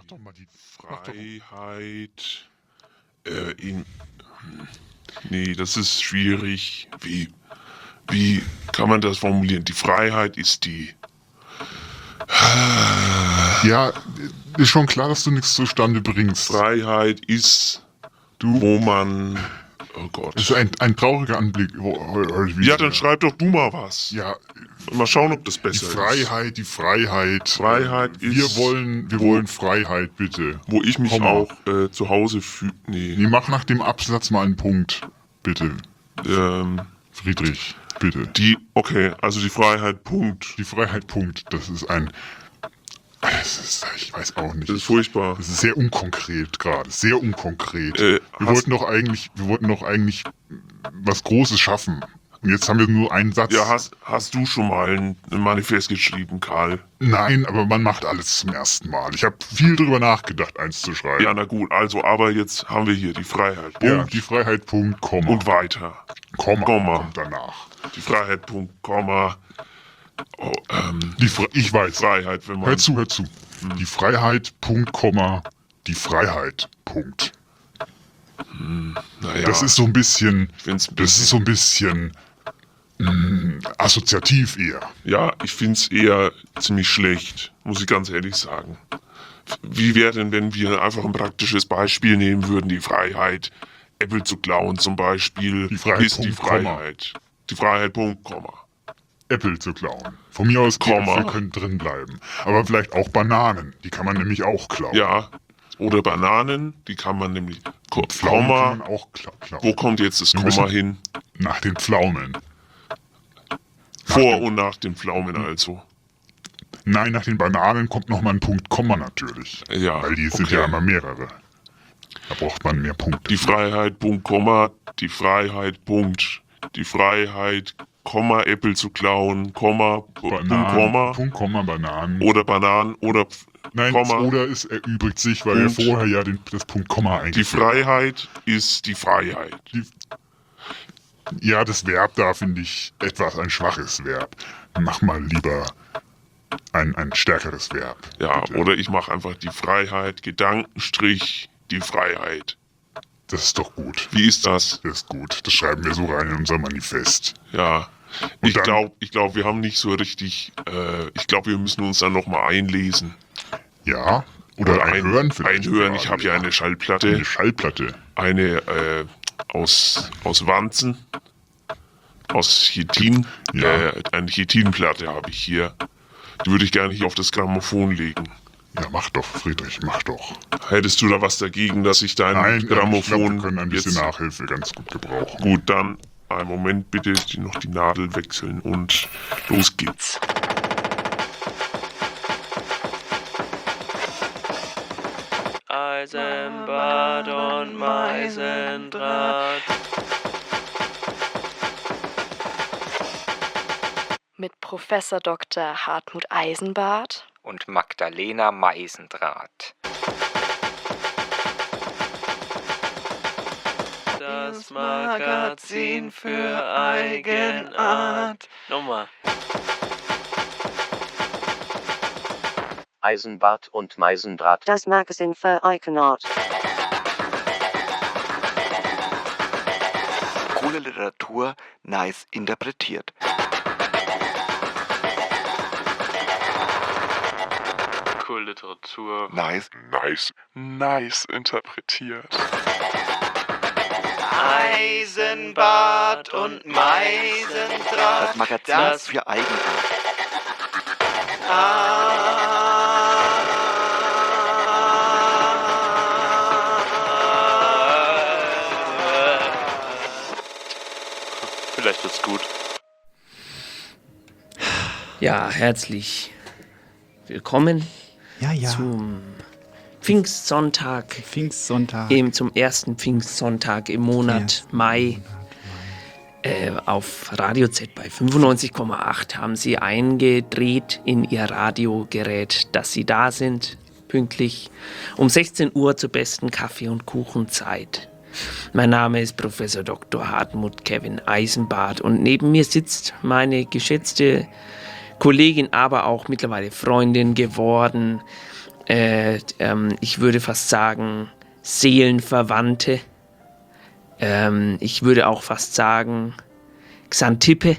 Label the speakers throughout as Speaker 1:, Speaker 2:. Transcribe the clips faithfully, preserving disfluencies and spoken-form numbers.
Speaker 1: doch mal die
Speaker 2: Freiheit äh, in... Nee, das ist schwierig. Wie, wie kann man das formulieren? Die Freiheit ist die...
Speaker 1: Ja, ist schon klar, dass du nichts zustande bringst.
Speaker 2: Freiheit ist,
Speaker 1: Du,
Speaker 2: wo man... Oh Gott.
Speaker 1: das ist ein, ein trauriger Anblick. Oh, heute wieder.
Speaker 2: Ja, dann schreib doch du mal was.
Speaker 1: Ja,
Speaker 2: Mal schauen, ob das
Speaker 1: die
Speaker 2: besser ist.
Speaker 1: Freiheit, die Freiheit.
Speaker 2: Freiheit
Speaker 1: wir
Speaker 2: ist,
Speaker 1: wollen, wir
Speaker 2: wo-
Speaker 1: wollen Freiheit, bitte.
Speaker 2: Wo ich mich
Speaker 1: Komma.
Speaker 2: auch äh, zu Hause fühle. Nee.
Speaker 1: Nee, mach nach dem Absatz mal einen Punkt, bitte.
Speaker 2: Ähm,
Speaker 1: Friedrich, bitte.
Speaker 2: die, okay, also die Freiheit, Punkt.
Speaker 1: Die Freiheit, Punkt. Das ist ein... Das ist, ich weiß auch nicht.
Speaker 2: Das ist furchtbar.
Speaker 1: Das ist sehr unkonkret gerade, sehr unkonkret.
Speaker 2: Äh,
Speaker 1: wir
Speaker 2: hast-
Speaker 1: wollten doch eigentlich, wir wollten doch eigentlich was Großes schaffen. Und jetzt haben wir nur einen Satz.
Speaker 2: Ja, hast, hast du schon mal ein, ein Manifest geschrieben, Karl?
Speaker 1: Nein, aber man macht alles zum ersten Mal. Ich habe viel drüber nachgedacht, eins zu schreiben.
Speaker 2: Ja, na gut, also, aber jetzt haben wir hier die Freiheit, Punkt.
Speaker 1: Ja, die Freiheit, Punkt, Komma.
Speaker 2: Und weiter.
Speaker 1: Komma,
Speaker 2: Komma.
Speaker 1: kommt danach.
Speaker 2: Die Freiheit, Punkt, Komma. Oh, ähm,
Speaker 1: Die Fre ich weiß.
Speaker 2: Freiheit, wenn man...
Speaker 1: Hör zu, hör zu. Die Freiheit, Punkt, Komma. Die Freiheit, Punkt.
Speaker 2: Naja,
Speaker 1: Das ist so ein bisschen,
Speaker 2: ich find's ein
Speaker 1: das
Speaker 2: bisschen-
Speaker 1: ist so ein bisschen mh, assoziativ eher.
Speaker 2: Ja, ich find's eher ziemlich schlecht, muss ich ganz ehrlich sagen. Wie wäre denn, wenn wir einfach ein praktisches Beispiel nehmen würden, die Freiheit, Apple zu klauen zum Beispiel,
Speaker 1: Die Freiheit,
Speaker 2: ist die
Speaker 1: Punkt, Komma.
Speaker 2: Freiheit. Die Freiheit, Punkt, Komma.
Speaker 1: Äpfel zu klauen. Von mir aus, die
Speaker 2: Komma.
Speaker 1: Äpfel können drin bleiben. Aber vielleicht auch Bananen. Die kann man nämlich auch klauen.
Speaker 2: Ja, oder Bananen, die kann man nämlich... Ko-
Speaker 1: Pflaumen
Speaker 2: Komma,
Speaker 1: kann man auch kla klauen.
Speaker 2: wo kommt jetzt das
Speaker 1: Wir
Speaker 2: Komma
Speaker 1: müssen-
Speaker 2: hin?
Speaker 1: Nach den Pflaumen.
Speaker 2: Vor und nach den Pflaumen also.
Speaker 1: Nein, nach den Bananen kommt nochmal ein Punkt Komma natürlich.
Speaker 2: Ja,
Speaker 1: Weil die sind
Speaker 2: okay.
Speaker 1: ja immer mehrere. Da braucht man mehr Punkte.
Speaker 2: Die Freiheit, Punkt, Komma, die Freiheit, Punkt. Die Freiheit, Komma, Äpfel zu klauen, Komma, Punkt, Komma.
Speaker 1: Punkt, Komma, Bananen.
Speaker 2: Oder Bananen, oder Pf-
Speaker 1: Nein, das
Speaker 2: Komma.
Speaker 1: Oder ist erübrigt sich, weil
Speaker 2: Punkt.
Speaker 1: wir vorher ja den, das Punkt Komma
Speaker 2: Die
Speaker 1: eigentlich...
Speaker 2: Freiheit ist die Freiheit.
Speaker 1: Die, ja, das Verb da finde ich etwas ein schwaches Verb. Mach mal lieber ein, ein stärkeres Verb.
Speaker 2: Ja,
Speaker 1: bitte.
Speaker 2: oder ich mache einfach die Freiheit, Gedankenstrich, die Freiheit.
Speaker 1: Das ist doch gut.
Speaker 2: Wie ist das?
Speaker 1: Das ist gut. Das schreiben wir so rein in unser Manifest.
Speaker 2: Ja. Ich
Speaker 1: dann-
Speaker 2: glaube, ich glaub, wir haben nicht so richtig, äh, ich glaube, wir müssen uns dann nochmal einlesen.
Speaker 1: Ja? Oder, einhören vielleicht.
Speaker 2: Einhören,
Speaker 1: sogar.
Speaker 2: ich habe ja eine
Speaker 1: Eine
Speaker 2: Schallplatte,
Speaker 1: Schallplatte.
Speaker 2: eine äh, aus, aus Wanzen, aus Chitin,
Speaker 1: Ja.
Speaker 2: äh, eine Chitinplatte habe ich hier. Die würde ich gerne hier auf das Grammophon legen.
Speaker 1: Ja, mach doch, Friedrich, mach doch.
Speaker 2: Hättest du da was dagegen, dass ich dein
Speaker 1: Nein, ich glaube,
Speaker 2: Grammophon
Speaker 1: wir können ein bisschen
Speaker 2: jetzt...
Speaker 1: Nachhilfe ganz gut gebrauchen.
Speaker 2: Gut, dann einen Moment bitte, die noch die Nadel wechseln und los geht's.
Speaker 3: Eisenbad und Meisendraht.
Speaker 4: Mit Professor Doktor Hartmut Eisenbart
Speaker 5: und Magdalena Meisendraht.
Speaker 3: Das Magazin für Eigenart. Nochmal.
Speaker 6: Eisenbart und Meisendraht.
Speaker 7: Das Magazin für Eigenart.
Speaker 8: Coole Literatur, nice interpretiert.
Speaker 3: Cool Literatur.
Speaker 8: Nice,
Speaker 1: Nice.
Speaker 8: nice interpretiert.
Speaker 3: Eisenbad und Meisendraht.
Speaker 8: Das Magazin
Speaker 3: Das
Speaker 8: für Eigenart.
Speaker 3: Vielleicht wird's gut.
Speaker 9: Ja, herzlich willkommen
Speaker 10: Ja, ja.
Speaker 9: zum Pfingstsonntag,
Speaker 10: Pfingstsonntag.
Speaker 9: eben zum ersten Pfingstsonntag im Monat
Speaker 10: Ersten
Speaker 9: Mai. Äh, auf Radio Z bei fünfundneunzig Komma acht haben sie eingedreht in ihr Radiogerät, dass sie da sind, pünktlich um sechzehn Uhr zur besten Kaffee- und Kuchenzeit. Mein Name ist Professor Doktor Hartmut Kevin Eisenbart und neben mir sitzt meine geschätzte Kollegin, aber auch mittlerweile Freundin geworden, Äh, ähm, ich würde fast sagen, Seelenverwandte. Ähm, ich würde auch fast sagen, Xantippe.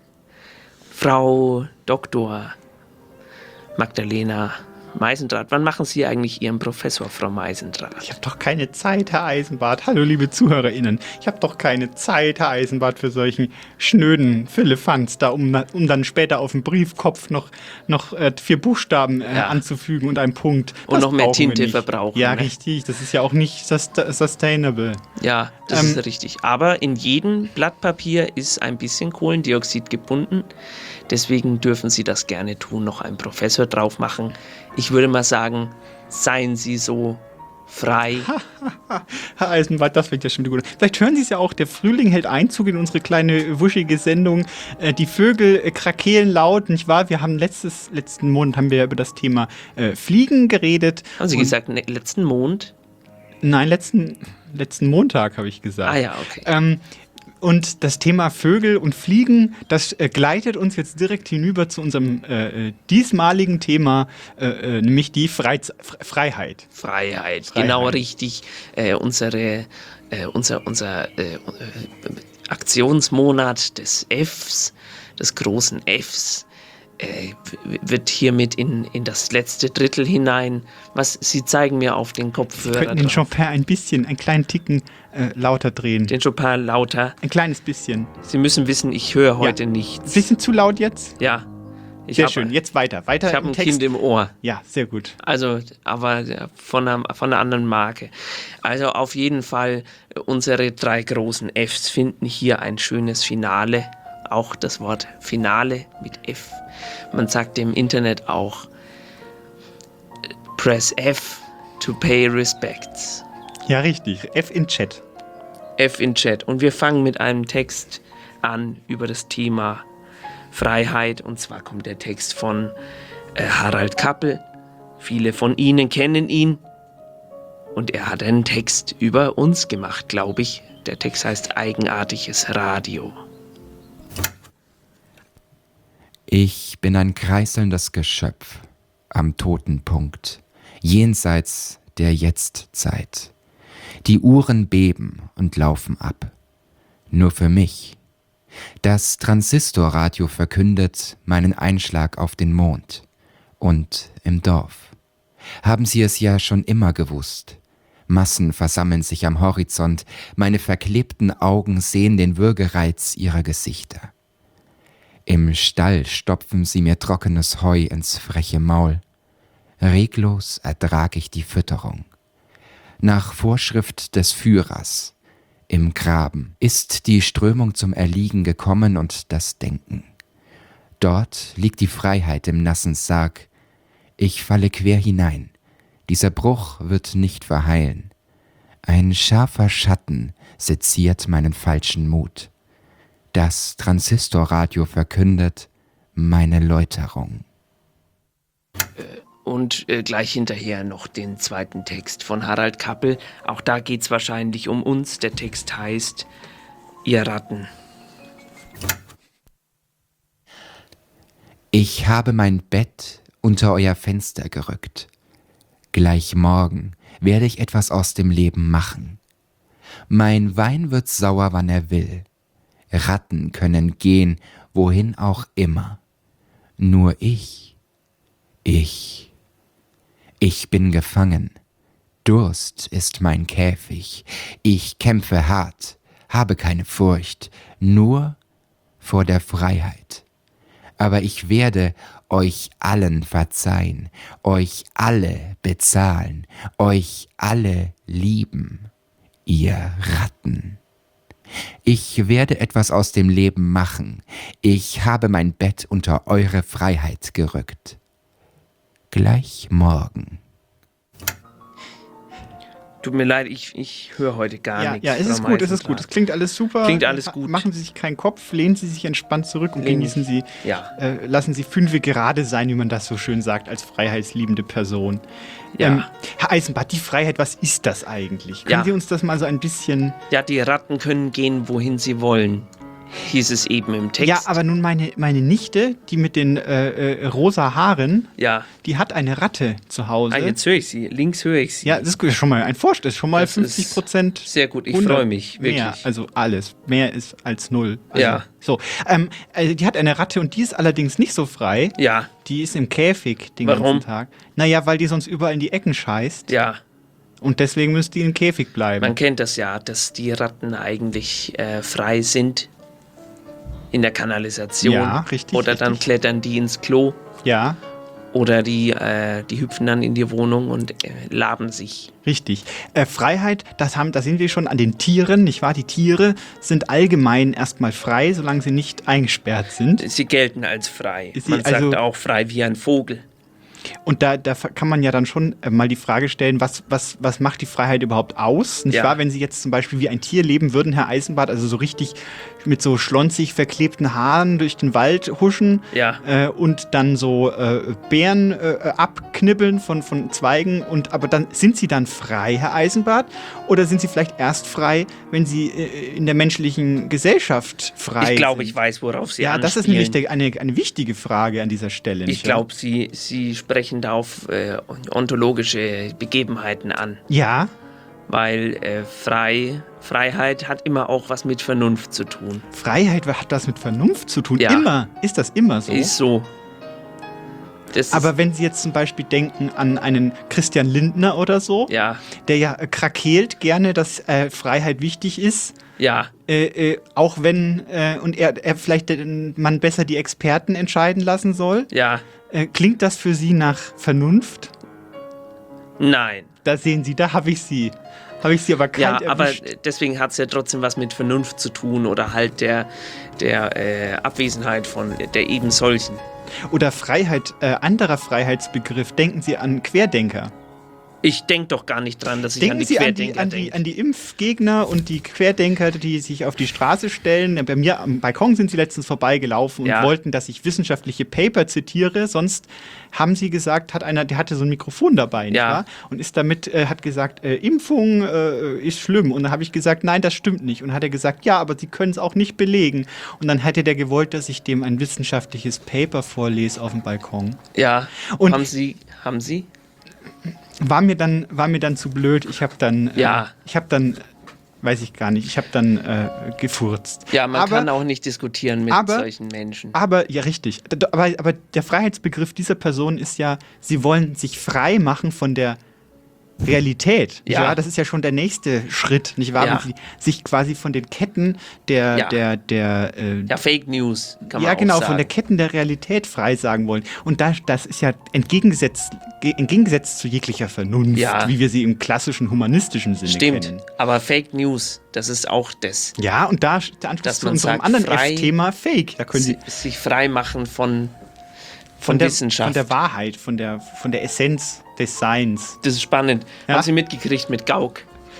Speaker 9: Frau Doktor Magdalena Meisendrath, wann machen Sie eigentlich Ihren Professor, Frau Meisendrath?
Speaker 10: Ich habe doch keine Zeit, Herr Eisenbart. Hallo, liebe ZuhörerInnen. Ich habe doch keine Zeit, Herr Eisenbart, für solchen schnöden Philippans da, um, um dann später auf dem Briefkopf noch, noch äh, vier Buchstaben äh,
Speaker 9: Ja.
Speaker 10: anzufügen und einen Punkt.
Speaker 9: Und
Speaker 10: Das
Speaker 9: noch mehr
Speaker 10: brauchen wir
Speaker 9: Tinte
Speaker 10: nicht.
Speaker 9: verbrauchen,
Speaker 10: Ja,
Speaker 9: ne?
Speaker 10: richtig. Das ist ja auch nicht sust sustainable.
Speaker 9: Ja, das
Speaker 10: Ähm,
Speaker 9: ist richtig. Aber in jedem Blatt Papier ist ein bisschen Kohlendioxid gebunden. Deswegen dürfen Sie das gerne tun, noch einen Professor drauf machen. Ich würde mal sagen, seien Sie so frei.
Speaker 10: Herr Eisenbart, das fängt ja schon wieder gut an. Vielleicht hören Sie es ja auch, der Frühling hält Einzug in unsere kleine wuschige Sendung. Äh, die Vögel äh, krakeelen laut, nicht wahr? Wir haben letztes, letzten Monat haben wir ja über das Thema äh, Fliegen geredet.
Speaker 9: Haben Sie
Speaker 10: Und-
Speaker 9: gesagt, ne, letzten Mond?
Speaker 10: Nein, letzten, letzten Montag habe ich gesagt.
Speaker 9: Ah ja, okay.
Speaker 10: Ähm, und das Thema Vögel und Fliegen, das äh, gleitet uns jetzt direkt hinüber zu unserem äh, äh, diesmaligen Thema, äh, äh, nämlich die Freiz Fre- Freiheit.
Speaker 9: Freiheit,
Speaker 10: Freiheit.
Speaker 9: genau richtig. Äh, unsere, äh, unser unser äh, äh, Aktionsmonat des Fs, des großen Fs, äh, w- wird hiermit in, in das letzte Drittel hinein. Was Sie zeigen mir auf den
Speaker 10: Wir
Speaker 9: Kopfhörer
Speaker 10: könnten den
Speaker 9: drauf.
Speaker 10: Chopin ein bisschen, einen kleinen Ticken äh, lauter drehen.
Speaker 9: Den Chopin lauter.
Speaker 10: Ein kleines bisschen.
Speaker 9: Sie müssen wissen, ich höre heute
Speaker 10: Ein
Speaker 9: nichts.
Speaker 10: bisschen zu laut jetzt?
Speaker 9: Ja. Ich
Speaker 10: Sehr
Speaker 9: hab-
Speaker 10: schön. Jetzt weiter. Weiter
Speaker 9: Ich habe
Speaker 10: im
Speaker 9: ein
Speaker 10: Text.
Speaker 9: Kind im Ohr.
Speaker 10: Ja, sehr gut.
Speaker 9: Also, aber ja, von einer, von einer anderen Marke. Also auf jeden Fall, äh, unsere drei großen Fs finden hier ein schönes Finale. Auch das Wort Finale mit F. Man sagt im Internet auch äh, Press F to pay respects.
Speaker 10: Ja, richtig. F in Chat.
Speaker 9: F in Chat. Und wir fangen mit einem Text an über das Thema Freiheit. Und zwar kommt der Text von äh, Harald Kappel. Viele von Ihnen kennen ihn. Und er hat einen Text über uns gemacht, glaube ich. Der Text heißt Eigenartiges Radio.
Speaker 11: Ich bin ein kreiselndes Geschöpf am Totenpunkt, jenseits der Jetztzeit. Die Uhren beben und laufen ab. Nur für mich. Das Transistorradio verkündet meinen Einschlag auf den Mond. Und im Dorf. Haben Sie es ja schon immer gewusst. Massen versammeln sich am Horizont, meine verklebten Augen sehen den Würgereiz ihrer Gesichter. Im Stall stopfen sie mir trockenes Heu ins freche Maul. Reglos ertrag ich die Fütterung. Nach Vorschrift des Führers, im Graben, ist die Strömung zum Erliegen gekommen und das Denken. Dort liegt die Freiheit im nassen Sarg. Ich falle quer hinein. Dieser Bruch wird nicht verheilen. Ein scharfer Schatten seziert meinen falschen Mut. Das Transistorradio verkündet meine Läuterung.
Speaker 9: Und äh, gleich hinterher noch den zweiten Text von Harald Kappel. Auch da geht es wahrscheinlich um uns. Der Text heißt Ihr Ratten.
Speaker 11: Ich habe mein Bett unter euer Fenster gerückt. Gleich morgen werde ich etwas aus dem Leben machen. Mein Wein wird sauer, wann er will. Ratten können gehen, wohin auch immer. Nur ich, ich, ich bin gefangen. Durst ist mein Käfig. Ich kämpfe hart, habe keine Furcht, nur vor der Freiheit. Aber ich werde euch allen verzeihen, euch alle bezahlen, euch alle lieben, ihr Ratten. Ich werde etwas aus dem Leben machen. Ich habe mein Bett unter eure Freiheit gerückt. Gleich morgen.
Speaker 9: Tut mir leid, ich, ich höre heute gar
Speaker 10: Ja,
Speaker 9: nichts.
Speaker 10: ja, es
Speaker 9: Frau
Speaker 10: ist gut, es ist
Speaker 9: Meisendrath.
Speaker 10: gut. Es klingt alles super.
Speaker 9: Klingt alles
Speaker 10: Ha-
Speaker 9: gut.
Speaker 10: Machen Sie sich keinen Kopf, lehnen Sie sich entspannt zurück und
Speaker 9: Lehn
Speaker 10: genießen Sie,
Speaker 9: Ja.
Speaker 10: äh, lassen Sie fünfe gerade sein, wie man das so schön sagt, als freiheitsliebende Person.
Speaker 9: Ja.
Speaker 10: Ähm, Herr Eisenbart, die Freiheit, was ist das eigentlich? Können
Speaker 9: Ja.
Speaker 10: Sie uns das mal so ein bisschen...
Speaker 9: Ja, die Ratten können gehen, wohin sie wollen. hieß es eben im Text.
Speaker 10: Ja, aber nun meine, meine Nichte, die mit den äh, äh, rosa Haaren,
Speaker 9: ja.
Speaker 10: die hat eine Ratte zu Hause.
Speaker 9: Ah, jetzt höre ich sie. Links höre ich sie.
Speaker 10: Ja, das ist schon mal ein Vorschlag. Das ist schon mal
Speaker 9: Das
Speaker 10: fünfzig Prozent.
Speaker 9: Sehr gut, ich freue mich, wirklich.
Speaker 10: Mehr, also alles. Mehr ist als null. Also,
Speaker 9: Ja.
Speaker 10: So, ähm, also die hat eine Ratte und die ist allerdings nicht so frei.
Speaker 9: Ja.
Speaker 10: Die ist im Käfig den
Speaker 9: Warum?
Speaker 10: ganzen Tag. Naja, weil die sonst überall in die Ecken scheißt.
Speaker 9: Ja.
Speaker 10: Und deswegen müsste die im Käfig bleiben.
Speaker 9: Man kennt das ja, dass die Ratten eigentlich äh, frei sind in der Kanalisation.
Speaker 10: Ja, richtig,
Speaker 9: Oder dann
Speaker 10: richtig.
Speaker 9: klettern die ins Klo.
Speaker 10: Ja.
Speaker 9: Oder die, äh, die hüpfen dann in die Wohnung und äh, laben sich.
Speaker 10: Richtig. Äh, Freiheit, das haben, da sind wir schon an den Tieren, nicht wahr? Die Tiere sind allgemein erstmal frei, solange sie nicht eingesperrt sind.
Speaker 9: Sie gelten als frei.
Speaker 10: Sie-
Speaker 9: Man sagt
Speaker 10: also-
Speaker 9: auch frei wie ein Vogel.
Speaker 10: Und da, da kann man ja dann schon äh, mal die Frage stellen, was, was, was macht die Freiheit überhaupt aus? Nicht
Speaker 9: Ja.
Speaker 10: wahr? Wenn Sie jetzt zum Beispiel wie ein Tier leben würden, Herr Eisenbart, also so richtig mit so schlonzig verklebten Haaren durch den Wald huschen
Speaker 9: Ja.
Speaker 10: äh, und dann so äh, Beeren äh, abknibbeln von, von Zweigen. Und aber dann sind Sie dann frei, Herr Eisenbart? Oder sind Sie vielleicht erst frei, wenn Sie äh, in der menschlichen Gesellschaft frei
Speaker 9: Ich glaube,
Speaker 10: sind?
Speaker 9: ich weiß, worauf Sie
Speaker 10: Ja, das ist
Speaker 9: anspielen.
Speaker 10: eine, wichtige- eine, eine wichtige Frage an dieser Stelle.
Speaker 9: Ich
Speaker 10: nicht wahr?
Speaker 9: glaube, Sie, Sie sprechen da auf äh, ontologische Begebenheiten an.
Speaker 10: Ja.
Speaker 9: Weil äh, frei, Freiheit hat immer auch was mit Vernunft zu tun.
Speaker 10: Freiheit hat das mit Vernunft zu tun.
Speaker 9: Ja.
Speaker 10: Immer. Ist das immer so?
Speaker 9: Ist so. Das ist,
Speaker 10: Aber wenn Sie jetzt zum Beispiel denken an einen Christian Lindner oder so,
Speaker 9: ja,
Speaker 10: der ja äh, krakeelt gerne, dass äh, Freiheit wichtig ist,
Speaker 9: ja,
Speaker 10: äh, äh, auch wenn äh, und er, er vielleicht äh, man besser die Experten entscheiden lassen soll,
Speaker 9: ja,
Speaker 10: äh, klingt das für Sie nach Vernunft?
Speaker 9: nein.
Speaker 10: Da sehen Sie, da habe ich Sie. Habe ich Sie aber
Speaker 9: Ja,
Speaker 10: kalt
Speaker 9: aber
Speaker 10: erwischt.
Speaker 9: deswegen hat es ja trotzdem was mit Vernunft zu tun oder halt der, der äh, Abwesenheit von der eben solchen.
Speaker 10: Oder Freiheit, äh, anderer Freiheitsbegriff. Denken Sie an Querdenker.
Speaker 9: Ich denke doch gar nicht dran, dass ich
Speaker 10: Denken
Speaker 9: an die
Speaker 10: Sie an die,
Speaker 9: Querdenker
Speaker 10: an, die,
Speaker 9: denke.
Speaker 10: an die Impfgegner und die Querdenker, die sich auf die Straße stellen. Bei mir am Balkon sind sie letztens vorbeigelaufen und
Speaker 9: Ja.
Speaker 10: wollten, dass ich wissenschaftliche Paper zitiere. Sonst haben sie gesagt, hat einer, der hatte so ein Mikrofon dabei, nicht
Speaker 9: Ja.
Speaker 10: wahr? Und ist damit, äh, hat gesagt, äh, Impfung äh, ist schlimm. Und dann habe ich gesagt, nein, das stimmt nicht. Und hat er gesagt, ja, aber sie können es auch nicht belegen. Und dann hätte der gewollt, dass ich dem ein wissenschaftliches Paper vorlese auf dem Balkon.
Speaker 9: Ja,
Speaker 10: Und-
Speaker 9: haben Sie, haben Sie?
Speaker 10: War mir dann, war mir dann zu blöd. Ich habe dann,
Speaker 9: Ja.
Speaker 10: äh, ich habe dann, weiß ich gar nicht, ich habe dann äh, gefurzt.
Speaker 9: Ja, man
Speaker 10: aber,
Speaker 9: kann auch nicht diskutieren mit
Speaker 10: aber-
Speaker 9: solchen Menschen.
Speaker 10: Aber, ja, richtig. D- Aber, aber der Freiheitsbegriff dieser Person ist ja, sie wollen sich frei machen von der Realität. nicht
Speaker 9: Ja.
Speaker 10: wahr? Das ist ja schon der nächste Schritt, nicht wahr?
Speaker 9: Ja.
Speaker 10: Wenn sie sich quasi von den Ketten der,
Speaker 9: Ja.
Speaker 10: der, der, äh,
Speaker 9: Ja, Fake News kann man
Speaker 10: ja,
Speaker 9: auch
Speaker 10: genau,
Speaker 9: sagen.
Speaker 10: von der Ketten der Realität frei sagen wollen. Und das, das ist ja entgegengesetzt, ge- entgegengesetzt zu jeglicher Vernunft,
Speaker 9: Ja.
Speaker 10: wie wir sie im klassischen humanistischen Sinne
Speaker 9: Stimmt,
Speaker 10: kennen.
Speaker 9: aber Fake News, das ist auch das.
Speaker 10: Ja, und da ist der Anschluss
Speaker 9: Dass
Speaker 10: zu
Speaker 9: man
Speaker 10: unserem
Speaker 9: sagt,
Speaker 10: anderen
Speaker 9: frei-
Speaker 10: F-Thema Fake. Da können Sie
Speaker 9: Si- sich frei machen von, von,
Speaker 10: von der,
Speaker 9: Wissenschaft.
Speaker 10: von der Wahrheit, von der, von der Essenz des Seins.
Speaker 9: Das ist spannend.
Speaker 10: Ja?
Speaker 9: Haben Sie mitgekriegt mit Gauck?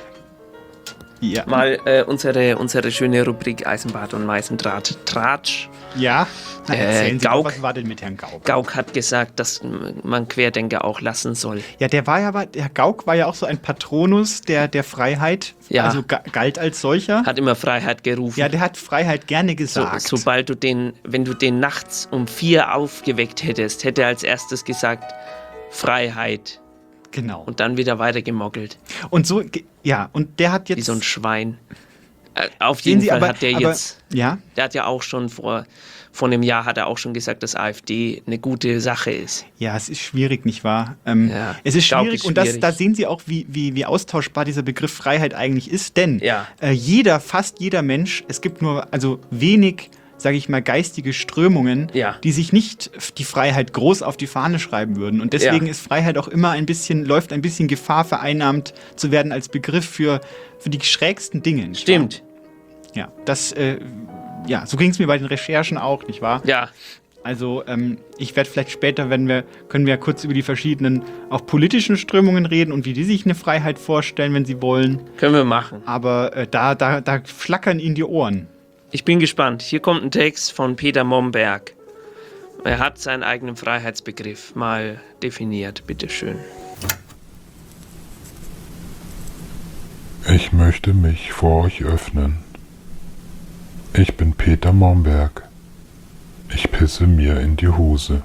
Speaker 10: Ja.
Speaker 9: Mal äh, unsere, unsere schöne Rubrik Eisenbart und Meißendraht. Tratsch.
Speaker 10: Ja? Na,
Speaker 9: Äh,
Speaker 10: erzählen Sie
Speaker 9: Gauck-
Speaker 10: mal, was war denn mit Herrn Gauck?
Speaker 9: Gauck hat gesagt, dass man Querdenker auch lassen soll.
Speaker 10: Ja, der war ja, aber- der Herr Gauck war ja auch so ein Patronus der, der Freiheit.
Speaker 9: Ja.
Speaker 10: Also ga, galt als solcher.
Speaker 9: Hat immer Freiheit gerufen.
Speaker 10: Ja, der hat Freiheit gerne
Speaker 9: so,
Speaker 10: gesagt.
Speaker 9: sobald du den, wenn du den nachts um vier aufgeweckt hättest, hätte er als erstes gesagt, Freiheit.
Speaker 10: Genau.
Speaker 9: Und dann wieder weitergemoggelt.
Speaker 10: Und so, ge- ja, und der hat jetzt.
Speaker 9: Wie so ein Schwein. Äh, auf
Speaker 10: Sehen
Speaker 9: jeden
Speaker 10: Sie,
Speaker 9: Fall
Speaker 10: aber-
Speaker 9: hat der
Speaker 10: aber-
Speaker 9: jetzt,
Speaker 10: Ja,
Speaker 9: der hat ja auch schon vor, vor einem Jahr hat er auch schon gesagt, dass AfD eine gute Sache ist.
Speaker 10: ja, es ist schwierig, nicht wahr? Ähm,
Speaker 9: Ja,
Speaker 10: es ist
Speaker 9: Gauck
Speaker 10: schwierig
Speaker 9: ist
Speaker 10: und das,
Speaker 9: schwierig.
Speaker 10: da sehen Sie auch, wie, wie, wie austauschbar dieser Begriff Freiheit eigentlich ist. Denn
Speaker 9: Ja.
Speaker 10: äh, jeder, fast jeder Mensch, es gibt nur also wenig, sage ich mal, geistige Strömungen,
Speaker 9: Ja.
Speaker 10: die sich nicht die Freiheit groß auf die Fahne schreiben würden. Und deswegen
Speaker 9: Ja.
Speaker 10: ist Freiheit auch immer ein bisschen, läuft ein bisschen Gefahr, vereinnahmt zu werden als Begriff für, für die schrägsten Dinge. nicht
Speaker 9: Stimmt.
Speaker 10: wahr? Ja, das, äh, ja, so ging es mir bei den Recherchen auch, nicht wahr?
Speaker 9: Ja,
Speaker 10: Also ähm, ich werde vielleicht später, wenn wir, können wir kurz über die verschiedenen auch politischen Strömungen reden und wie die sich eine Freiheit vorstellen, wenn sie wollen.
Speaker 9: können wir machen.
Speaker 10: Aber äh, da, da, da flackern ihnen die Ohren.
Speaker 9: Ich bin gespannt. Hier kommt ein Text von Peter Momberg. Er hat seinen eigenen Freiheitsbegriff mal definiert. Bitteschön.
Speaker 12: Ich möchte mich vor euch öffnen. Ich bin Peter Momberg. Ich pisse mir in die Hose.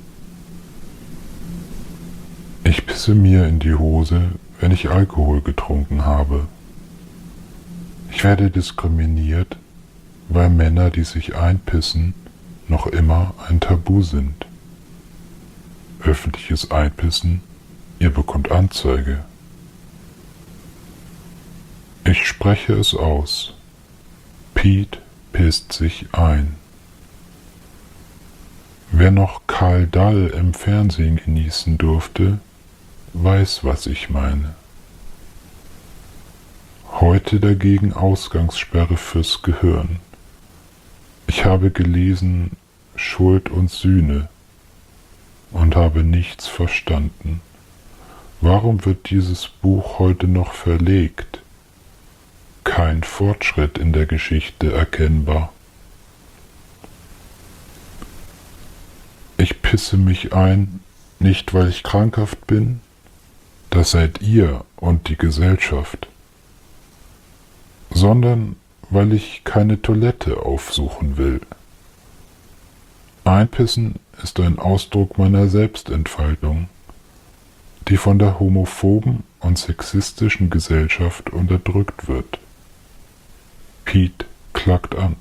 Speaker 12: Ich pisse mir in die Hose, wenn ich Alkohol getrunken habe. Ich werde diskriminiert, weil Männer, die sich einpissen, noch immer ein Tabu sind. Öffentliches Einpissen, ihr bekommt Anzeige. Ich spreche es aus. Pete pisst sich ein. Wer noch Karl Dall im Fernsehen genießen durfte, weiß, was ich meine. Heute dagegen Ausgangssperre fürs Gehirn. Ich habe gelesen Schuld und Sühne und habe nichts verstanden. Warum wird dieses Buch heute noch verlegt? Kein Fortschritt in der Geschichte erkennbar. Ich pisse mich ein, nicht weil ich krankhaft bin, das seid ihr und die Gesellschaft, sondern weil ich keine Toilette aufsuchen will. Einpissen ist ein Ausdruck meiner Selbstentfaltung, die von der homophoben und sexistischen Gesellschaft unterdrückt wird. Pete klagt an.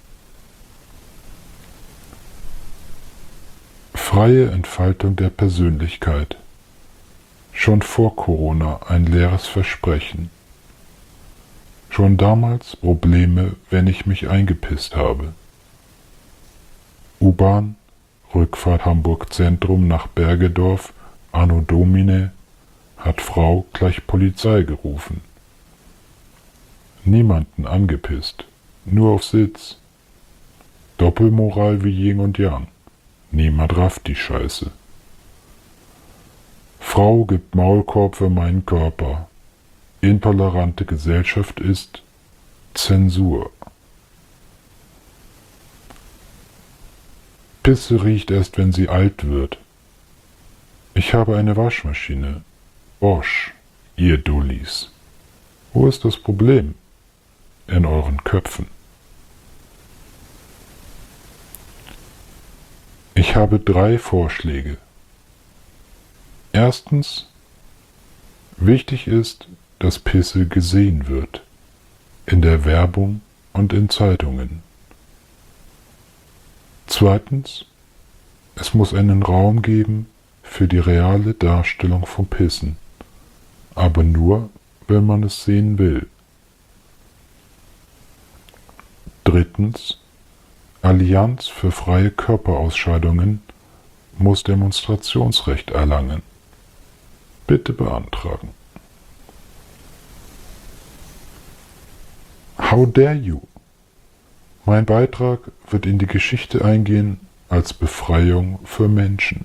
Speaker 12: Freie Entfaltung der Persönlichkeit. Schon vor Corona ein leeres Versprechen. Schon damals Probleme, wenn ich mich eingepisst habe. U-Bahn, Rückfahrt Hamburg Zentrum nach Bergedorf, Anno Domine, hat Frau gleich Polizei gerufen. Niemanden angepisst, nur auf Sitz. Doppelmoral wie Yin und Yang. Niemand rafft die Scheiße. Frau gibt Maulkorb für meinen Körper. Intolerante Gesellschaft ist Zensur. Pisse riecht erst, wenn sie alt wird. Ich habe eine Waschmaschine. Bosch, ihr Dullis. Wo ist das Problem? In euren Köpfen. Ich habe drei Vorschläge. Erstens, wichtig ist, dass Pisse gesehen wird, in der Werbung und in Zeitungen. Zweitens, es muss einen Raum geben für die reale Darstellung von Pissen, aber nur, wenn man es sehen will. Drittens, Allianz für freie Körperausscheidungen muss Demonstrationsrecht erlangen. Bitte beantragen. How dare you? Mein Beitrag wird in die Geschichte eingehen als Befreiung für Menschen.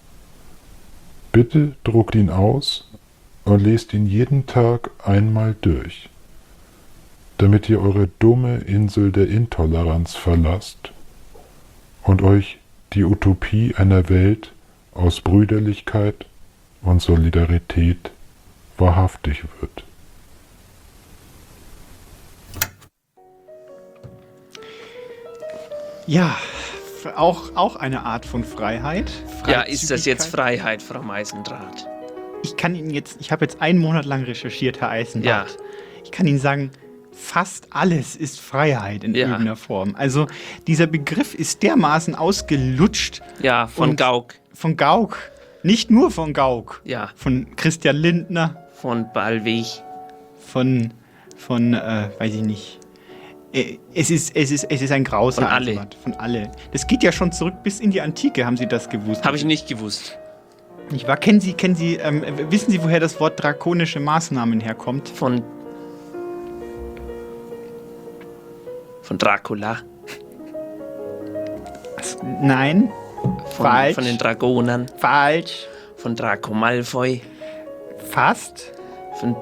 Speaker 12: Bitte druckt ihn aus und lest ihn jeden Tag einmal durch, damit ihr eure dumme Insel der Intoleranz verlasst und euch die Utopie einer Welt aus Brüderlichkeit und Solidarität wahrhaftig wird.
Speaker 10: Ja, auch, auch eine Art von Freiheit.
Speaker 9: Ja, ist das jetzt Freiheit, Frau Meisendrath?
Speaker 10: Ich kann Ihnen jetzt, ich habe jetzt einen Monat lang recherchiert, Herr Eisendrath.
Speaker 9: Ja.
Speaker 10: Ich kann Ihnen sagen, fast alles ist Freiheit in
Speaker 9: Ja.
Speaker 10: irgendeiner Form. Also dieser Begriff ist dermaßen ausgelutscht.
Speaker 9: Ja, von
Speaker 10: und
Speaker 9: Gauck.
Speaker 10: Von Gauck. Nicht nur von Gauck.
Speaker 9: Ja.
Speaker 10: Von Christian Lindner.
Speaker 9: Von Ballweg.
Speaker 10: Von, von, äh, weiß ich nicht. Äh, Es ist, es ist, es ist ein Graus.
Speaker 9: Von
Speaker 10: Herr
Speaker 9: alle.
Speaker 10: Eisendrath. Von alle. Das geht ja schon zurück bis in die Antike, haben Sie das gewusst?
Speaker 9: Habe ich nicht gewusst.
Speaker 10: Nicht wahr? Kennen Sie, kennen Sie, ähm, wissen Sie, woher das Wort drakonische Maßnahmen herkommt?
Speaker 9: Von. Von Dracula.
Speaker 10: Nein.
Speaker 9: Von,
Speaker 10: Falsch.
Speaker 9: Von den Dragonern.
Speaker 10: Falsch.
Speaker 9: Von Draco Malfoy.
Speaker 10: Fast.
Speaker 9: Von.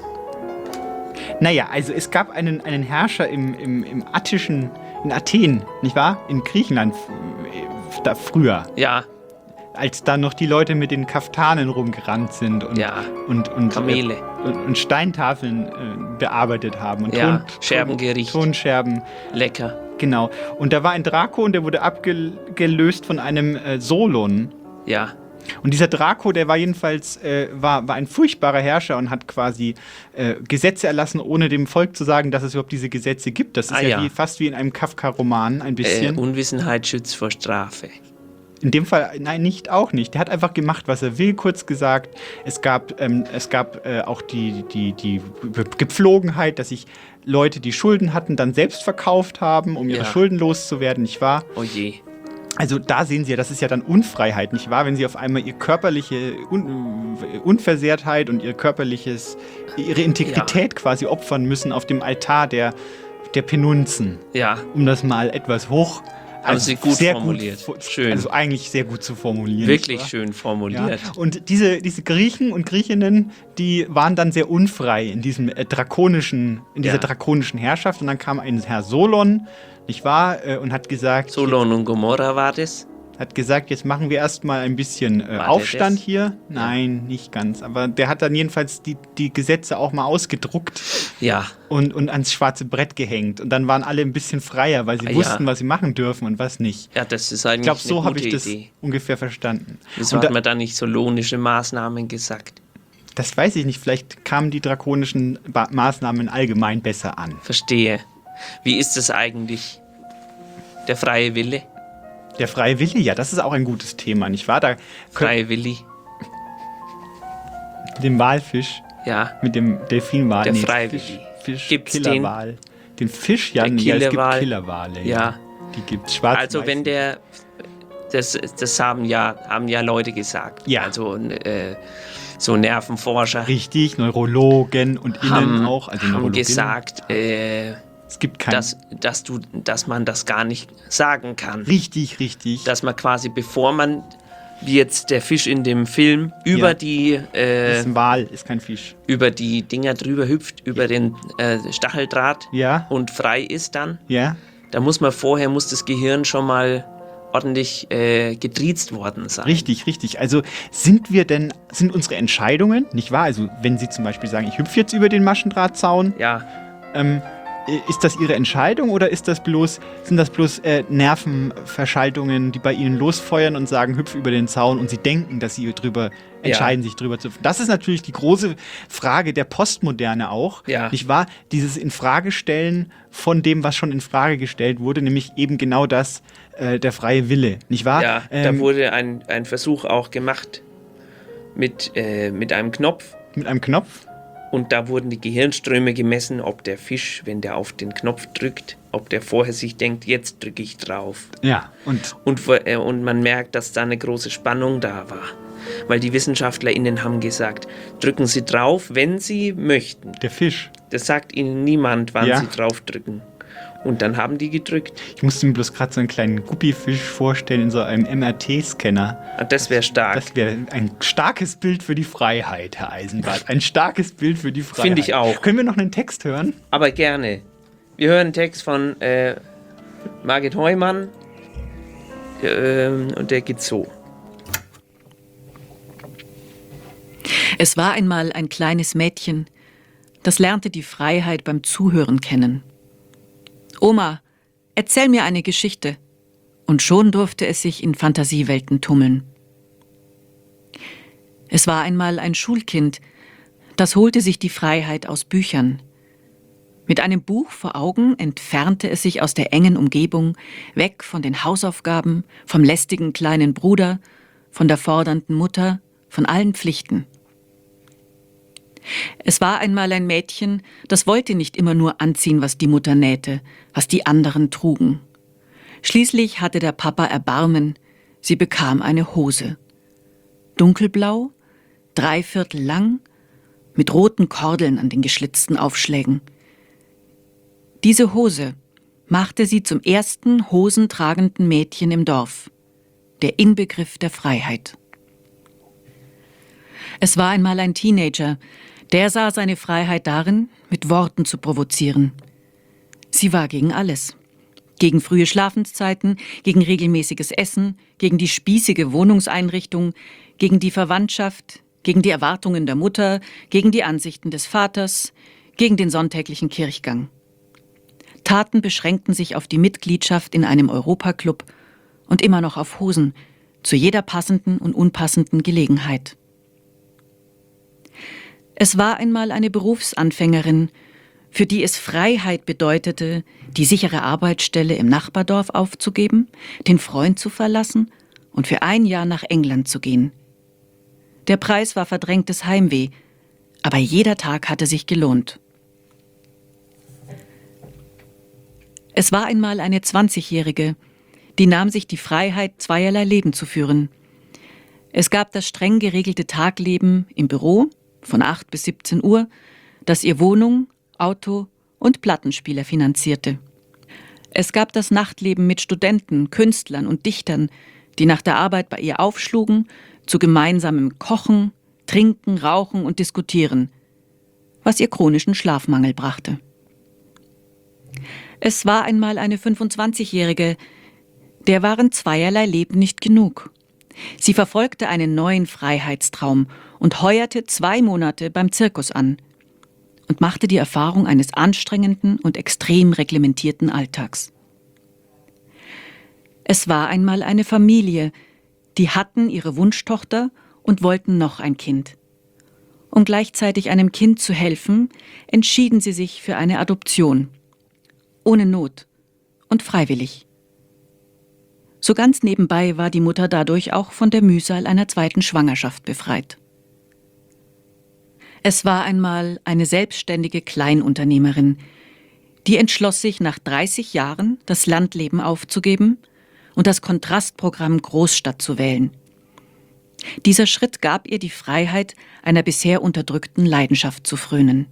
Speaker 10: Naja, also es gab einen, einen Herrscher im, im, im attischen, in Athen, nicht wahr? In Griechenland, äh, da früher.
Speaker 9: Ja.
Speaker 10: als dann noch die Leute mit den Kaftanen rumgerannt sind und,
Speaker 9: Ja,
Speaker 10: und, und,
Speaker 9: Kamele.
Speaker 10: äh, und, und Steintafeln äh, bearbeitet haben. Und
Speaker 9: Ja,
Speaker 10: Ton,
Speaker 9: Scherbengericht.
Speaker 10: Tonscherben.
Speaker 9: Lecker.
Speaker 10: Genau. Und da war ein Draco und der wurde abgelöst von einem äh, Solon.
Speaker 9: Ja.
Speaker 10: Und dieser Draco, der war jedenfalls äh, war, war ein furchtbarer Herrscher und hat quasi äh, Gesetze erlassen, ohne dem Volk zu sagen, dass es überhaupt diese Gesetze gibt. Das ist
Speaker 9: Ah,
Speaker 10: ja,
Speaker 9: ja.
Speaker 10: Wie, fast wie in einem Kafka-Roman ein
Speaker 9: Äh,
Speaker 10: bisschen.
Speaker 9: Unwissenheit schützt vor Strafe.
Speaker 10: In dem Fall, nein, nicht, auch nicht. Der hat einfach gemacht, was er will, kurz gesagt. Es gab, ähm, es gab äh, auch die, die, die Gepflogenheit, dass sich Leute, die Schulden hatten, dann selbst verkauft haben, um ihre
Speaker 9: Ja.
Speaker 10: Schulden loszuwerden, nicht wahr?
Speaker 9: Oh je.
Speaker 10: Also da sehen Sie ja, das ist ja dann Unfreiheit, nicht wahr? Wenn Sie auf einmal Ihre körperliche Un Unversehrtheit und Ihr körperliches, Ihre Integrität quasi opfern müssen auf dem Altar der, der Penunzen.
Speaker 9: Ja.
Speaker 10: Um das mal etwas hoch...
Speaker 9: Haben Sie gut
Speaker 10: sehr
Speaker 9: formuliert.
Speaker 10: Gut,
Speaker 9: Schön.
Speaker 10: Also eigentlich sehr gut zu formulieren.
Speaker 9: Wirklich
Speaker 10: nicht wahr?
Speaker 9: schön formuliert.
Speaker 10: Ja. Und diese, diese Griechen und Griechinnen, die waren dann sehr unfrei in diesem äh, drakonischen, in dieser
Speaker 9: Ja.
Speaker 10: drakonischen Herrschaft. Und dann kam ein Herr Solon, nicht wahr, äh, und hat gesagt,
Speaker 9: Solon und Gomorra war das?
Speaker 10: hat gesagt, jetzt machen wir erstmal ein bisschen äh,
Speaker 9: War der
Speaker 10: Aufstand
Speaker 9: das?
Speaker 10: hier. Nein, nicht ganz. Aber der hat dann jedenfalls die, die Gesetze auch mal ausgedruckt
Speaker 9: Ja.
Speaker 10: und, und ans schwarze Brett gehängt. Und dann waren alle ein bisschen freier, weil sie
Speaker 9: Ah, ja.
Speaker 10: wussten, was sie machen dürfen und was nicht.
Speaker 9: Ja, das ist eigentlich
Speaker 10: Ich glaube, so
Speaker 9: eine
Speaker 10: habe
Speaker 9: gute
Speaker 10: ich das
Speaker 9: Idee.
Speaker 10: ungefähr verstanden.
Speaker 9: Wieso
Speaker 10: Und
Speaker 9: hat
Speaker 10: da-
Speaker 9: man da nicht solonische Maßnahmen gesagt?
Speaker 10: Das weiß ich nicht. Vielleicht kamen die drakonischen ba Maßnahmen allgemein besser an.
Speaker 9: Verstehe. Wie ist es eigentlich? Der freie Wille?
Speaker 10: Der freie Wille, ja, das ist auch ein gutes Thema, nicht wahr? Da
Speaker 9: Freie Willi.
Speaker 10: mit dem Walfisch,
Speaker 9: Ja.
Speaker 10: mit dem Delfinwal.
Speaker 9: Der
Speaker 10: nee,
Speaker 9: freie
Speaker 10: Fisch,
Speaker 9: Willi.
Speaker 10: Fisch,
Speaker 9: Gibt's den?
Speaker 10: Killerwal. Den Fisch, ja,
Speaker 9: Der
Speaker 10: nee, ja, es gibt
Speaker 9: Killerwal.
Speaker 10: Killerwale.
Speaker 9: Ja.
Speaker 10: Die gibt's schwarz.
Speaker 9: Also wenn der, das, das haben ja, haben ja Leute gesagt.
Speaker 10: Ja.
Speaker 9: Also äh, so Nervenforscher
Speaker 10: Richtig, Neurologen und Innen
Speaker 9: haben,
Speaker 10: auch. Also
Speaker 9: haben
Speaker 10: Neurologinnen.
Speaker 9: gesagt, äh,
Speaker 10: es gibt kein...
Speaker 9: dass, dass, du, dass man das gar nicht sagen kann.
Speaker 10: Richtig, richtig.
Speaker 9: Dass man quasi, bevor man, wie jetzt der Fisch in dem Film, über
Speaker 10: Ja.
Speaker 9: die äh,
Speaker 10: ist ein Wal, ist kein Fisch.
Speaker 9: über die Dinger drüber hüpft, über den äh, Stacheldraht
Speaker 10: Ja,
Speaker 9: und frei ist dann,
Speaker 10: ja.
Speaker 9: da muss man vorher, muss das Gehirn schon mal ordentlich äh, getriezt worden sein.
Speaker 10: Richtig, richtig. Also sind wir denn, sind unsere Entscheidungen, nicht wahr? Also wenn Sie zum Beispiel sagen, ich hüpfe jetzt über den Maschendrahtzaun,
Speaker 9: Ja,
Speaker 10: ähm, ist das Ihre Entscheidung oder ist das bloß, sind das bloß äh, Nervenverschaltungen, die bei Ihnen losfeuern und sagen, hüpf über den Zaun und Sie denken, dass Sie drüber entscheiden, sich drüber zu. Das ist natürlich die große Frage der Postmoderne auch,
Speaker 9: Ja.
Speaker 10: nicht wahr? Dieses Infragestellen von dem, was schon in Frage gestellt wurde, nämlich eben genau das, äh, der freie Wille, nicht wahr?
Speaker 9: ja da
Speaker 10: Ähm,
Speaker 9: wurde ein, ein Versuch auch gemacht mit, äh, mit einem Knopf.
Speaker 10: mit einem Knopf.
Speaker 9: Und da wurden die Gehirnströme gemessen, ob der Fisch, wenn der auf den Knopf drückt, ob der vorher sich denkt, jetzt drücke ich drauf.
Speaker 10: Ja, und
Speaker 9: Und, vor- äh, und man merkt, dass da eine große Spannung da war. Weil die WissenschaftlerInnen haben gesagt, drücken Sie drauf, wenn Sie möchten.
Speaker 10: der Fisch.
Speaker 9: Das sagt Ihnen niemand, wann
Speaker 10: Ja.
Speaker 9: Sie drauf drücken. Und dann haben die gedrückt.
Speaker 10: Ich musste mir bloß gerade so einen kleinen Guppifisch vorstellen in so einem M R T-Scanner.
Speaker 9: Ah, das wäre stark.
Speaker 10: Das wäre ein starkes Bild für die Freiheit, Herr Eisenbart. Ein starkes Bild für die Freiheit.
Speaker 9: Finde ich auch.
Speaker 10: Können wir noch einen Text hören?
Speaker 9: Aber gerne. Wir hören einen Text von äh, Margit Heumann. Ähm, und der geht so.
Speaker 13: Es war einmal ein kleines Mädchen, das lernte die Freiheit beim Zuhören kennen. Oma, erzähl mir eine Geschichte. Und schon durfte es sich in Fantasiewelten tummeln. Es war einmal ein Schulkind, das holte sich die Freiheit aus Büchern. Mit einem Buch vor Augen entfernte es sich aus der engen Umgebung, weg von den Hausaufgaben, vom lästigen kleinen Bruder, von der fordernden Mutter, von allen Pflichten. Es war einmal ein Mädchen, das wollte nicht immer nur anziehen, was die Mutter nähte, was die anderen trugen. Schließlich hatte der Papa Erbarmen, sie bekam eine Hose. Dunkelblau, dreiviertel lang, mit roten Kordeln an den geschlitzten Aufschlägen. Diese Hose machte sie zum ersten hosentragenden Mädchen im Dorf, der Inbegriff der Freiheit. Es war einmal ein Teenager, der sah seine Freiheit darin, mit Worten zu provozieren. Sie war gegen alles. Gegen frühe Schlafenszeiten, gegen regelmäßiges Essen, gegen die spießige Wohnungseinrichtung, gegen die Verwandtschaft, gegen die Erwartungen der Mutter, gegen die Ansichten des Vaters, gegen den sonntäglichen Kirchgang. Taten beschränkten sich auf die Mitgliedschaft in einem Europaclub und immer noch auf Hosen, zu jeder passenden und unpassenden Gelegenheit. Es war einmal eine Berufsanfängerin, für die es Freiheit bedeutete, die sichere Arbeitsstelle im Nachbardorf aufzugeben, den Freund zu verlassen und für ein Jahr nach England zu gehen. Der Preis war verdrängtes Heimweh, aber jeder Tag hatte sich gelohnt. Es war einmal eine zwanzigjährige, die nahm sich die Freiheit, zweierlei Leben zu führen. Es gab das streng geregelte Tagleben im Büro von acht bis siebzehn Uhr, das ihr Wohnung, Auto und Plattenspieler finanzierte. Es gab das Nachtleben mit Studenten, Künstlern und Dichtern, die nach der Arbeit bei ihr aufschlugen, zu gemeinsamem Kochen, Trinken, Rauchen und Diskutieren, was ihr chronischen Schlafmangel brachte. Es war einmal eine fünfundzwanzigjährige, der waren zweierlei Leben nicht genug. Sie verfolgte einen neuen Freiheitstraum und heuerte zwei Monate beim Zirkus an und machte die Erfahrung eines anstrengenden und extrem reglementierten Alltags. Es war einmal eine Familie, die hatten ihre Wunschtochter und wollten noch ein Kind. Um gleichzeitig einem Kind zu helfen, entschieden sie sich für eine Adoption. Ohne Not und freiwillig. So ganz nebenbei war die Mutter dadurch auch von der Mühsal einer zweiten Schwangerschaft befreit. Es war einmal eine selbstständige Kleinunternehmerin, die entschloss sich nach dreißig Jahren das Landleben aufzugeben und das Kontrastprogramm Großstadt zu wählen. Dieser Schritt gab ihr die Freiheit, einer bisher unterdrückten Leidenschaft zu frönen.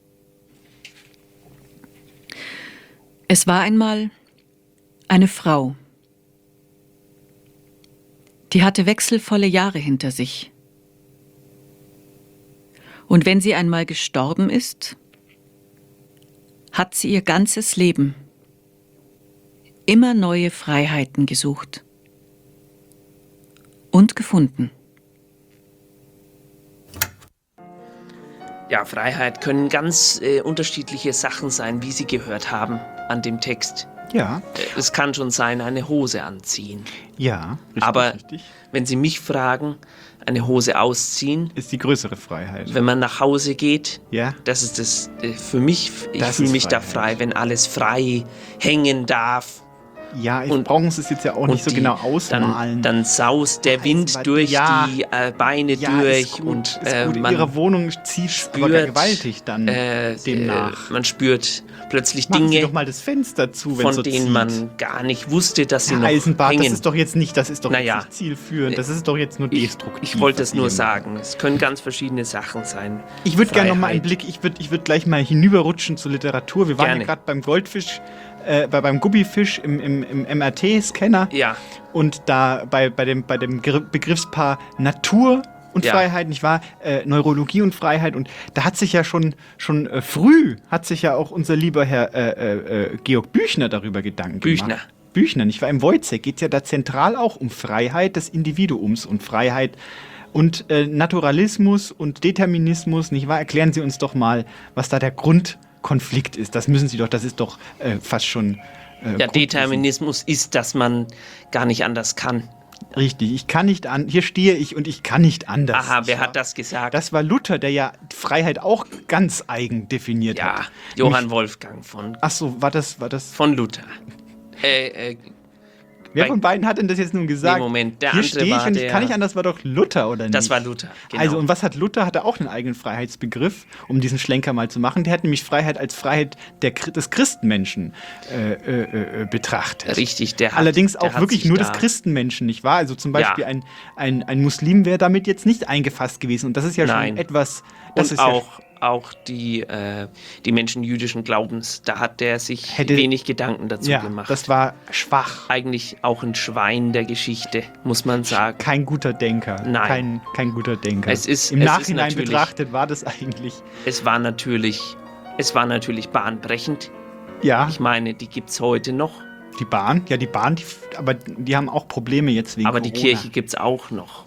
Speaker 13: Es war einmal eine Frau, die hatte wechselvolle Jahre hinter sich. Und wenn sie einmal gestorben ist, hat sie ihr ganzes Leben immer neue Freiheiten gesucht und gefunden.
Speaker 9: Ja, Freiheit können ganz äh, unterschiedliche Sachen sein, wie Sie gehört haben an dem Text.
Speaker 10: Ja.
Speaker 9: Äh, es kann schon sein, eine Hose anziehen.
Speaker 10: Ja, richtig,
Speaker 9: Aber
Speaker 10: richtig.
Speaker 9: wenn Sie mich fragen, eine Hose ausziehen,
Speaker 10: ist die größere Freiheit.
Speaker 9: Wenn man nach Hause geht,
Speaker 10: ja.
Speaker 9: das ist das äh, für mich, ich
Speaker 10: Das
Speaker 9: fühle
Speaker 10: ist
Speaker 9: mich da
Speaker 10: Freiheit.
Speaker 9: frei, wenn alles frei hängen darf.
Speaker 10: Ja,
Speaker 9: und
Speaker 10: brauchen Sie es jetzt ja auch nicht so
Speaker 9: die,
Speaker 10: genau ausmalen.
Speaker 9: Dann, dann saust der Wind
Speaker 10: Eisenbahn,
Speaker 9: durch
Speaker 10: ja.
Speaker 9: die äh, Beine
Speaker 10: Ja,
Speaker 9: durch
Speaker 10: ist gut,
Speaker 9: und
Speaker 10: ist
Speaker 9: äh,
Speaker 10: gut. In
Speaker 9: man
Speaker 10: ihrer Wohnung zieht
Speaker 9: spürt,
Speaker 10: aber gewaltig dann
Speaker 9: äh,
Speaker 10: demnach.
Speaker 9: Äh, man spürt plötzlich
Speaker 10: Machen
Speaker 9: Dinge,
Speaker 10: Sie doch mal das Fenster zu, wenn
Speaker 9: von
Speaker 10: so
Speaker 9: denen
Speaker 10: zieht.
Speaker 9: man gar nicht wusste, dass sie
Speaker 10: Herr
Speaker 9: noch
Speaker 10: Eisenbart,
Speaker 9: hängen.
Speaker 10: das ist doch jetzt nicht, das ist doch
Speaker 9: Naja.
Speaker 10: jetzt nicht zielführend, das ist doch jetzt nur destruktiv.
Speaker 9: Ich wollte
Speaker 10: was
Speaker 9: es nur
Speaker 10: Sie hier
Speaker 9: sagen. Es können ganz verschiedene Sachen sein.
Speaker 10: Ich würde gerne noch mal einen
Speaker 9: Freiheit.
Speaker 10: Blick, ich würde ich würd gleich mal hinüberrutschen zur Literatur. Wir waren
Speaker 9: Gerne.
Speaker 10: ja gerade beim Goldfisch, äh, bei, beim Guppifisch im, im, im M R T-Scanner.
Speaker 9: Ja.
Speaker 10: Und da bei, bei dem, bei dem Gr- Begriffspaar Natur und
Speaker 9: Ja.
Speaker 10: Freiheit, nicht wahr? Äh, Neurologie und Freiheit. Und da hat sich ja schon, schon äh, früh, hat sich ja auch unser lieber Herr äh, äh, Georg Büchner darüber Gedanken
Speaker 9: Büchner.
Speaker 10: gemacht. Büchner, nicht wahr? Im Wojciech geht es ja da zentral auch um Freiheit des Individuums und Freiheit und äh, Naturalismus und Determinismus, nicht wahr? Erklären Sie uns doch mal, was da der Grundkonflikt ist. Das müssen Sie doch, das ist doch äh, fast schon äh,
Speaker 9: Der
Speaker 10: Grundwissen.
Speaker 9: Determinismus ist, dass man gar nicht anders kann.
Speaker 10: Richtig, ich kann nicht an, hier stehe ich und ich kann nicht anders.
Speaker 9: Aha,
Speaker 10: nicht
Speaker 9: wer
Speaker 10: wahr?
Speaker 9: hat das gesagt?
Speaker 10: Das war Luther, der ja Freiheit auch ganz eigen definiert
Speaker 9: ja,
Speaker 10: hat.
Speaker 9: Johann
Speaker 10: Nämlich-
Speaker 9: Wolfgang von,
Speaker 10: Ach so, war das, war das?
Speaker 9: von Luther. Äh, äh,
Speaker 10: Wer
Speaker 9: bei-
Speaker 10: von beiden hat denn das jetzt nun gesagt?
Speaker 9: Nee, Moment, der
Speaker 10: Hier
Speaker 9: andere
Speaker 10: stehe ich
Speaker 9: war
Speaker 10: und ich
Speaker 9: der-
Speaker 10: kann nicht anders, war doch Luther, oder nicht?
Speaker 9: Das war Luther, genau.
Speaker 10: Also, und was hat Luther? Hat er auch einen eigenen Freiheitsbegriff, um diesen Schlenker mal zu machen? Der hat nämlich Freiheit als Freiheit der, Chri- des Christenmenschen äh, äh, äh, betrachtet.
Speaker 9: Richtig, der hat,
Speaker 10: Allerdings
Speaker 9: der
Speaker 10: auch
Speaker 9: hat
Speaker 10: wirklich
Speaker 9: sich
Speaker 10: nur
Speaker 9: da,
Speaker 10: des Christenmenschen, nicht wahr? Also zum Beispiel
Speaker 9: Ja.
Speaker 10: ein, ein, ein Muslim wäre damit jetzt nicht eingefasst gewesen. Und das ist ja
Speaker 9: Nein.
Speaker 10: schon etwas. Das
Speaker 9: Und
Speaker 10: ist
Speaker 9: auch, auch die, äh, die Menschen jüdischen Glaubens, da hat der sich
Speaker 10: Hätte-
Speaker 9: wenig Gedanken dazu
Speaker 10: ja,
Speaker 9: gemacht.
Speaker 10: das war schwach.
Speaker 9: Eigentlich auch ein Schwein der Geschichte, muss man sagen.
Speaker 10: Kein guter Denker.
Speaker 9: Nein.
Speaker 10: Kein, kein guter Denker.
Speaker 9: Es ist-
Speaker 10: Im
Speaker 9: es ist
Speaker 10: Nachhinein
Speaker 9: natürlich-
Speaker 10: betrachtet war das eigentlich.
Speaker 9: Es war natürlich, es war natürlich bahnbrechend.
Speaker 10: Ja.
Speaker 9: Ich meine, die gibt es heute noch.
Speaker 10: Die Bahn? Ja, die Bahn, die, aber die haben auch Probleme jetzt wegen
Speaker 9: Aber
Speaker 10: Corona.
Speaker 9: die Kirche gibt es auch noch.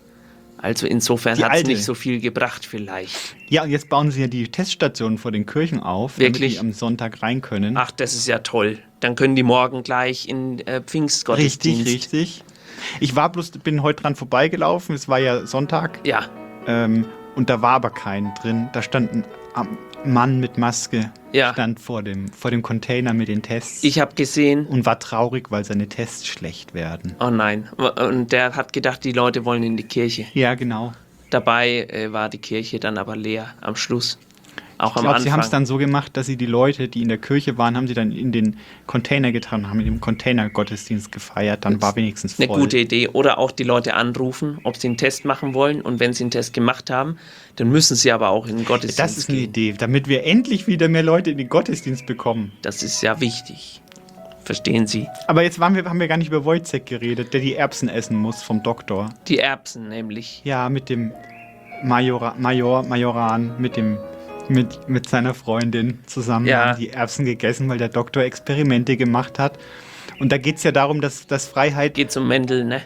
Speaker 9: Also insofern
Speaker 10: Die
Speaker 9: hat es
Speaker 10: alte.
Speaker 9: nicht so viel gebracht vielleicht.
Speaker 10: Ja, und jetzt bauen sie ja die Teststationen vor den Kirchen auf,
Speaker 9: Wirklich?
Speaker 10: damit die am Sonntag rein können.
Speaker 9: Ach, das ist ja toll. Dann können die morgen gleich in äh, Pfingstgottesdienst.
Speaker 10: Richtig, richtig. Ich war bloß, bin heute dran vorbeigelaufen, es war ja Sonntag.
Speaker 9: Ja.
Speaker 10: Ähm, und da war aber kein drin. Da stand ein ähm, Mann mit Maske,
Speaker 9: Ja.
Speaker 10: stand vor dem, vor dem Container mit den Tests.
Speaker 9: Ich habe gesehen.
Speaker 10: Und war traurig, weil seine Tests schlecht werden.
Speaker 9: Oh nein. Und der hat gedacht, die Leute wollen in die Kirche.
Speaker 10: Ja, genau.
Speaker 9: Dabei äh, war die Kirche dann aber leer am Schluss. Auch
Speaker 10: Ich
Speaker 9: am
Speaker 10: glaube, sie haben es
Speaker 9: Anfang.
Speaker 10: dann so gemacht, dass sie die Leute, die in der Kirche waren, haben sie dann in den Container getan, haben in dem Container Gottesdienst gefeiert. Dann war wenigstens voll.
Speaker 9: Eine gute Idee. Oder auch die Leute anrufen, ob sie einen Test machen wollen. Und wenn sie einen Test gemacht haben, dann müssen sie aber auch in den Gottesdienst
Speaker 10: Das ist eine
Speaker 9: gehen.
Speaker 10: Idee, damit wir endlich wieder mehr Leute in den Gottesdienst bekommen.
Speaker 9: Das ist ja wichtig. Verstehen Sie?
Speaker 10: Aber jetzt waren wir, haben wir gar nicht über Wojciech geredet, der die Erbsen essen muss vom Doktor.
Speaker 9: Die Erbsen nämlich.
Speaker 10: Ja, mit dem Major, Major, Majoran, mit dem mit, mit seiner Freundin zusammen
Speaker 9: Ja.
Speaker 10: haben die Erbsen gegessen, weil der Doktor Experimente gemacht hat. Und da geht es ja darum, dass, dass Freiheit...
Speaker 9: Geht um Mendel, ne?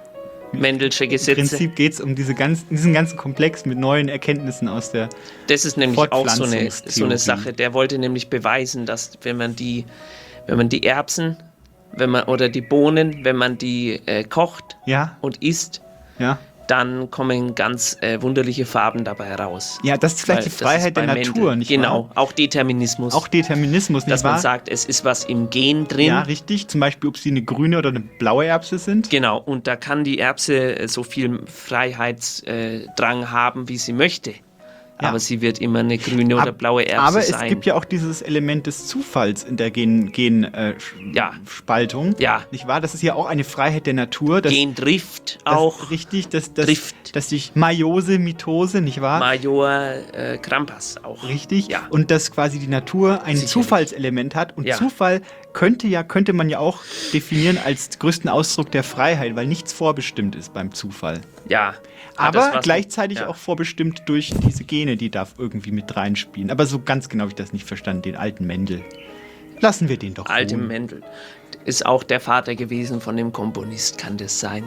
Speaker 9: Mendelsche Gesetze.
Speaker 10: Im Prinzip geht es um diese ganzen, diesen ganzen Komplex mit neuen Erkenntnissen aus der
Speaker 9: Das ist nämlich auch so eine, so eine
Speaker 10: Fortpflanzungstheorie.
Speaker 9: Sache. Der wollte nämlich beweisen, dass wenn man die, wenn man die Erbsen, wenn man oder die Bohnen, wenn man die äh, kocht
Speaker 10: Ja.
Speaker 9: und isst,
Speaker 10: Ja.
Speaker 9: dann kommen ganz äh, wunderliche Farben dabei raus.
Speaker 10: Ja, das ist vielleicht
Speaker 9: Weil
Speaker 10: die
Speaker 9: das
Speaker 10: Freiheit
Speaker 9: ist bei
Speaker 10: der Natur,
Speaker 9: Mendel.
Speaker 10: nicht
Speaker 9: Genau,
Speaker 10: wahr?
Speaker 9: auch Determinismus.
Speaker 10: Auch Determinismus, nicht
Speaker 9: dass
Speaker 10: wahr?
Speaker 9: man sagt, es ist was im Gen drin.
Speaker 10: Ja, richtig. Zum Beispiel, ob sie eine grüne oder eine blaue Erbse sind.
Speaker 9: Genau, und da kann die Erbse äh, so viel Freiheitsdrang haben, wie sie möchte.
Speaker 10: Ja.
Speaker 9: Aber sie wird immer eine grüne oder
Speaker 10: Ab-
Speaker 9: blaue Erbse
Speaker 10: Aber es
Speaker 9: sein.
Speaker 10: gibt ja auch dieses Element des Zufalls in der Gen, Gen, äh, Sch-
Speaker 9: Ja.
Speaker 10: Spaltung.
Speaker 9: Ja.
Speaker 10: Nicht wahr? Das ist ja auch eine Freiheit der Natur. Dass,
Speaker 9: Gendrift
Speaker 10: dass,
Speaker 9: auch.
Speaker 10: Richtig, dass, dass,
Speaker 9: Drift.
Speaker 10: dass sich Meiose, Mitose, nicht wahr?
Speaker 9: Major äh, Krampas auch.
Speaker 10: Richtig.
Speaker 9: Ja.
Speaker 10: Und dass quasi die Natur ein
Speaker 9: Sicherlich.
Speaker 10: Zufallselement hat. Und
Speaker 9: Ja.
Speaker 10: Zufall könnte ja, könnte man ja auch definieren als größten Ausdruck der Freiheit, weil nichts vorbestimmt ist beim Zufall.
Speaker 9: Ja.
Speaker 10: Aber
Speaker 9: das, was-
Speaker 10: gleichzeitig
Speaker 9: ja.
Speaker 10: auch vorbestimmt durch diese Gene, die da irgendwie mit reinspielen. Aber so ganz genau habe ich das nicht verstanden, den alten Mendel. Lassen wir den doch
Speaker 9: Alte
Speaker 10: ruhen.
Speaker 9: Mendel. Ist auch der Vater gewesen von dem Komponist, kann das sein?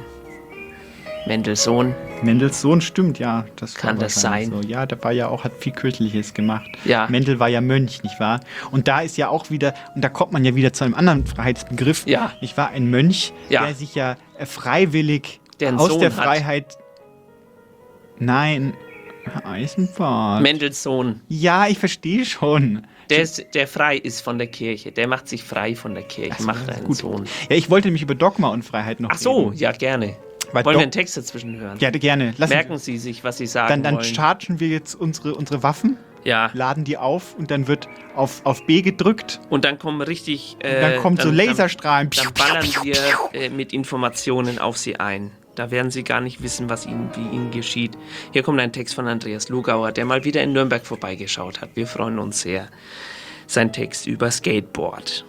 Speaker 9: Mendels Sohn.
Speaker 10: Mendels Sohn stimmt, ja. Das
Speaker 9: Kann
Speaker 10: war
Speaker 9: das
Speaker 10: wahrscheinlich
Speaker 9: sein?
Speaker 10: So. Ja, der war ja auch, hat viel Kirchliches gemacht.
Speaker 9: Ja.
Speaker 10: Mendel war ja Mönch, nicht wahr? Und da ist ja auch wieder, und da kommt man ja wieder zu einem anderen Freiheitsbegriff.
Speaker 9: Ja.
Speaker 10: Nicht wahr? Ein Mönch,
Speaker 9: Ja.
Speaker 10: der sich ja äh, freiwillig
Speaker 9: Der einen
Speaker 10: aus
Speaker 9: Sohn
Speaker 10: der
Speaker 9: hat.
Speaker 10: Freiheit. Nein, Herr Eisenbart.
Speaker 9: Mendels Sohn.
Speaker 10: Ja, ich verstehe schon.
Speaker 9: Der, ist, der frei ist von der Kirche. Der macht sich frei von der Kirche.
Speaker 10: so,
Speaker 9: macht
Speaker 10: das ist
Speaker 9: einen
Speaker 10: gut.
Speaker 9: Sohn.
Speaker 10: Ja, ich wollte nämlich über Dogma und Freiheit noch
Speaker 9: Ach so,
Speaker 10: reden.
Speaker 9: ja, gerne.
Speaker 10: Weil
Speaker 9: Wollen wir
Speaker 10: Dog-
Speaker 9: einen Text dazwischen hören?
Speaker 10: Ja, gerne. Lassen
Speaker 9: Merken Sie sich, was Sie sagen
Speaker 10: Dann, dann
Speaker 9: wollen.
Speaker 10: chargen wir jetzt unsere, unsere Waffen,
Speaker 9: Ja.
Speaker 10: laden die auf und dann wird auf, auf B gedrückt.
Speaker 9: Und dann kommen richtig.
Speaker 10: Und dann
Speaker 9: äh,
Speaker 10: kommt so Laserstrahlen.
Speaker 9: Dann, dann ballern wir äh, mit Informationen auf Sie ein. Da werden Sie gar nicht wissen, was Ihnen, wie Ihnen geschieht. Hier kommt ein Text von Andreas Lugauer, der mal wieder in Nürnberg vorbeigeschaut hat. Wir freuen uns sehr. Sein Text über Skateboard.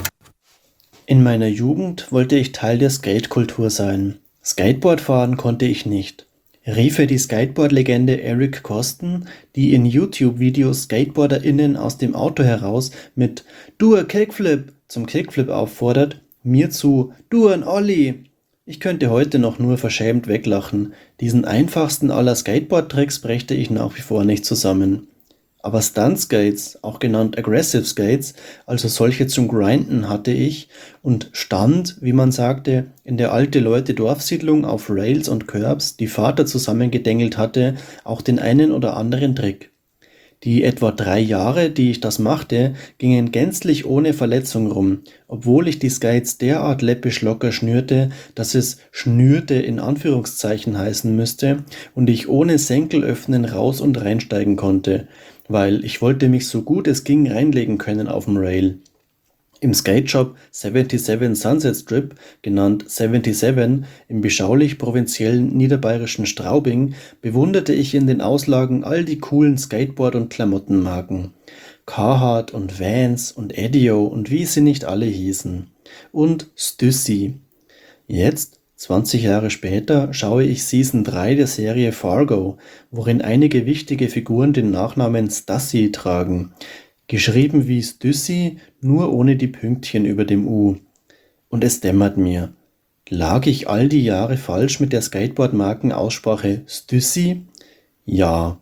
Speaker 14: In meiner Jugend wollte ich Teil der Skatekultur sein. Skateboard fahren konnte ich nicht. Riefe die Skateboard-Legende Eric Kosten, die in YouTube-Videos SkateboarderInnen aus dem Auto heraus mit "Du a Kickflip" zum Kickflip auffordert, mir zu "Du an Ollie". Ich könnte heute noch nur verschämt weglachen. Diesen einfachsten aller Skateboard-Tricks brächte ich nach wie vor nicht zusammen. Aber Stunt-Skates, auch genannt Aggressive Skates, also solche zum Grinden, hatte ich und stand, wie man sagte, in der Alte-Leute-Dorfsiedlung auf Rails und Curbs, die Vater zusammengedengelt hatte, auch den einen oder anderen Trick. Die etwa drei Jahre, die ich das machte, gingen gänzlich ohne Verletzung rum, obwohl ich die Skates derart läppisch locker schnürte, dass es schnürte in Anführungszeichen heißen müsste und ich ohne Senkel öffnen raus und reinsteigen konnte, weil ich wollte mich so gut es ging reinlegen können auf dem Rail. Im Skateshop siebenundsiebzig Sunset Strip, genannt siebenundsiebzig, im beschaulich provinziellen niederbayerischen Straubing, bewunderte ich in den Auslagen all die coolen Skateboard- und Klamottenmarken. Carhartt und Vans und Edio und wie sie nicht alle hießen. Und Stussy. Jetzt, zwanzig Jahre später, schaue ich Season drei der Serie Fargo, worin einige wichtige Figuren den Nachnamen Stussy tragen. Geschrieben wie Stussy, nur ohne die Pünktchen über dem U. Und es dämmert mir. Lag ich all die Jahre falsch mit der Skateboard-Markenaussprache Stussy? Ja.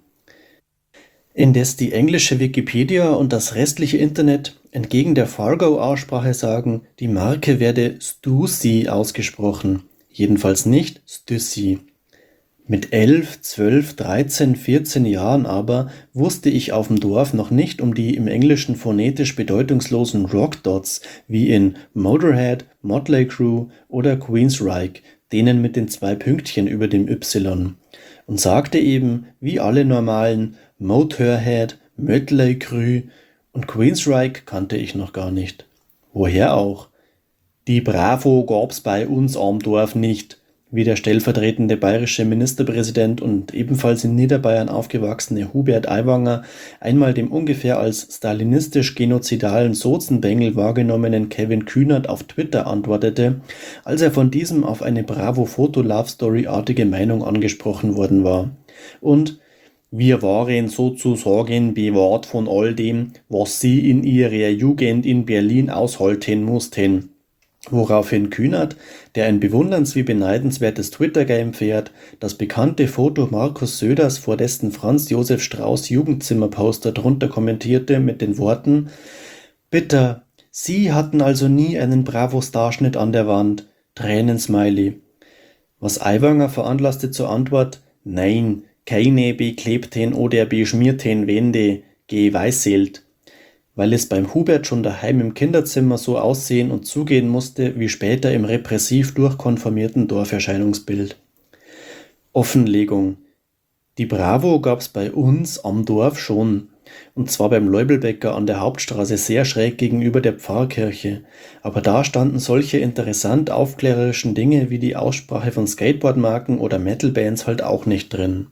Speaker 14: Indes die englische Wikipedia und das restliche Internet entgegen der Fargo-Aussprache sagen, die Marke werde Stussy ausgesprochen, jedenfalls nicht Stussy. Mit elf, zwölf, dreizehn, vierzehn Jahren aber wusste ich auf dem Dorf noch nicht um die im Englischen phonetisch bedeutungslosen Rockdots wie in Motorhead, Motley Crue oder Queensryche, denen mit den zwei Pünktchen über dem Y, und sagte eben, wie alle normalen, Motorhead, Motley Crue und Queensryche kannte ich noch gar nicht. Woher auch? Die Bravo gab's bei uns am Dorf nicht, wie der stellvertretende bayerische Ministerpräsident und ebenfalls in Niederbayern aufgewachsene Hubert Aiwanger einmal dem ungefähr als stalinistisch-genozidalen Sozenbengel wahrgenommenen Kevin Kühnert auf Twitter antwortete, als er von diesem auf eine Bravo-Foto-Love-Story-artige Meinung angesprochen worden war. Und wir waren sozusagen bewahrt von all dem, was sie in ihrer Jugend in Berlin aushalten mussten. Woraufhin Kühnert, der ein bewunderns- wie beneidenswertes Twitter-Game fährt, das bekannte Foto Markus Söders vor dessen Franz Josef Strauß Jugendzimmerposter drunter kommentierte mit den Worten: Bitter, Sie hatten also nie einen Bravo-Starschnitt an der Wand. Tränensmiley. Was Aiwanger veranlasste zur Antwort: Nein, keine beklebten oder beschmierten Wände, geweißelt. Weil es beim Hubert schon daheim im Kinderzimmer so aussehen und zugehen musste, wie später im repressiv durchkonformierten Dorferscheinungsbild. Offenlegung. Die Bravo gab's bei uns am Dorf schon, und zwar beim Leubelbäcker an der Hauptstraße sehr schräg gegenüber der Pfarrkirche, aber da standen solche interessant aufklärerischen Dinge wie die Aussprache von Skateboardmarken oder Metalbands halt auch nicht drin.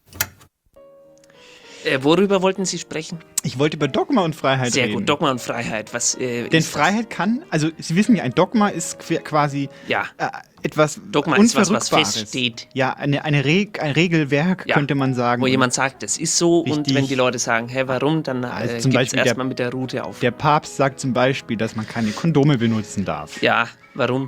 Speaker 9: Äh, worüber wollten Sie sprechen?
Speaker 10: Ich wollte über Dogma und Freiheit
Speaker 9: Sehr
Speaker 10: reden.
Speaker 9: gut, Dogma und Freiheit. Was, äh,
Speaker 10: Denn
Speaker 9: ist
Speaker 10: Freiheit kann, also Sie wissen ja, ein Dogma ist qu- quasi
Speaker 9: ja.
Speaker 10: äh, etwas
Speaker 9: Dogma ist was, was
Speaker 10: Unverrückbares.
Speaker 9: feststeht.
Speaker 10: Ja, eine, eine Reg ein Regelwerk,
Speaker 9: Ja.
Speaker 10: könnte man sagen.
Speaker 9: Wo jemand sagt, es ist so, und
Speaker 10: Richtig.
Speaker 9: wenn die Leute sagen, hä, warum, dann
Speaker 10: Also
Speaker 9: äh,
Speaker 10: zum
Speaker 9: gibt es
Speaker 10: Beispiel der-
Speaker 9: erstmal mit der Route auf.
Speaker 10: Der Papst sagt zum Beispiel, dass man keine Kondome benutzen darf.
Speaker 9: Ja, warum?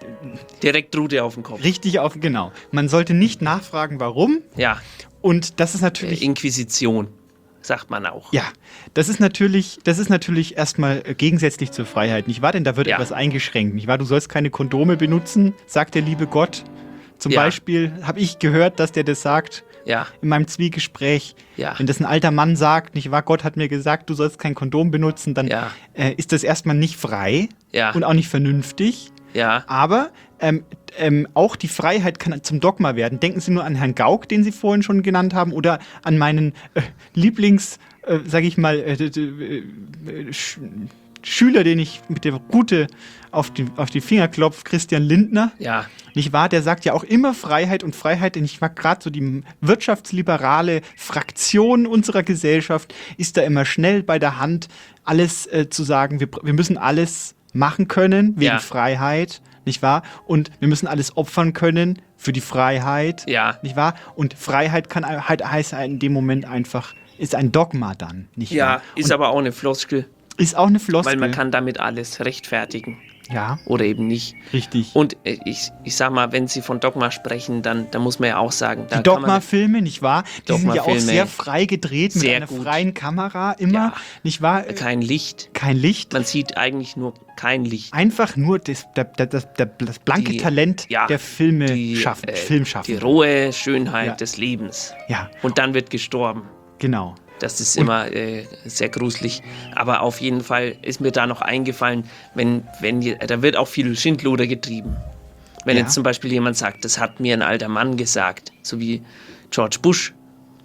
Speaker 9: Direkt Route auf den Kopf.
Speaker 10: Richtig auf, genau. Man sollte nicht nachfragen, warum.
Speaker 9: Ja.
Speaker 10: Und das ist natürlich...
Speaker 9: Äh, Inquisition, sagt man auch.
Speaker 10: Ja, das ist natürlich, das ist natürlich erstmal äh, gegensätzlich zur Freiheit, nicht wahr? Denn da wird
Speaker 9: Ja.
Speaker 10: etwas eingeschränkt, nicht wahr? Du sollst keine Kondome benutzen, sagt der liebe Gott. Zum
Speaker 9: Ja.
Speaker 10: Beispiel habe ich gehört, dass der das sagt
Speaker 9: Ja.
Speaker 10: in meinem Zwiegespräch.
Speaker 9: Ja.
Speaker 10: Wenn das ein alter Mann sagt, nicht wahr? Gott hat mir gesagt, du sollst kein Kondom benutzen, dann
Speaker 9: Ja.
Speaker 10: äh, ist das erstmal nicht frei
Speaker 9: Ja.
Speaker 10: und auch nicht vernünftig.
Speaker 9: Ja.
Speaker 10: Aber ähm, ähm, auch die Freiheit kann zum Dogma werden. Denken Sie nur an Herrn Gauck, den Sie vorhin schon genannt haben, oder an meinen äh, Lieblings, äh, sag ich mal, äh, äh, äh, Sch Schüler, den ich mit der Rute auf die, auf die Finger klopfe, Christian Lindner.
Speaker 9: Ja.
Speaker 10: Nicht wahr? Der sagt ja auch immer Freiheit und Freiheit, denn ich war gerade so die wirtschaftsliberale Fraktion unserer Gesellschaft, ist da immer schnell bei der Hand, alles äh, zu sagen, wir, wir müssen alles machen können wegen
Speaker 9: Ja.
Speaker 10: Freiheit, nicht wahr? Und wir müssen alles opfern können für die Freiheit,
Speaker 9: Ja.
Speaker 10: nicht wahr? Und Freiheit kann halt heißt in dem Moment einfach, ist ein Dogma dann, nicht
Speaker 9: Ja,
Speaker 10: wahr?
Speaker 9: ist
Speaker 10: Und
Speaker 9: aber auch eine Floskel.
Speaker 10: ist auch eine Floskel.
Speaker 9: Weil man kann damit alles rechtfertigen.
Speaker 10: Ja.
Speaker 9: Oder eben nicht.
Speaker 10: Richtig.
Speaker 9: Und äh, ich, ich sag mal, wenn Sie von Dogma sprechen, dann, dann muss man ja auch sagen, da
Speaker 10: Die
Speaker 9: kann man,
Speaker 10: Dogma-Filme, nicht wahr? Die sind ja auch
Speaker 9: Dogma-Filme.
Speaker 10: sehr frei gedreht, mit
Speaker 9: Sehr
Speaker 10: einer
Speaker 9: gut.
Speaker 10: freien Kamera immer,
Speaker 9: Ja.
Speaker 10: nicht wahr?
Speaker 9: kein Licht.
Speaker 10: Kein Licht.
Speaker 9: Man sieht eigentlich nur kein Licht.
Speaker 10: Einfach nur das, das, das, das, das blanke
Speaker 9: Die-
Speaker 10: Talent
Speaker 9: ja,
Speaker 10: der Filme
Speaker 9: die,
Speaker 10: schaffen,
Speaker 9: äh,
Speaker 10: Filmschaffen.
Speaker 9: Die rohe Schönheit
Speaker 10: Ja.
Speaker 9: des Lebens.
Speaker 10: Ja.
Speaker 9: Und dann wird gestorben.
Speaker 10: Genau.
Speaker 9: Das ist
Speaker 10: Und-
Speaker 9: immer äh, sehr gruselig. Aber auf jeden Fall ist mir da noch eingefallen, wenn, wenn je- da wird auch viel Schindluder getrieben. Wenn
Speaker 10: Ja.
Speaker 9: jetzt zum Beispiel jemand sagt, das hat mir ein alter Mann gesagt, so wie George Bush,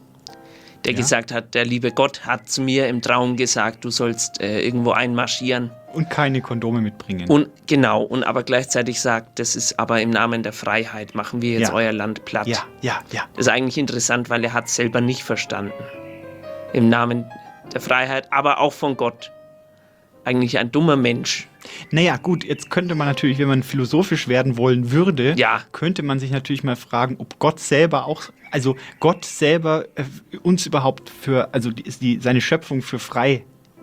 Speaker 9: der
Speaker 10: Ja.
Speaker 9: gesagt hat, der liebe Gott hat zu mir im Traum gesagt, du sollst äh, irgendwo einmarschieren.
Speaker 10: Und keine Kondome mitbringen.
Speaker 9: Und genau, und aber gleichzeitig sagt, das ist aber im Namen der Freiheit, machen wir jetzt
Speaker 10: Ja.
Speaker 9: euer Land platt.
Speaker 10: Ja, ja, ja.
Speaker 9: Das ist eigentlich interessant, weil er hat es selber nicht verstanden. Im Namen der Freiheit, aber auch von Gott. Eigentlich ein dummer Mensch.
Speaker 10: Naja, gut, jetzt könnte man natürlich, wenn man philosophisch werden wollen würde,
Speaker 9: Ja.
Speaker 10: könnte man sich natürlich mal fragen, ob Gott selber auch, also Gott selber äh, uns überhaupt für, also die, die, seine Schöpfung für frei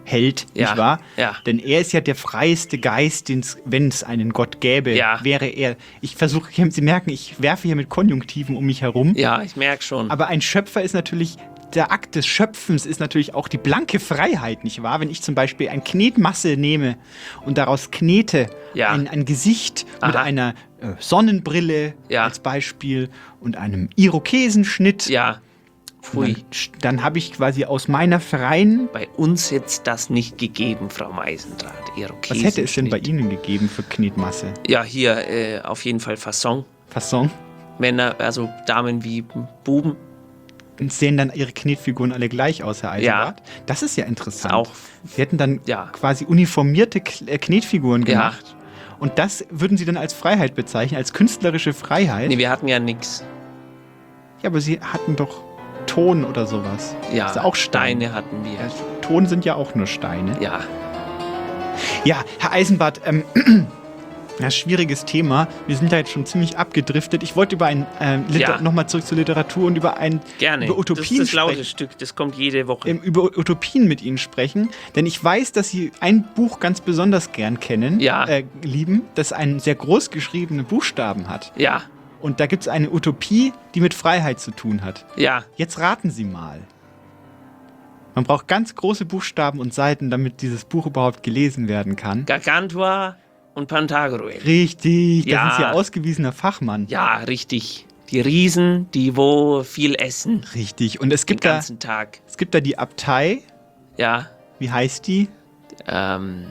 Speaker 10: Held,
Speaker 9: Ja,
Speaker 10: nicht wahr?
Speaker 9: ja.
Speaker 10: Denn er ist ja der freieste Geist, den's, wenn es einen Gott gäbe,
Speaker 9: Ja.
Speaker 10: wäre er. Ich versuche, Sie merken, ich werfe hier mit Konjunktiven um mich herum.
Speaker 9: Ja, ich merke schon.
Speaker 10: Aber ein Schöpfer ist natürlich, der Akt des Schöpfens ist natürlich auch die blanke Freiheit, nicht wahr? Wenn ich zum Beispiel ein Knetmasse nehme und daraus knete,
Speaker 9: Ja.
Speaker 10: ein, ein Gesicht mit
Speaker 9: Aha.
Speaker 10: einer äh, Sonnenbrille
Speaker 9: Ja.
Speaker 10: als Beispiel und einem Irokesenschnitt,
Speaker 9: Ja. Pfui.
Speaker 10: dann, dann habe ich quasi aus meiner freien...
Speaker 9: Bei uns hätte es das nicht gegeben, Frau Meisendrath.
Speaker 10: Was hätte es denn bei Ihnen gegeben für Knetmasse?
Speaker 9: Ja, hier äh, auf jeden Fall Fasson.
Speaker 10: Fasson?
Speaker 9: Männer, also Damen wie Buben.
Speaker 10: Sehen dann ihre Knetfiguren alle gleich aus, Herr Eisenbart? Ja. Das ist ja interessant.
Speaker 9: Auch,
Speaker 10: Sie hätten dann
Speaker 9: ja.
Speaker 10: quasi uniformierte K- äh, Knetfiguren
Speaker 9: Ja.
Speaker 10: gemacht. Und das würden Sie dann als Freiheit bezeichnen, als künstlerische Freiheit?
Speaker 9: Nee, wir hatten ja nichts.
Speaker 10: Ja, aber Sie hatten doch Ton oder sowas.
Speaker 9: Ja,
Speaker 10: ist ja auch Stein.
Speaker 9: Steine hatten wir.
Speaker 10: Ja, Ton sind ja auch nur Steine.
Speaker 9: Ja.
Speaker 10: Ja, Herr Eisenbart, ähm, ja, schwieriges Thema. Wir sind da jetzt schon ziemlich abgedriftet. Ich wollte über ein ähm,
Speaker 9: Ja.
Speaker 10: nochmal zurück zur Literatur und über ein
Speaker 9: Gerne.
Speaker 10: über Utopien
Speaker 9: das ist das laute
Speaker 10: sprechen.
Speaker 9: Stück, das kommt jede Woche.
Speaker 10: Ähm, über Utopien mit Ihnen sprechen, denn ich weiß, dass Sie ein Buch ganz besonders gern kennen,
Speaker 9: Ja.
Speaker 10: äh, lieben, das einen sehr groß geschriebene Buchstaben hat.
Speaker 9: Ja.
Speaker 10: Und da gibt es eine Utopie, die mit Freiheit zu tun hat.
Speaker 9: Ja.
Speaker 10: Jetzt raten Sie mal. Man braucht ganz große Buchstaben und Seiten, damit dieses Buch überhaupt gelesen werden kann.
Speaker 9: Gargantua und Pantagruel.
Speaker 10: Richtig,
Speaker 9: Ja.
Speaker 10: das ist ja ausgewiesener Fachmann.
Speaker 9: Ja, richtig. Die Riesen, die wo viel essen.
Speaker 10: Richtig. Und es gibt
Speaker 9: Den
Speaker 10: da,
Speaker 9: ganzen Tag.
Speaker 10: es gibt da die Abtei.
Speaker 9: Ja.
Speaker 10: Wie heißt die?
Speaker 9: Ähm.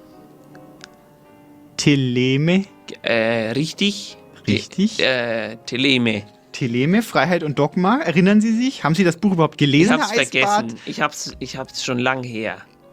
Speaker 10: Teleme.
Speaker 9: Äh, richtig.
Speaker 10: Richtig.
Speaker 9: Äh, Teleme.
Speaker 10: Teleme, Freiheit und Dogma. Erinnern Sie sich? Haben Sie das Buch überhaupt gelesen,
Speaker 9: Ich hab's
Speaker 10: Herr Eisenbart?
Speaker 9: vergessen. Ich hab's, ich hab's schon lang her.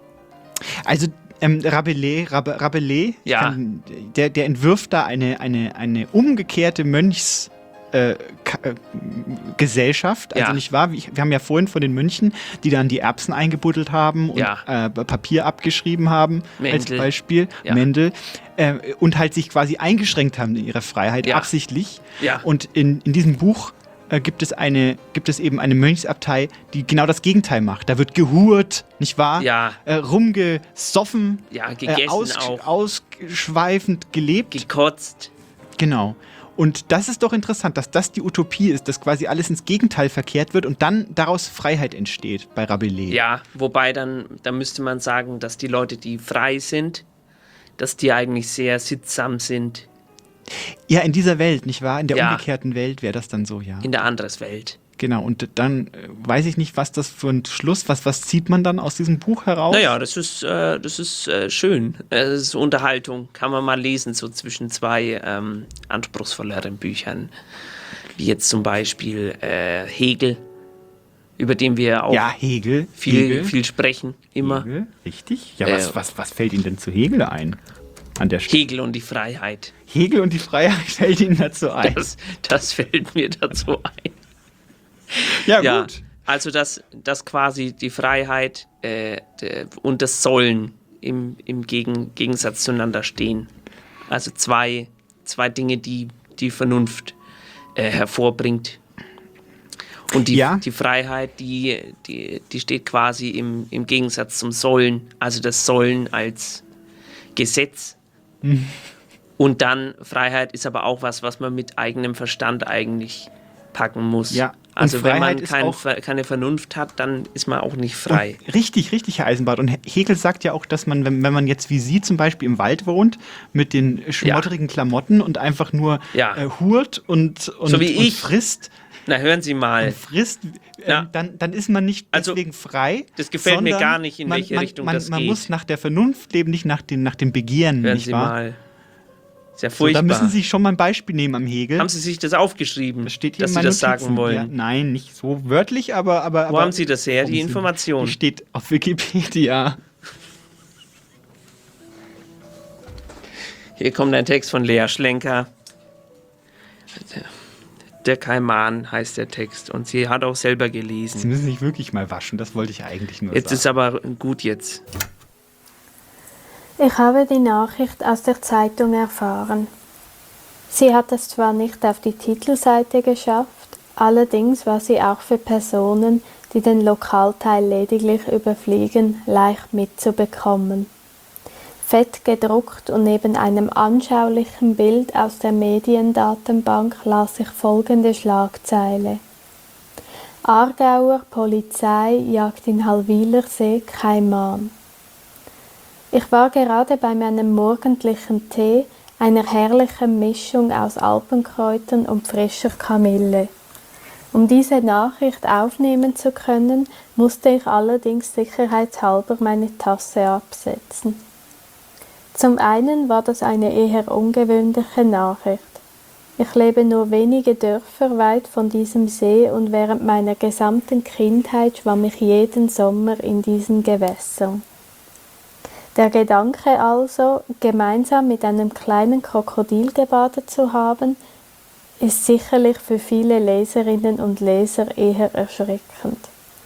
Speaker 10: Also ähm, Rabelais, Rab Rabelais ich
Speaker 9: Ja.
Speaker 10: kann, der, der entwirft da eine, eine, eine umgekehrte Mönchs... Äh, Ka- äh, Gesellschaft, also
Speaker 9: Ja.
Speaker 10: nicht wahr? Wir haben ja vorhin von den Mönchen, die dann die Erbsen eingebuddelt haben und
Speaker 9: Ja.
Speaker 10: äh, Papier abgeschrieben haben, als
Speaker 9: Mendel.
Speaker 10: Beispiel,
Speaker 9: Ja.
Speaker 10: Mendel, äh, und halt sich quasi eingeschränkt haben in ihrer Freiheit,
Speaker 9: Ja.
Speaker 10: absichtlich.
Speaker 9: Ja.
Speaker 10: Und in, in diesem Buch äh, gibt es eine, gibt es eben eine Mönchsabtei, die genau das Gegenteil macht. Da wird gehurt, nicht wahr?
Speaker 9: Ja.
Speaker 10: Äh, rumgesoffen,
Speaker 9: Ja, gegessen
Speaker 10: äh, aus,
Speaker 9: auch.
Speaker 10: ausschweifend gelebt.
Speaker 9: Gekotzt.
Speaker 10: Genau. Und das ist doch interessant, dass das die Utopie ist, dass quasi alles ins Gegenteil verkehrt wird und dann daraus Freiheit entsteht bei Rabelais.
Speaker 9: Ja, wobei dann, da müsste man sagen, dass die Leute, die frei sind, dass die eigentlich sehr sittsam sind
Speaker 10: Ja, in dieser Welt, nicht wahr? In der
Speaker 9: Ja.
Speaker 10: umgekehrten Welt wäre das dann so, ja.
Speaker 9: in der anderes Welt.
Speaker 10: Genau, und dann äh, weiß ich nicht, was das für ein Schluss, was, was zieht man dann aus diesem Buch heraus?
Speaker 9: Naja, das ist, äh, das ist äh, schön. Äh, Das ist Unterhaltung. Kann man mal lesen, so zwischen zwei ähm, anspruchsvolleren Büchern. Wie jetzt zum Beispiel äh, Hegel, über den wir auch
Speaker 10: Ja, Hegel.
Speaker 9: viel,
Speaker 10: Hegel.
Speaker 9: viel sprechen, immer.
Speaker 10: Hegel, richtig. Ja, was,
Speaker 9: Äh,
Speaker 10: was, was fällt Ihnen denn zu Hegel ein? An der Stelle.
Speaker 9: Hegel und die Freiheit.
Speaker 10: Hegel und die Freiheit fällt Ihnen dazu ein.
Speaker 9: Das, das fällt mir dazu ein.
Speaker 10: ja,
Speaker 9: Ja,
Speaker 10: gut.
Speaker 9: also dass, dass quasi die Freiheit äh, de, und das Sollen im, im Gegen, Gegensatz zueinander stehen. Also zwei, zwei Dinge, die die Vernunft äh, hervorbringt. Und die,
Speaker 10: Ja.
Speaker 9: die Freiheit, die, die, die steht quasi im, im Gegensatz zum Sollen. Also das Sollen als Gesetz.
Speaker 10: Mhm.
Speaker 9: Und dann Freiheit ist aber auch was, was man mit eigenem Verstand eigentlich packen muss.
Speaker 10: Ja, und
Speaker 9: Also wenn man
Speaker 10: Freiheit ist
Speaker 9: kein,
Speaker 10: auch-
Speaker 9: Ver- keine Vernunft hat, dann ist man auch nicht frei.
Speaker 10: Und richtig, richtig, Herr Eisenbart. Und Hegel sagt ja auch, dass man, wenn, wenn man jetzt wie Sie zum Beispiel im Wald wohnt, mit den schmotterigen Klamotten und einfach nur
Speaker 9: Ja.
Speaker 10: äh, hurt und, und,
Speaker 9: So wie
Speaker 10: und
Speaker 9: ich.
Speaker 10: frisst,
Speaker 9: Na, hören Sie mal.
Speaker 10: frisst äh,
Speaker 9: Ja.
Speaker 10: dann, dann ist man nicht
Speaker 9: Also,
Speaker 10: deswegen frei.
Speaker 9: das gefällt mir
Speaker 10: sondern
Speaker 9: gar nicht, in
Speaker 10: man,
Speaker 9: welche
Speaker 10: man,
Speaker 9: Richtung
Speaker 10: man,
Speaker 9: das
Speaker 10: Man
Speaker 9: geht.
Speaker 10: muss nach der Vernunft leben, nicht nach, den, nach dem Begehren,
Speaker 9: Hören
Speaker 10: nicht
Speaker 9: Sie
Speaker 10: wahr?
Speaker 9: mal. Ist ja
Speaker 10: So,
Speaker 9: furchtbar.
Speaker 10: da müssen Sie sich schon mal ein Beispiel nehmen am Hegel.
Speaker 9: haben Sie sich das aufgeschrieben,
Speaker 10: Das steht hier
Speaker 9: dass
Speaker 10: in
Speaker 9: Sie
Speaker 10: meinen
Speaker 9: das sagen
Speaker 10: Notizen.
Speaker 9: wollen?
Speaker 10: Ja, nein, nicht so wörtlich, aber... aber
Speaker 9: Wo
Speaker 10: aber,
Speaker 9: haben Sie das her, die
Speaker 10: Warum sind-
Speaker 9: Information?
Speaker 10: Die steht auf Wikipedia.
Speaker 9: Hier kommt ein Text von Lea Schlenker. Der Kaiman heißt der Text und sie hat auch selber
Speaker 10: Sie
Speaker 9: gelesen.
Speaker 10: müssen sich wirklich mal waschen, das wollte ich eigentlich nur
Speaker 9: Jetzt
Speaker 10: sagen.
Speaker 9: ist aber gut jetzt.
Speaker 15: Ich habe die Nachricht aus der Zeitung erfahren. Sie hat es zwar nicht auf die Titelseite geschafft, allerdings war sie auch für Personen, die den Lokalteil lediglich überfliegen, leicht mitzubekommen. Fett gedruckt und neben einem anschaulichen Bild aus der Mediendatenbank las ich folgende Schlagzeile: Aargauer Polizei jagt in Hallwilersee Kaiman. Ich war gerade bei meinem morgendlichen Tee, einer herrlichen Mischung aus Alpenkräutern und frischer Kamille. Um diese Nachricht aufnehmen zu können, musste ich allerdings sicherheitshalber meine Tasse absetzen. Zum einen war das eine eher ungewöhnliche Nachricht. Ich lebe nur wenige Dörfer weit von diesem See und während meiner gesamten Kindheit schwamm ich jeden Sommer in diesen Gewässern. Der Gedanke also, gemeinsam mit einem kleinen Krokodil gebadet zu haben, ist sicherlich für viele Leserinnen und Leser eher erschreckend.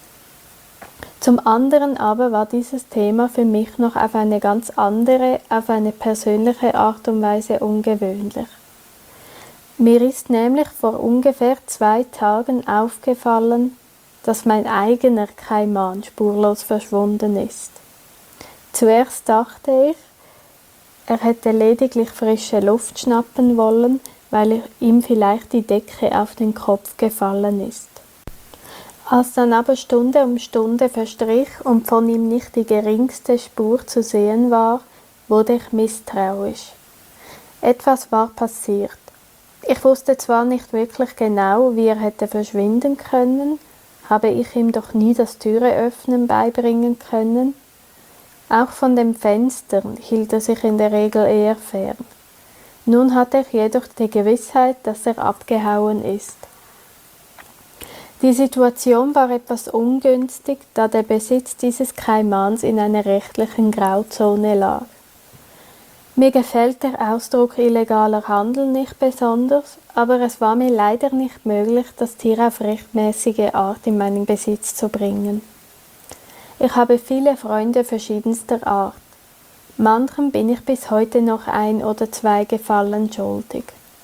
Speaker 15: Zum anderen aber war dieses Thema für mich noch auf eine ganz andere, auf eine persönliche Art und Weise ungewöhnlich. Mir ist nämlich vor ungefähr zwei Tagen aufgefallen, dass mein eigener Kaiman spurlos verschwunden ist. Zuerst dachte ich, er hätte lediglich frische Luft schnappen wollen, weil ihm vielleicht die Decke auf den Kopf gefallen ist. Als dann aber Stunde um Stunde verstrich und von ihm nicht die geringste Spur zu sehen war, wurde ich misstrauisch. Etwas war passiert. Ich wusste zwar nicht wirklich genau, wie er hätte verschwinden können, habe ich ihm doch nie das Türeöffnen beibringen können. Auch von den Fenstern hielt er sich in der Regel eher fern. Nun hatte ich jedoch die Gewissheit, dass er abgehauen ist. Die Situation war etwas ungünstig, da der Besitz dieses Kaimans in einer rechtlichen Grauzone lag. Mir gefällt der Ausdruck illegaler Handel nicht besonders, aber es war mir leider nicht möglich, das Tier auf rechtmäßige Art in meinen Besitz zu bringen. Ich habe viele Freunde verschiedenster Art. Manchem bin ich bis heute noch ein oder zwei Gefallen schuldig.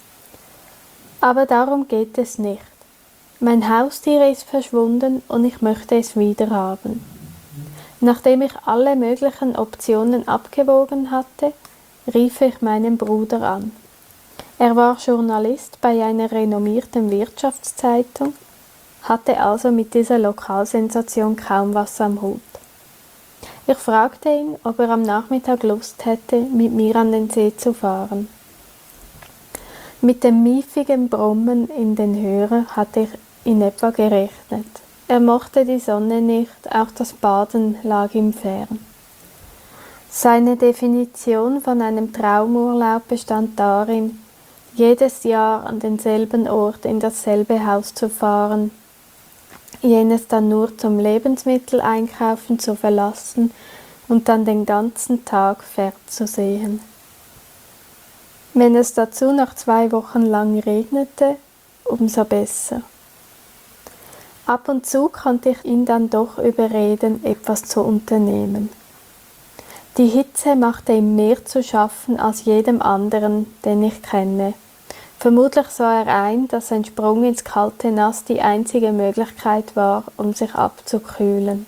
Speaker 15: Aber darum geht es nicht. Mein Haustier ist verschwunden und ich möchte es wieder haben. Nachdem ich alle möglichen Optionen abgewogen hatte, rief ich meinen Bruder an. Er war Journalist bei einer renommierten Wirtschaftszeitung, hatte also mit dieser Lokalsensation kaum was am Hut. Ich fragte ihn, ob er am Nachmittag Lust hätte, mit mir an den See zu fahren. Mit dem miefigen Brummen in den Hörer hatte ich in etwa gerechnet. Er mochte die Sonne nicht, auch das Baden lag ihm fern. Seine Definition von einem Traumurlaub bestand darin, jedes Jahr an denselben Ort in dasselbe Haus zu fahren, jenes dann nur zum Lebensmitteleinkaufen zu verlassen und dann den ganzen Tag fernzusehen. Wenn es dazu noch zwei Wochen lang regnete, umso besser. Ab und zu konnte ich ihn dann doch überreden, etwas zu unternehmen. Die Hitze machte ihm mehr zu schaffen als jedem anderen, den ich kenne. Vermutlich sah er ein, dass ein Sprung ins kalte Nass die einzige Möglichkeit war, um sich abzukühlen.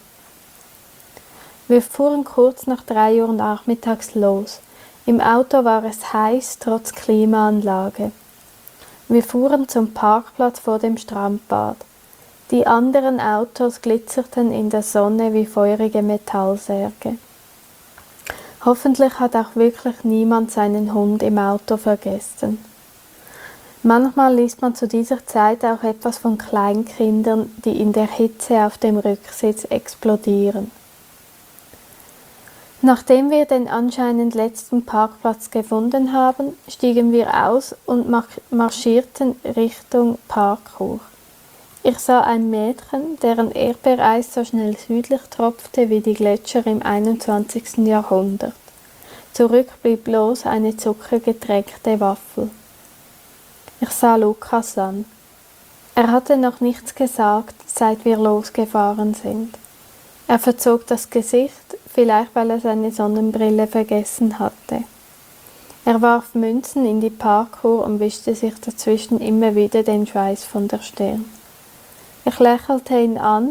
Speaker 15: Wir fuhren kurz nach drei Uhr nachmittags los. Im Auto war es heiß, trotz Klimaanlage. Wir fuhren zum Parkplatz vor dem Strandbad. Die anderen Autos glitzerten in der Sonne wie feurige Metallsärge. Hoffentlich hat auch wirklich niemand seinen Hund im Auto vergessen. Manchmal liest man zu dieser Zeit auch etwas von Kleinkindern, die in der Hitze auf dem Rücksitz explodieren. Nachdem wir den anscheinend letzten Parkplatz gefunden haben, stiegen wir aus und marschierten Richtung Parkour. Ich sah ein Mädchen, deren Erdbeereis so schnell südlich tropfte wie die Gletscher im einundzwanzigsten Jahrhundert. Zurück blieb bloß eine zuckergetränkte Waffel. Ich sah Lukas an. Er hatte noch nichts gesagt, seit wir losgefahren sind. Er verzog das Gesicht, vielleicht weil er seine Sonnenbrille vergessen hatte. Er warf Münzen in die Parkour und wischte sich dazwischen immer wieder den Schweiß von der Stirn. Ich lächelte ihn an,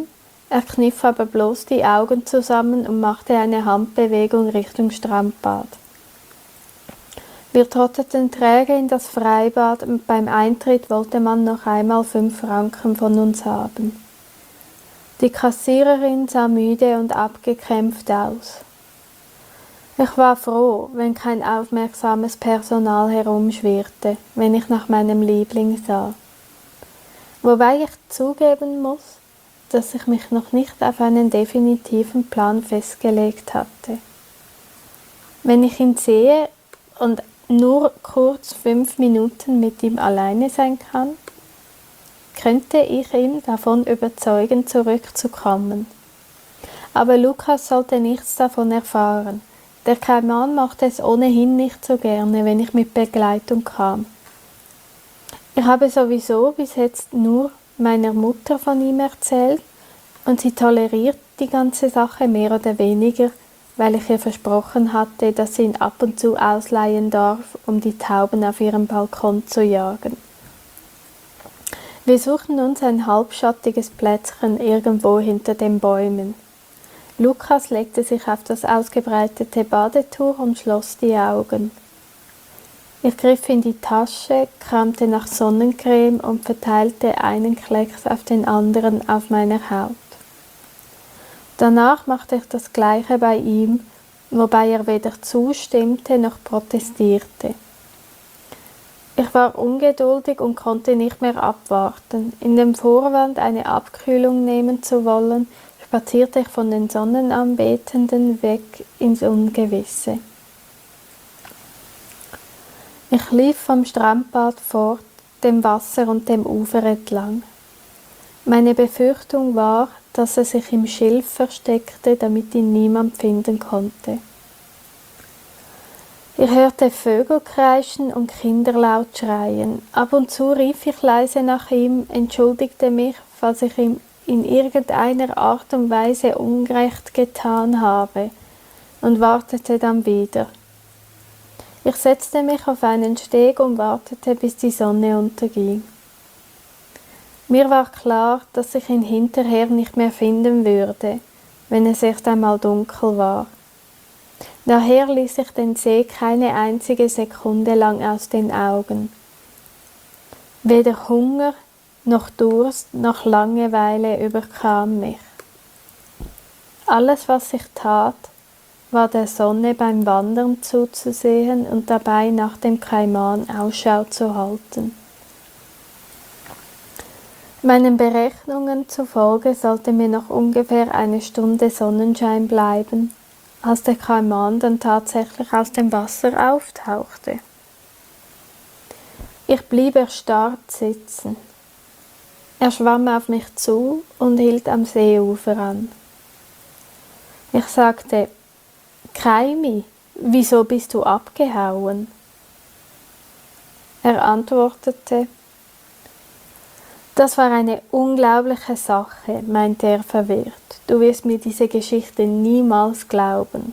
Speaker 15: Er kniff aber bloß die Augen zusammen und machte eine Handbewegung Richtung Strandbad. Wir trotteten träge in das Freibad und beim Eintritt wollte man noch einmal fünf Franken von uns haben. Die Kassiererin sah müde und abgekämpft aus. Ich war froh, wenn kein aufmerksames Personal herumschwirrte, wenn ich nach meinem Liebling sah. Wobei ich zugeben muss, dass ich mich noch nicht auf einen definitiven Plan festgelegt hatte. Wenn ich ihn sehe und nur kurz fünf Minuten mit ihm alleine sein kann, könnte ich ihn davon überzeugen, zurückzukommen. Aber Lukas sollte nichts davon erfahren. Der Kaiman mochte es ohnehin nicht so gerne, wenn ich mit Begleitung kam. Ich habe sowieso bis jetzt nur meiner Mutter von ihm erzählt und sie toleriert die ganze Sache mehr oder weniger, weil ich ihr versprochen hatte, dass sie ihn ab und zu ausleihen darf, um die Tauben auf ihrem Balkon zu jagen. Wir suchten uns ein halbschattiges Plätzchen irgendwo hinter den Bäumen. Lukas legte sich auf das ausgebreitete Badetuch und schloss die Augen. Ich griff in die Tasche, kramte nach Sonnencreme und verteilte einen Klecks auf den anderen auf meiner Haut. Danach machte ich das Gleiche bei ihm, wobei er weder zustimmte noch protestierte. Ich war ungeduldig und konnte nicht mehr abwarten. In dem Vorwand, eine Abkühlung nehmen zu wollen, spazierte ich von den Sonnenanbetenden weg ins Ungewisse. Ich lief vom Strandbad fort, dem Wasser und dem Ufer entlang. Meine Befürchtung war, dass er sich im Schilf versteckte, damit ihn niemand finden konnte. Ich hörte Vögel kreischen und Kinder laut schreien. Ab und zu rief ich leise nach ihm, entschuldigte mich, falls ich ihm in irgendeiner Art und Weise Unrecht getan habe, und wartete dann wieder. Ich setzte mich auf einen Steg und wartete, bis die Sonne unterging. Mir war klar, dass ich ihn hinterher nicht mehr finden würde, wenn es erst einmal dunkel war. Daher ließ ich den See keine einzige Sekunde lang aus den Augen. Weder Hunger, noch Durst, noch Langeweile überkam mich. Alles, was ich tat, war der Sonne beim Wandern zuzusehen und dabei nach dem Kaiman Ausschau zu halten. Meinen Berechnungen zufolge sollte mir noch ungefähr eine Stunde Sonnenschein bleiben, als der Kaiman dann tatsächlich aus dem Wasser auftauchte. Ich blieb erstarrt sitzen. Er schwamm auf mich zu und hielt am Seeufer an. Ich sagte: »Kaimi, wieso bist du abgehauen?« Er antwortete: »Das war eine unglaubliche Sache«, meinte er verwirrt. »Du wirst mir diese Geschichte niemals glauben.«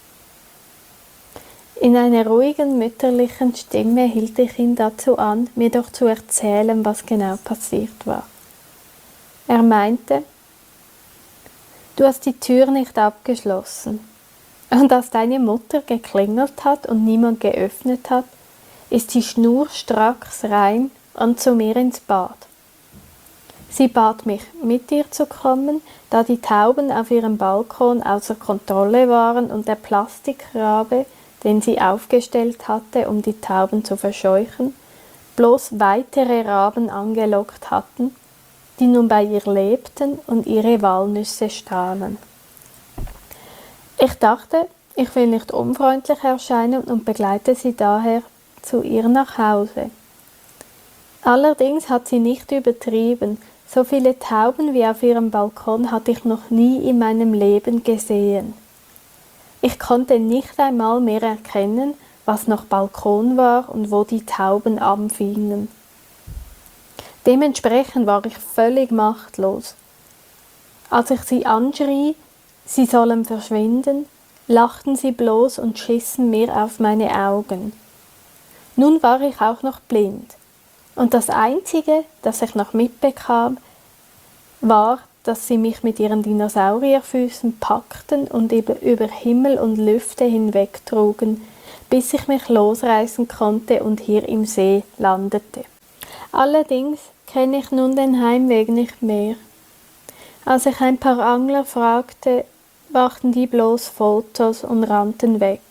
Speaker 15: In einer ruhigen, mütterlichen Stimme hielt ich ihn dazu an, mir doch zu erzählen, was genau passiert war. Er meinte: »Du hast die Tür nicht abgeschlossen. Und als deine Mutter geklingelt hat und niemand geöffnet hat, ist sie schnurstracks rein und zu mir ins Bad. Sie bat mich, mit ihr zu kommen, da die Tauben auf ihrem Balkon außer Kontrolle waren und der Plastikrabe, den sie aufgestellt hatte, um die Tauben zu verscheuchen, bloß weitere Raben angelockt hatten, die nun bei ihr lebten und ihre Walnüsse stahlen. Ich dachte, ich will nicht unfreundlich erscheinen und begleite sie daher zu ihr nach Hause. Allerdings hat sie nicht übertrieben. So viele Tauben wie auf ihrem Balkon hatte ich noch nie in meinem Leben gesehen. Ich konnte nicht einmal mehr erkennen, was noch Balkon war und wo die Tauben anfingen. Dementsprechend war ich völlig machtlos. Als ich sie anschrie, sie sollen verschwinden, lachten sie bloß und schissen mir auf meine Augen. Nun war ich auch noch blind. Und das Einzige, das ich noch mitbekam, war, dass sie mich mit ihren Dinosaurierfüßen packten und über Himmel und Lüfte hinwegtrugen, bis ich mich losreißen konnte und hier im See landete. Allerdings kenne ich nun den Heimweg nicht mehr. Als ich ein paar Angler fragte, machten die bloß Fotos und rannten weg.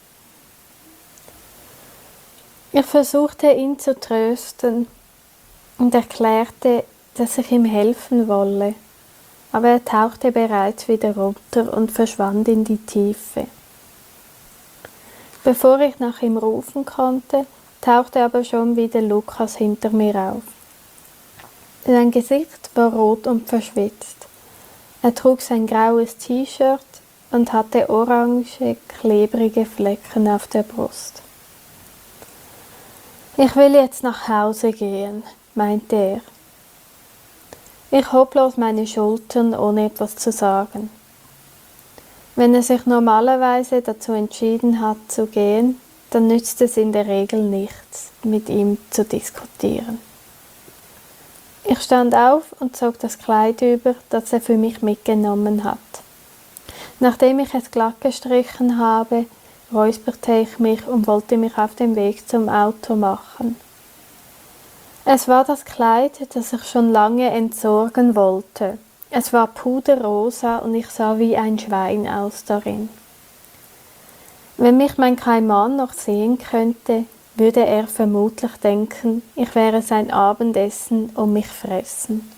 Speaker 15: Ich versuchte ihn zu trösten und erklärte, dass ich ihm helfen wolle, aber er tauchte bereits wieder runter und verschwand in die Tiefe. Bevor ich nach ihm rufen konnte, tauchte aber schon wieder Lukas hinter mir auf. Sein Gesicht war rot und verschwitzt. Er trug sein graues T-Shirt und hatte orange, klebrige Flecken auf der Brust. »Ich will jetzt nach Hause gehen«, meinte er. Ich hob bloß meine Schultern, ohne etwas zu sagen. Wenn er sich normalerweise dazu entschieden hat zu gehen, dann nützt es in der Regel nichts, mit ihm zu diskutieren. Ich stand auf und zog das Kleid über, das er für mich mitgenommen hat. Nachdem ich es glatt gestrichen habe, räusperte ich mich und wollte mich auf den Weg zum Auto machen. Es war das Kleid, das ich schon lange entsorgen wollte. Es war puderrosa und ich sah wie ein Schwein aus darin. Wenn mich mein Kaiman noch sehen könnte, würde er vermutlich denken, ich wäre sein Abendessen und mich fressen.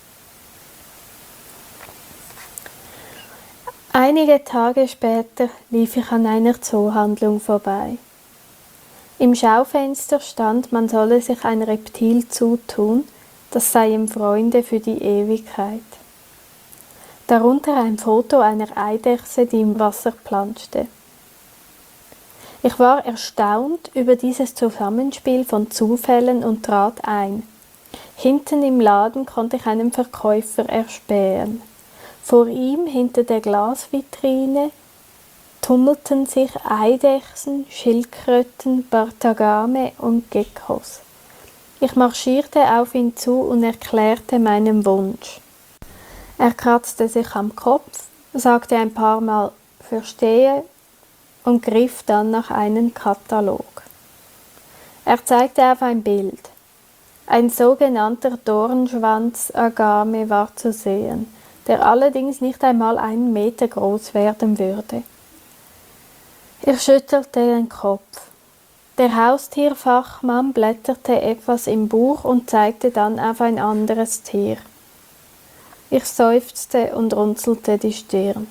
Speaker 15: Einige Tage später lief ich an einer Zoohandlung vorbei. Im Schaufenster stand, man solle sich ein Reptil zutun, das seien Freunde für die Ewigkeit. Darunter ein Foto einer Eidechse, die im Wasser planschte. Ich war erstaunt über dieses Zusammenspiel von Zufällen und trat ein. Hinten im Laden konnte ich einen Verkäufer erspähen. Vor ihm, hinter der Glasvitrine, tummelten sich Eidechsen, Schildkröten, Bartagame und Geckos. Ich marschierte auf ihn zu und erklärte meinen Wunsch. Er kratzte sich am Kopf, sagte ein paar Mal »Verstehe« und griff dann nach einem Katalog. Er zeigte auf ein Bild. Ein sogenannter Dornschwanz-Agame war zu sehen, der allerdings nicht einmal einen Meter groß werden würde. Ich schüttelte den Kopf. Der Haustierfachmann blätterte etwas im Buch und zeigte dann auf ein anderes Tier. Ich seufzte und runzelte die Stirn.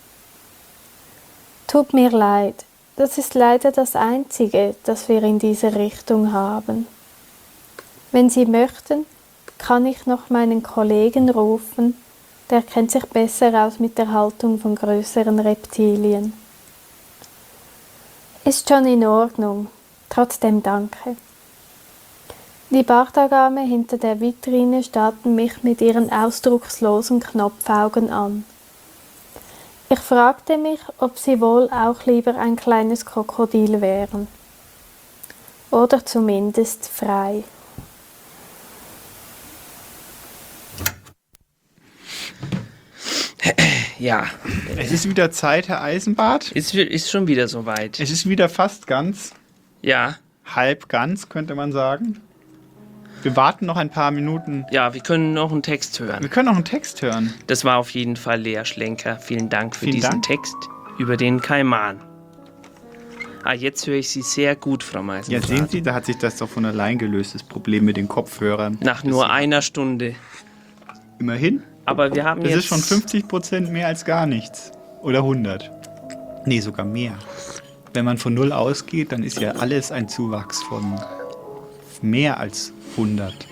Speaker 15: Tut mir leid, das ist leider das Einzige, das wir in dieser Richtung haben. Wenn Sie möchten, kann ich noch meinen Kollegen rufen, der kennt sich besser aus mit der Haltung von größeren Reptilien. Ist schon in Ordnung, trotzdem danke. Die Bartagame hinter der Vitrine starrten mich mit ihren ausdruckslosen Knopfaugen an. Ich fragte mich, ob sie wohl auch lieber ein kleines Krokodil wären. Oder zumindest frei.
Speaker 9: Ja.
Speaker 10: Es ist wieder Zeit, Herr Eisenbart.
Speaker 9: Ist, ist schon wieder soweit.
Speaker 10: Es ist wieder fast ganz.
Speaker 9: Ja.
Speaker 10: Halb ganz, könnte man sagen. Wir warten noch ein paar Minuten.
Speaker 9: Ja, wir können noch einen Text hören.
Speaker 10: Wir können noch einen Text hören.
Speaker 9: Das war auf jeden Fall Lea Schlenker. Vielen Dank für
Speaker 10: Vielen
Speaker 9: diesen
Speaker 10: Dank.
Speaker 9: Text über den Kaiman. Ah, jetzt höre ich Sie sehr gut, Frau Meisendrath.
Speaker 10: Ja, sehen Sie, da hat sich das doch von allein gelöst, das Problem mit den Kopfhörern.
Speaker 9: Nach nur einer Stunde.
Speaker 10: Immerhin.
Speaker 9: Aber wir haben
Speaker 10: das
Speaker 9: jetzt...
Speaker 10: ist schon fünfzig Prozent mehr als gar nichts. Oder hundert. Nee, sogar mehr. Wenn man von null ausgeht, dann ist ja alles ein Zuwachs von mehr als hundert.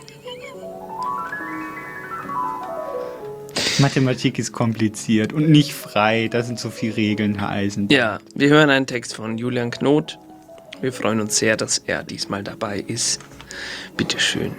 Speaker 10: Mathematik ist kompliziert und nicht frei. Da sind so viele Regeln, Herr Eisen.
Speaker 9: Ja, wir hören einen Text von Julian Knot. Wir freuen uns sehr, dass er diesmal dabei ist. Bitteschön.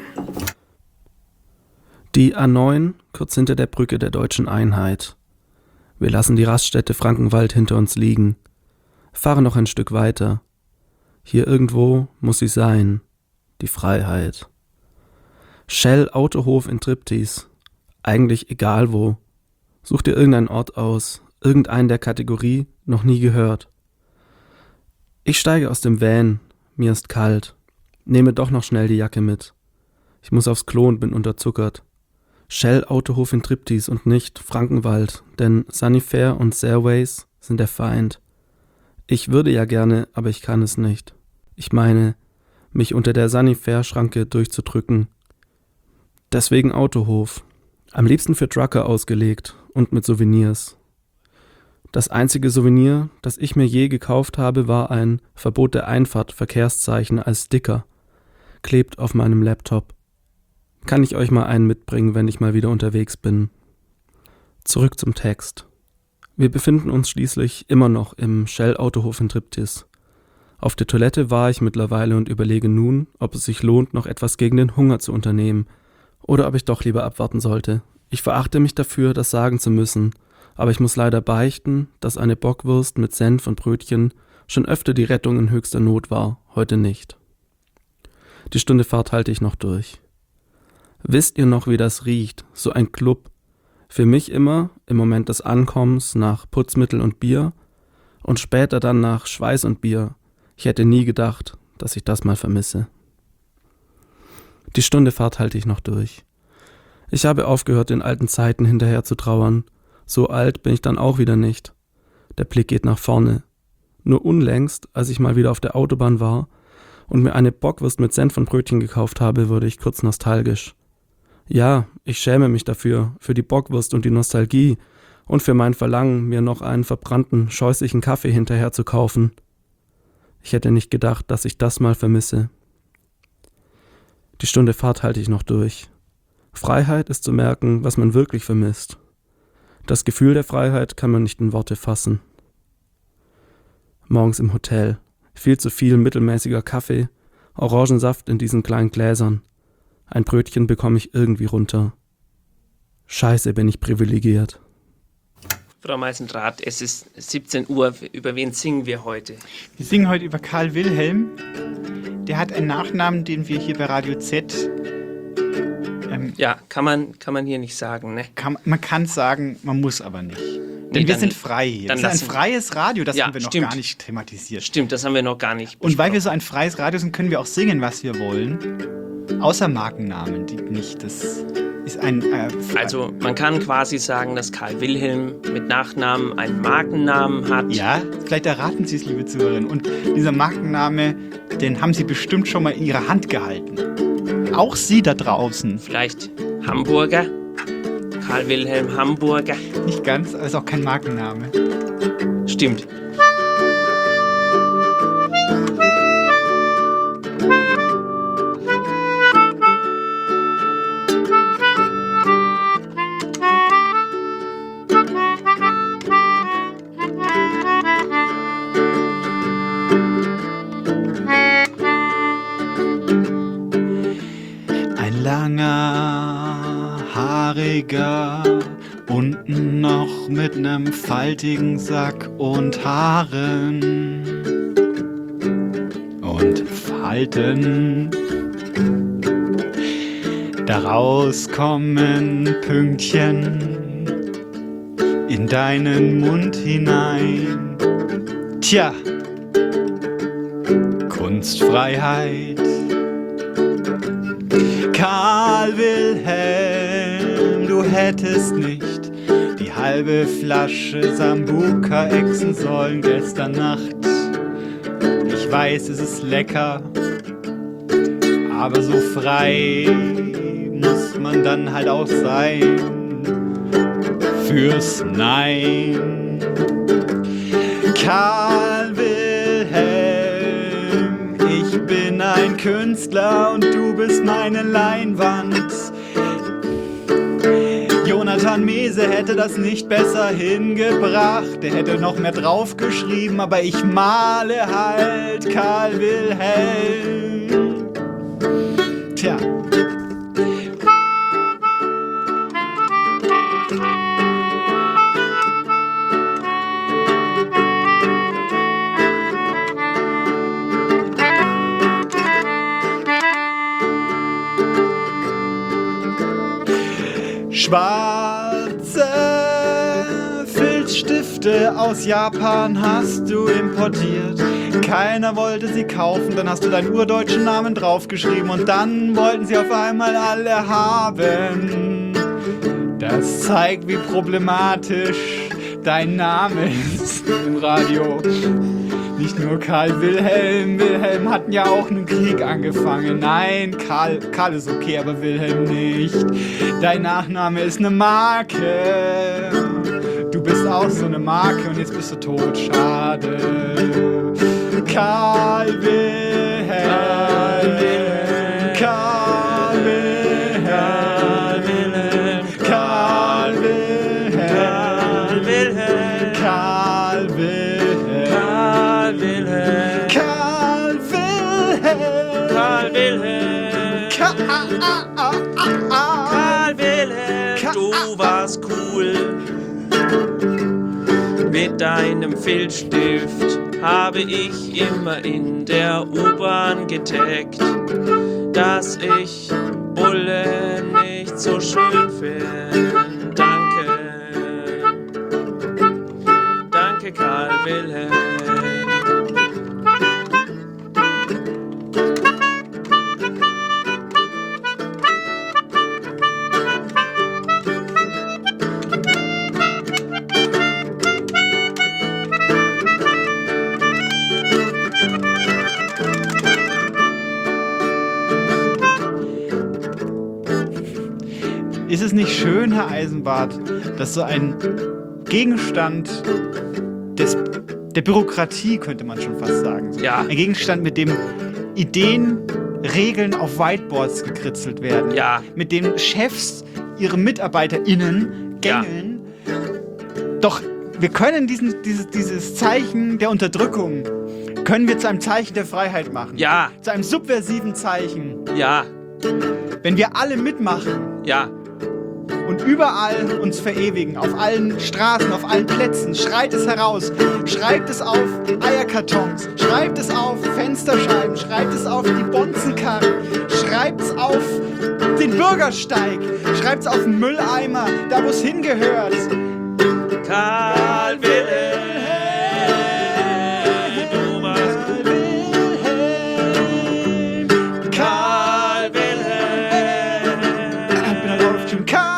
Speaker 16: Die A neun, kurz hinter der Brücke der Deutschen Einheit. Wir lassen die Raststätte Frankenwald hinter uns liegen. Fahren noch ein Stück weiter. Hier irgendwo muss sie sein. Die Freiheit. Shell Autohof in Triptis. Eigentlich egal wo. Such dir irgendeinen Ort aus, irgendeinen der Kategorie, noch nie gehört. Ich steige aus dem Van, mir ist kalt, nehme doch noch schnell die Jacke mit. Ich muss aufs Klo und bin unterzuckert. Shell Autohof in Triptis und nicht Frankenwald, denn Sunnyfair und Stairways sind der Feind. Ich würde ja gerne, aber ich kann es nicht. Ich meine, mich unter der Sunnyfair-Schranke durchzudrücken. Deswegen Autohof. Am liebsten für Trucker ausgelegt und mit Souvenirs. Das einzige Souvenir, das ich mir je gekauft habe, war ein Verbot der Einfahrt Verkehrszeichen als Sticker. Klebt auf meinem Laptop. Kann ich euch mal einen mitbringen, wenn ich mal wieder unterwegs bin. Zurück zum Text. Wir befinden uns schließlich immer noch im Shell Autohof in Triptis. Auf der Toilette war ich mittlerweile und überlege nun, ob es sich lohnt, noch etwas gegen den Hunger zu unternehmen oder ob ich doch lieber abwarten sollte. Ich verachte mich dafür, das sagen zu müssen, aber ich muss leider beichten, dass eine Bockwurst mit Senf und Brötchen schon öfter die Rettung in höchster Not war, heute nicht. Die Stunde Fahrt halte ich noch durch. Wisst ihr noch, wie das riecht, so ein Club? Für mich immer, im Moment des Ankommens, nach Putzmittel und Bier und später dann nach Schweiß und Bier. Ich hätte nie gedacht, dass ich das mal vermisse. Die Stunde Fahrt halte ich noch durch. Ich habe aufgehört, den alten Zeiten hinterher zu trauern. So alt bin ich dann auch wieder nicht. Der Blick geht nach vorne. Nur unlängst, als ich mal wieder auf der Autobahn war und mir eine Bockwurst mit Senf und Brötchen gekauft habe, wurde ich kurz nostalgisch. Ja, ich schäme mich dafür, für die Bockwurst und die Nostalgie und für mein Verlangen, mir noch einen verbrannten, scheußlichen Kaffee hinterher zu kaufen. Ich hätte nicht gedacht, dass ich das mal vermisse. Die Stunde Fahrt halte ich noch durch. Freiheit ist zu merken, was man wirklich vermisst. Das Gefühl der Freiheit kann man nicht in Worte fassen. Morgens im Hotel. Viel zu viel mittelmäßiger Kaffee, Orangensaft in diesen kleinen Gläsern. Ein Brötchen bekomme ich irgendwie runter. Scheiße, bin ich privilegiert.
Speaker 9: Frau Meisendrath, es ist siebzehn Uhr. Über wen singen wir heute?
Speaker 10: Wir singen heute über Karl Wilhelm. Der hat einen Nachnamen, den wir hier bei Radio Z... Ähm,
Speaker 9: ja, kann man, kann man hier nicht sagen, ne?
Speaker 10: Kann, man kann es sagen, man muss aber nicht. Denn
Speaker 9: Nee,
Speaker 10: wir
Speaker 9: dann
Speaker 10: sind
Speaker 9: nicht.
Speaker 10: frei hier.
Speaker 9: Dann
Speaker 10: Das ist
Speaker 9: lassen
Speaker 10: ein
Speaker 9: wir-
Speaker 10: freies Radio, das
Speaker 9: Ja,
Speaker 10: haben wir noch
Speaker 9: stimmt.
Speaker 10: gar nicht thematisiert.
Speaker 9: Stimmt, das haben wir noch gar nicht
Speaker 10: Und weil wir so ein freies Radio sind, können wir auch singen, was wir wollen. Außer Markennamen, die nicht. Das ist ein... Äh,
Speaker 9: Also man kann quasi sagen, dass Karl Wilhelm mit Nachnamen einen Markennamen hat.
Speaker 10: Ja, vielleicht erraten Sie es, liebe Zuhörerinnen. Und dieser Markenname, den haben Sie bestimmt schon mal in Ihrer Hand gehalten. Auch Sie da draußen.
Speaker 9: Vielleicht Hamburger? Karl Wilhelm Hamburger?
Speaker 10: Nicht ganz, aber ist auch kein Markenname.
Speaker 9: Stimmt.
Speaker 10: Ein langer, haariger, unten noch mit nem faltigen Sack und Haaren und Falten. Daraus kommen Pünktchen in deinen Mund hinein. Tja, Kunstfreiheit. Karl Wilhelm, du hättest nicht die halbe Flasche Sambuca exen sollen gestern Nacht. Ich weiß, es ist lecker, aber so frei muss man dann halt auch sein fürs Nein. Karl Wilhelm, ich bin ein Künstler und du bist meine Leinwand. Jonathan Mese hätte das nicht besser hingebracht. Der hätte noch mehr draufgeschrieben, aber ich male halt Karl Wilhelm. Tja. Schwarze Produkte aus Japan hast du importiert. Keiner wollte sie kaufen, dann hast du deinen urdeutschen Namen draufgeschrieben und dann wollten sie auf einmal alle haben. Das zeigt, wie problematisch dein Name ist im Radio. Nicht nur Karl Wilhelm, Wilhelm hatten ja auch einen Krieg angefangen. Nein, Karl, Karl ist okay, aber Wilhelm nicht. Dein Nachname ist eine Marke. Du bist auch so eine Marke und jetzt bist du tot. Schade. Karl Wilhelm, Karl Wilhelm, Karl Wilhelm, Karl Wilhelm, Karl Wilhelm, Karl Wilhelm, Karl Wilhelm, Karl Wilhelm, Karl Wilhelm, du warst cool. Mit deinem Filzstift habe ich immer in der U-Bahn getaggt, dass ich Bulle nicht so schön finde. Danke, danke Karl Wilhelm. Ist es nicht schön, Herr Eisenbart, dass so ein Gegenstand des, der Bürokratie, könnte man schon fast sagen, so ja. ein Gegenstand, mit dem Ideen, Regeln auf Whiteboards gekritzelt werden, ja. mit dem Chefs ihre MitarbeiterInnen gängeln, ja. doch wir können diesen, dieses, dieses Zeichen der Unterdrückung, können wir zu einem Zeichen der Freiheit machen. Ja. Zu einem subversiven Zeichen. Ja. Wenn wir alle mitmachen. Ja. Und überall uns verewigen, auf allen Straßen, auf allen Plätzen, schreit es heraus, schreibt es auf Eierkartons, schreibt es auf Fensterscheiben, schreibt es auf die Bonzenkarren, schreibt es auf den Bürgersteig, schreibt es auf den Mülleimer, da wo es hingehört. Karl Wilhelm, du warst Karl Wilhelm, Karl Wilhelm, ich bin halt auf dem Karl.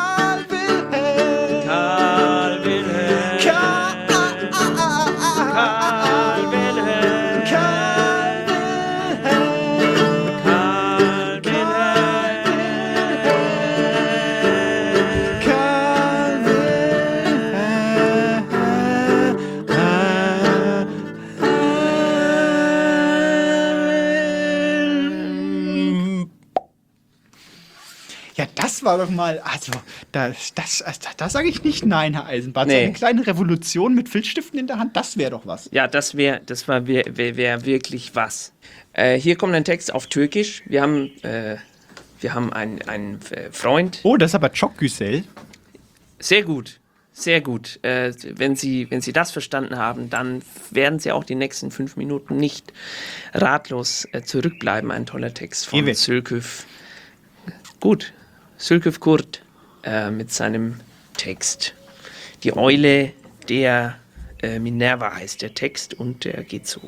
Speaker 10: Das war doch mal, also, das, das, das, das sage ich nicht nein, Herr Eisenbart. Nee. So eine kleine Revolution mit Filzstiften in der Hand, das wäre doch was.
Speaker 9: Ja, das wäre das war wär, wär, wär wirklich was. Äh, hier kommt ein Text auf Türkisch. Wir haben, äh, wir haben einen, einen Freund.
Speaker 10: Oh, das ist aber çok güzel.
Speaker 9: Sehr gut, sehr gut. Äh, wenn Sie, wenn Sie das verstanden haben, dann werden Sie auch die nächsten fünf Minuten nicht ratlos äh, zurückbleiben. Ein toller Text von Zülküf. Gut. Zülküf Kurt äh, mit seinem Text. Die Eule der äh, Minerva heißt der Text und der geht so.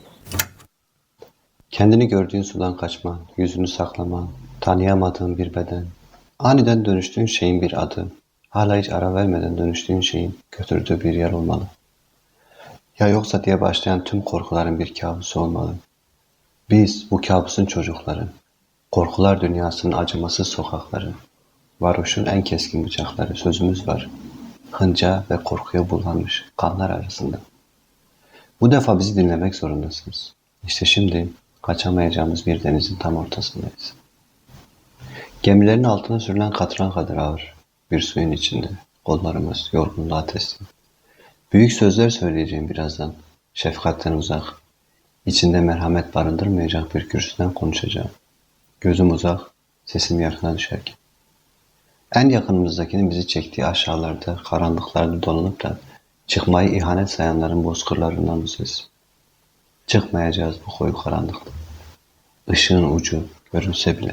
Speaker 17: Kendini gördüğün sudan kaçman, yüzünü saklaman, tanıyamadığın bir beden, aniden dönüştüğün şeyin bir adı, hala hiç ara vermeden dönüştüğün şeyin götürdüğü bir yer olmalı. Ya yoksa diye başlayan tüm korkuların bir kabusu olmalı. Biz bu kabusun çocukları, korkular dünyasının acımasız sokakları, varoşun en keskin bıçakları, sözümüz var. Hınca ve korkuya bulanmış kanlar arasında. Bu defa bizi dinlemek zorundasınız. İşte şimdi kaçamayacağımız bir denizin tam ortasındayız. Gemilerin altına sürülen katran kadar ağır bir suyun içinde. Kollarımız yorgunluğa teslim. Büyük sözler söyleyeceğim birazdan. Şefkatten uzak. İçinde merhamet barındırmayacak bir kürsüden konuşacağım. Gözüm uzak, sesim yakına düşerken. En yakınımızdakinin bizi çektiği aşağılarda, karanlıklarda dolanıp da çıkmayı ihanet sayanların bozkırlarından bu ses. Çıkmayacağız bu koyu karanlıkta. Işığın ucu görünse bile.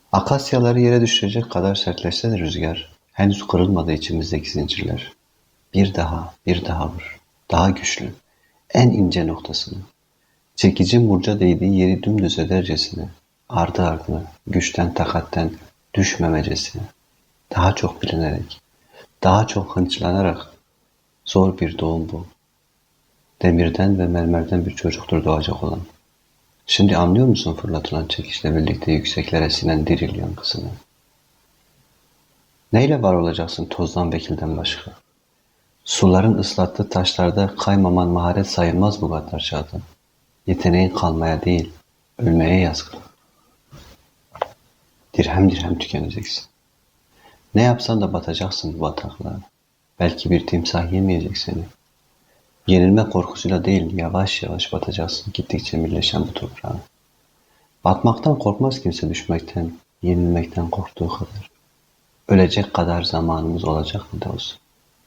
Speaker 17: Akasyaları yere düşürecek kadar sertleşse de rüzgar, henüz kırılmadı içimizdeki zincirler. Bir daha, bir daha vur. Daha güçlü. En ince noktasını. Çekici murca değdiği yeri dümdüz edercesine. Ardı ardına, güçten takatten düşmemecesine. Daha çok bilinerek, daha çok hınçlanarak. Zor bir doğum bu. Demirden ve mermerden bir çocuktur doğacak olan. Şimdi anlıyor musun fırlatılan çekişle birlikte yükseklere sinen diril yankısını? Neyle var olacaksın tozdan ve kilden başka? Suların ıslattığı taşlarda kaymaman maharet sayılmaz bu kadar çağda. Yeteneğin kalmaya değil, ölmeye yazgın. Dirhem dirhem tükeneceksin. Ne yapsan da batacaksın bu bataklığa. Belki bir timsah yemeyecek seni. Yenilme korkusuyla değil, yavaş yavaş batacaksın gittikçe birleşen bu toprağa. Batmaktan korkmaz kimse, düşmekten, yenilmekten korktuğu kadar. Ölecek kadar zamanımız olacak mı da olsun.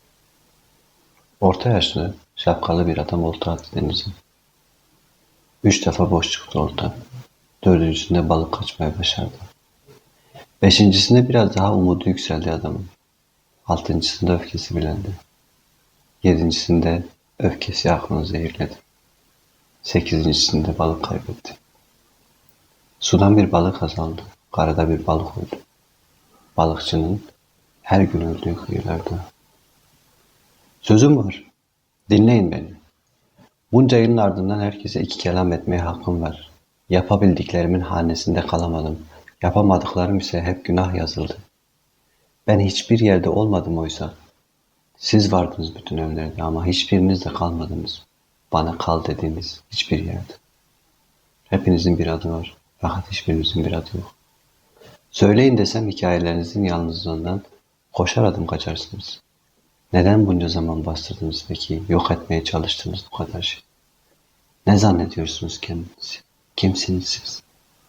Speaker 17: Orta yaşlı, şapkalı bir adam olta attı denize. Üç defa boş çıktı olta. Dördüncüsünde balık kaçmaya başardı. Beşincisinde biraz daha umudu yükseldi adamın. Altıncısında öfkesi bilendi. Yedincisinde öfkesi aklını zehirledi. Sekizincisinde balık kaybetti. Sudan bir balık azaldı. Karada bir balık öldü. Balıkçının her gün öldüğü kıyılarda. Sözüm var. Dinleyin beni. Bunca yılın ardından herkese iki kelam etmeye hakkım var. Yapabildiklerimin hanesinde kalamadım. Yapamadıklarım ise hep günah yazıldı. Ben hiçbir yerde olmadım oysa. Siz vardınız bütün evlerde ama hiçbiriniz de kalmadınız. Bana kal dediğiniz hiçbir yerde. Hepinizin bir adı var. Fakat hiçbirinizin bir adı yok. Söyleyin desem hikayelerinizin yalnızlığından koşar adım kaçarsınız. Neden bunca zaman bastırdınız peki? Yok etmeye çalıştınız bu kadar şey. Ne zannediyorsunuz kendinizi? Kimsiniz siz?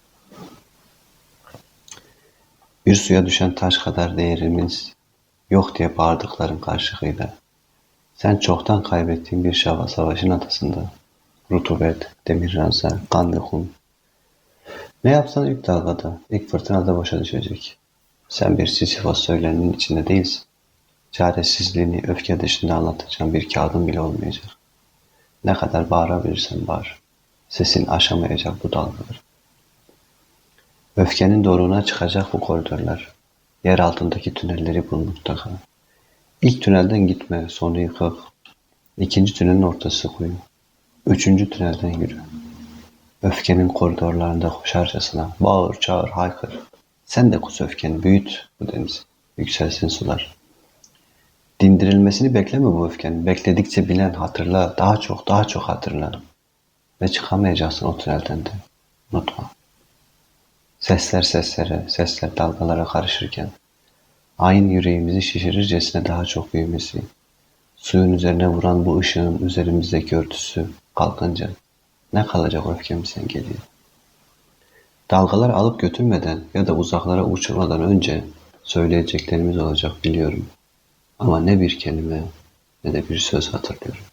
Speaker 17: Bir suya düşen taş kadar değerimiz yok diye bağırdıkların karşılığıyla. Sen çoktan kaybettiğin bir şava savaşın atasında. Rutubet, demir ranza, kan ve kum. Ne yapsan ilk dalgada, ilk fırtınada boşa düşecek. Sen bir Sisyphos söyleninin içinde değilsin. Çaresizliğini öfke dışında anlatacağın bir kağıdın bile olmayacak. Ne kadar bağırabilirsen bağır. Sesin aşamayacak bu dalgalar. Öfkenin doruğuna çıkacak bu koridorlar. Yer altındaki tünelleri bul mutlaka. İlk tünelden gitme, sonu yıkık. İkinci tünelin ortası kuyu. Üçüncü tünelden yürü. Öfkenin koridorlarında koşarcasına bağır, çağır, haykır. Sen de kus öfkeni, büyüt bu deniz. Yükselsin sular. Dindirilmesini bekleme bu öfkenin. Bekledikçe bilen, hatırla, daha çok, daha çok hatırla. Ve çıkamayacaksın o tünelden de. Unutma. Sesler seslere, sesler dalgalara karışırken, ayın yüreğimizi şişirircesine daha çok büyümesi, suyun üzerine vuran bu ışığın üzerimizdeki örtüsü kalkınca ne kalacak öfkemizden geliyor. Dalgalar alıp götürmeden ya da uzaklara uçurmadan önce söyleyeceklerimiz olacak biliyorum. Ama ne bir kelime ne de bir söz hatırlıyorum.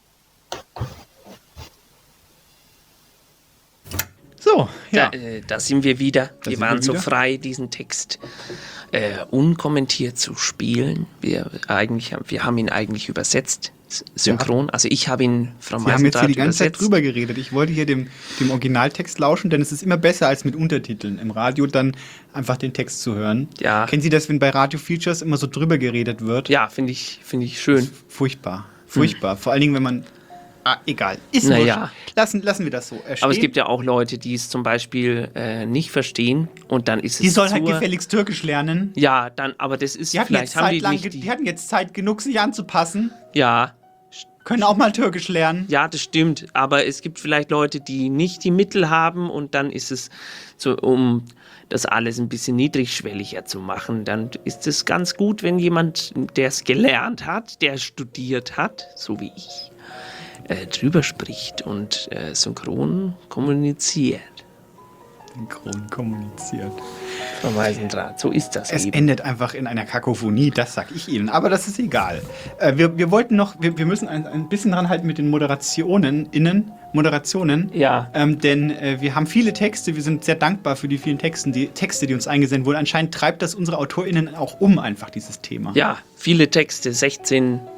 Speaker 9: So, ja. Da, äh, da sind wir wieder. Da wir waren wir so frei, diesen Text äh, unkommentiert zu spielen. Wir, eigentlich, wir haben ihn eigentlich übersetzt, synchron. Ja. Also ich habe ihn Frau
Speaker 10: Wir haben jetzt hier die ganze
Speaker 9: übersetzt.
Speaker 10: Zeit drüber geredet. Ich wollte hier dem, dem Originaltext lauschen, denn es ist immer besser als mit Untertiteln. Im Radio dann einfach den Text zu hören.
Speaker 9: Ja.
Speaker 10: Kennen Sie das, wenn bei Radio Features immer so drüber geredet wird?
Speaker 9: Ja, finde ich, find ich schön.
Speaker 10: Furchtbar. Furchtbar. Hm. Vor allen Dingen, wenn man... Ah, egal. Ist
Speaker 9: naja.
Speaker 10: Lassen, lassen wir das so.
Speaker 9: Er Aber es gibt ja auch Leute, die es zum Beispiel äh, nicht verstehen und dann ist es
Speaker 10: Die sollen halt gefälligst Türkisch lernen.
Speaker 9: Ja, dann, aber das ist
Speaker 10: die
Speaker 9: vielleicht haben die
Speaker 10: lang,
Speaker 9: nicht
Speaker 10: die, die hatten jetzt Zeit genug, sich anzupassen.
Speaker 9: Ja.
Speaker 10: Können auch mal Türkisch lernen.
Speaker 9: Ja, das stimmt. Aber es gibt vielleicht Leute, die nicht die Mittel haben und dann ist es so, um das alles ein bisschen niedrigschwelliger zu machen, dann ist es ganz gut, wenn jemand, der es gelernt hat, der studiert hat, so wie ich, Äh, drüber spricht und äh, synchron kommuniziert.
Speaker 10: Synchron kommuniziert.
Speaker 9: Frau Meisendraht, so ist das
Speaker 10: Es
Speaker 9: eben.
Speaker 10: endet einfach in einer Kakophonie, das sag ich Ihnen. Aber das ist egal. Äh, wir, wir wollten noch, wir, wir müssen ein, ein bisschen dran halten mit den Moderationen, innen, Moderationen.
Speaker 9: Ja.
Speaker 10: Ähm, denn äh, wir haben viele Texte, wir sind sehr dankbar für die vielen Texten, die, Texte, die uns eingesendet wurden. Anscheinend treibt das unsere AutorInnen auch um, einfach dieses Thema.
Speaker 9: Ja, viele Texte, sechzehn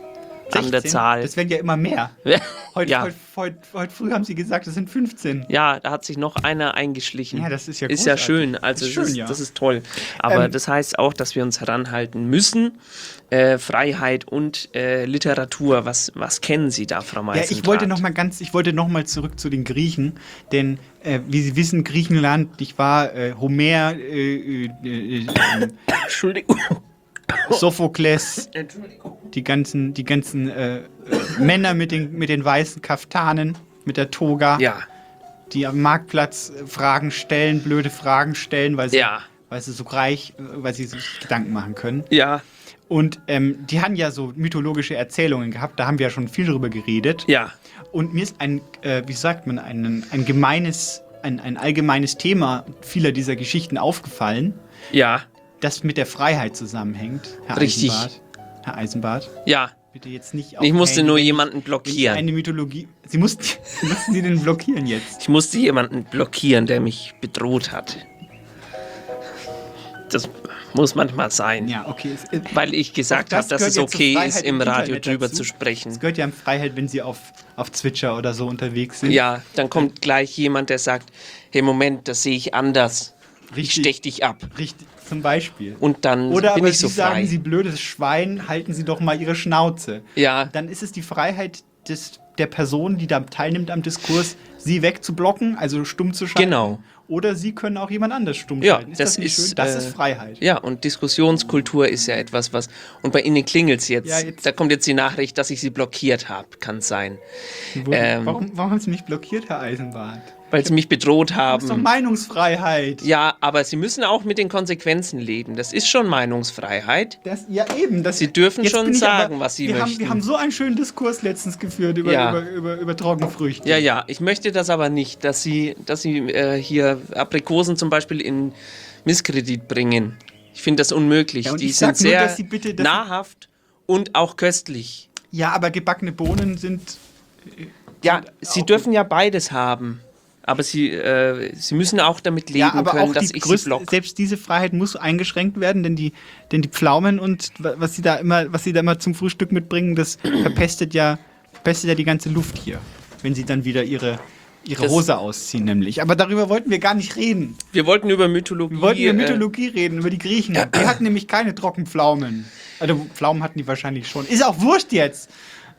Speaker 9: an der Zahl.
Speaker 10: Das werden ja immer mehr. Heute,
Speaker 9: Ja.
Speaker 10: heute, heute, heute früh haben sie gesagt, es sind fünfzehn.
Speaker 9: Ja, da hat sich noch einer eingeschlichen.
Speaker 10: Ja, das ist ja
Speaker 9: Ist ja
Speaker 10: großartig.
Speaker 9: schön. Also
Speaker 10: Ist
Speaker 9: es
Speaker 10: schön,
Speaker 9: ist,
Speaker 10: ja.
Speaker 9: das ist toll. Aber
Speaker 10: Ähm,
Speaker 9: das heißt auch, dass wir uns heranhalten müssen. Äh, Freiheit und äh, Literatur. Was, was kennen Sie da, Frau
Speaker 10: Ja,
Speaker 9: Meisendrath?
Speaker 10: ich wollte noch mal ganz, ich wollte noch mal zurück zu den Griechen, denn äh, wie Sie wissen, Griechenland, ich war äh, Homer, äh, äh, äh,
Speaker 9: Entschuldigung.
Speaker 10: Sophokles, die ganzen, die ganzen äh, äh, Männer mit den, mit den weißen Kaftanen, mit der Toga,
Speaker 9: ja.
Speaker 10: die am Marktplatz äh, Fragen stellen, blöde Fragen stellen, weil sie,
Speaker 9: Ja.
Speaker 10: weil sie so reich, äh, weil sie sich Gedanken machen können.
Speaker 9: Ja.
Speaker 10: Und ähm, die haben ja so mythologische Erzählungen gehabt, da haben wir ja schon viel drüber geredet.
Speaker 9: Ja.
Speaker 10: Und mir ist ein, äh, wie sagt man, ein, ein gemeines, ein, ein allgemeines Thema vieler dieser Geschichten aufgefallen.
Speaker 9: Ja.
Speaker 10: Das mit der Freiheit zusammenhängt, Herr
Speaker 9: Richtig.
Speaker 10: Eisenbart. Herr Eisenbart.
Speaker 9: Ja.
Speaker 10: Bitte jetzt nicht
Speaker 9: Ich musste
Speaker 10: aufhängen,
Speaker 9: nur
Speaker 10: wenn ich-
Speaker 9: jemanden
Speaker 10: wenn ich
Speaker 9: blockieren.
Speaker 10: Eine Mythologie. Sie mussten, mussten Sie den blockieren jetzt?
Speaker 9: Ich musste jemanden blockieren, der mich bedroht hat. Das muss manchmal sein.
Speaker 10: Ja, okay. Es, äh,
Speaker 9: Weil ich gesagt
Speaker 10: auch
Speaker 9: habe, dass
Speaker 10: gehört
Speaker 9: es
Speaker 10: ja zur
Speaker 9: okay
Speaker 10: Freiheit
Speaker 9: ist, im
Speaker 10: im
Speaker 9: Radio
Speaker 10: Internet
Speaker 9: drüber
Speaker 10: dazu.
Speaker 9: zu sprechen.
Speaker 10: Es gehört ja an Freiheit, wenn Sie auf, auf Twitcher oder so unterwegs sind.
Speaker 9: Ja, dann kommt gleich jemand, der sagt, hey Moment, das sehe ich anders. Ich stech dich ab.
Speaker 10: Richtig, zum Beispiel.
Speaker 9: Und dann
Speaker 10: Oder
Speaker 9: bin
Speaker 10: aber
Speaker 9: ich so
Speaker 10: Sie sagen,
Speaker 9: frei.
Speaker 10: Sie blödes Schwein, halten Sie doch mal Ihre Schnauze.
Speaker 9: Ja.
Speaker 10: Dann ist es die Freiheit des, der Person, die da teilnimmt am Diskurs, Sie wegzublocken, also stumm zu schalten.
Speaker 9: Genau.
Speaker 10: Oder Sie können auch jemand anders stumm
Speaker 9: Ja,
Speaker 10: schalten. Ist
Speaker 9: das
Speaker 10: das, nicht
Speaker 9: ist,
Speaker 10: schön? Das
Speaker 9: äh,
Speaker 10: ist Freiheit.
Speaker 9: Ja, und Diskussionskultur ist ja etwas, was. Und bei Ihnen klingelt's jetzt.
Speaker 10: Ja, jetzt-
Speaker 9: Da kommt jetzt die Nachricht, dass ich Sie blockiert habe. Kann sein.
Speaker 10: Wo,
Speaker 9: Ähm,
Speaker 10: warum, warum haben Sie mich blockiert, Herr Eisenbart?
Speaker 9: Weil Sie mich bedroht
Speaker 10: Das
Speaker 9: haben.
Speaker 10: ist doch Meinungsfreiheit.
Speaker 9: Ja, aber Sie müssen auch mit den Konsequenzen leben. Das ist schon Meinungsfreiheit.
Speaker 10: Das, ja, eben. Das,
Speaker 9: Sie dürfen
Speaker 10: jetzt
Speaker 9: schon
Speaker 10: bin ich
Speaker 9: sagen,
Speaker 10: aber,
Speaker 9: was Sie
Speaker 10: wir
Speaker 9: möchten.
Speaker 10: Haben, wir haben so einen schönen Diskurs letztens geführt über,
Speaker 9: Ja.
Speaker 10: über, über, über Trockenfrüchte.
Speaker 9: Ja, ja, ich möchte das aber nicht, dass Sie, dass Sie äh, hier Aprikosen zum Beispiel in Misskredit bringen. Ich finde das unmöglich.
Speaker 10: Ja, und
Speaker 9: Die
Speaker 10: ich
Speaker 9: sind
Speaker 10: sag nur,
Speaker 9: sehr
Speaker 10: dass Sie bitte- dass Sie-
Speaker 9: nahrhaft und auch köstlich.
Speaker 10: Ja, aber gebackene Bohnen sind.
Speaker 9: Ja, Sie dürfen ja beides haben. Aber Sie, äh, Sie müssen auch damit leben
Speaker 10: Ja, aber
Speaker 9: können,
Speaker 10: auch
Speaker 9: dass
Speaker 10: die
Speaker 9: ich Sie
Speaker 10: größte,
Speaker 9: block.
Speaker 10: selbst diese Freiheit muss eingeschränkt werden, denn die, denn die Pflaumen und wa- was sie da immer, was sie da immer zum Frühstück mitbringen, das verpestet ja, verpestet ja die ganze Luft hier, wenn sie dann wieder ihre, ihre
Speaker 9: Das-
Speaker 10: Hose ausziehen, nämlich. Aber darüber wollten wir gar nicht reden.
Speaker 9: Wir wollten über Mythologie.
Speaker 10: Wir wollten über
Speaker 9: äh,
Speaker 10: Mythologie reden, über die Griechen. Die hatten nämlich keine Trockenpflaumen. Also Pflaumen hatten die wahrscheinlich schon. Ist auch wurscht jetzt.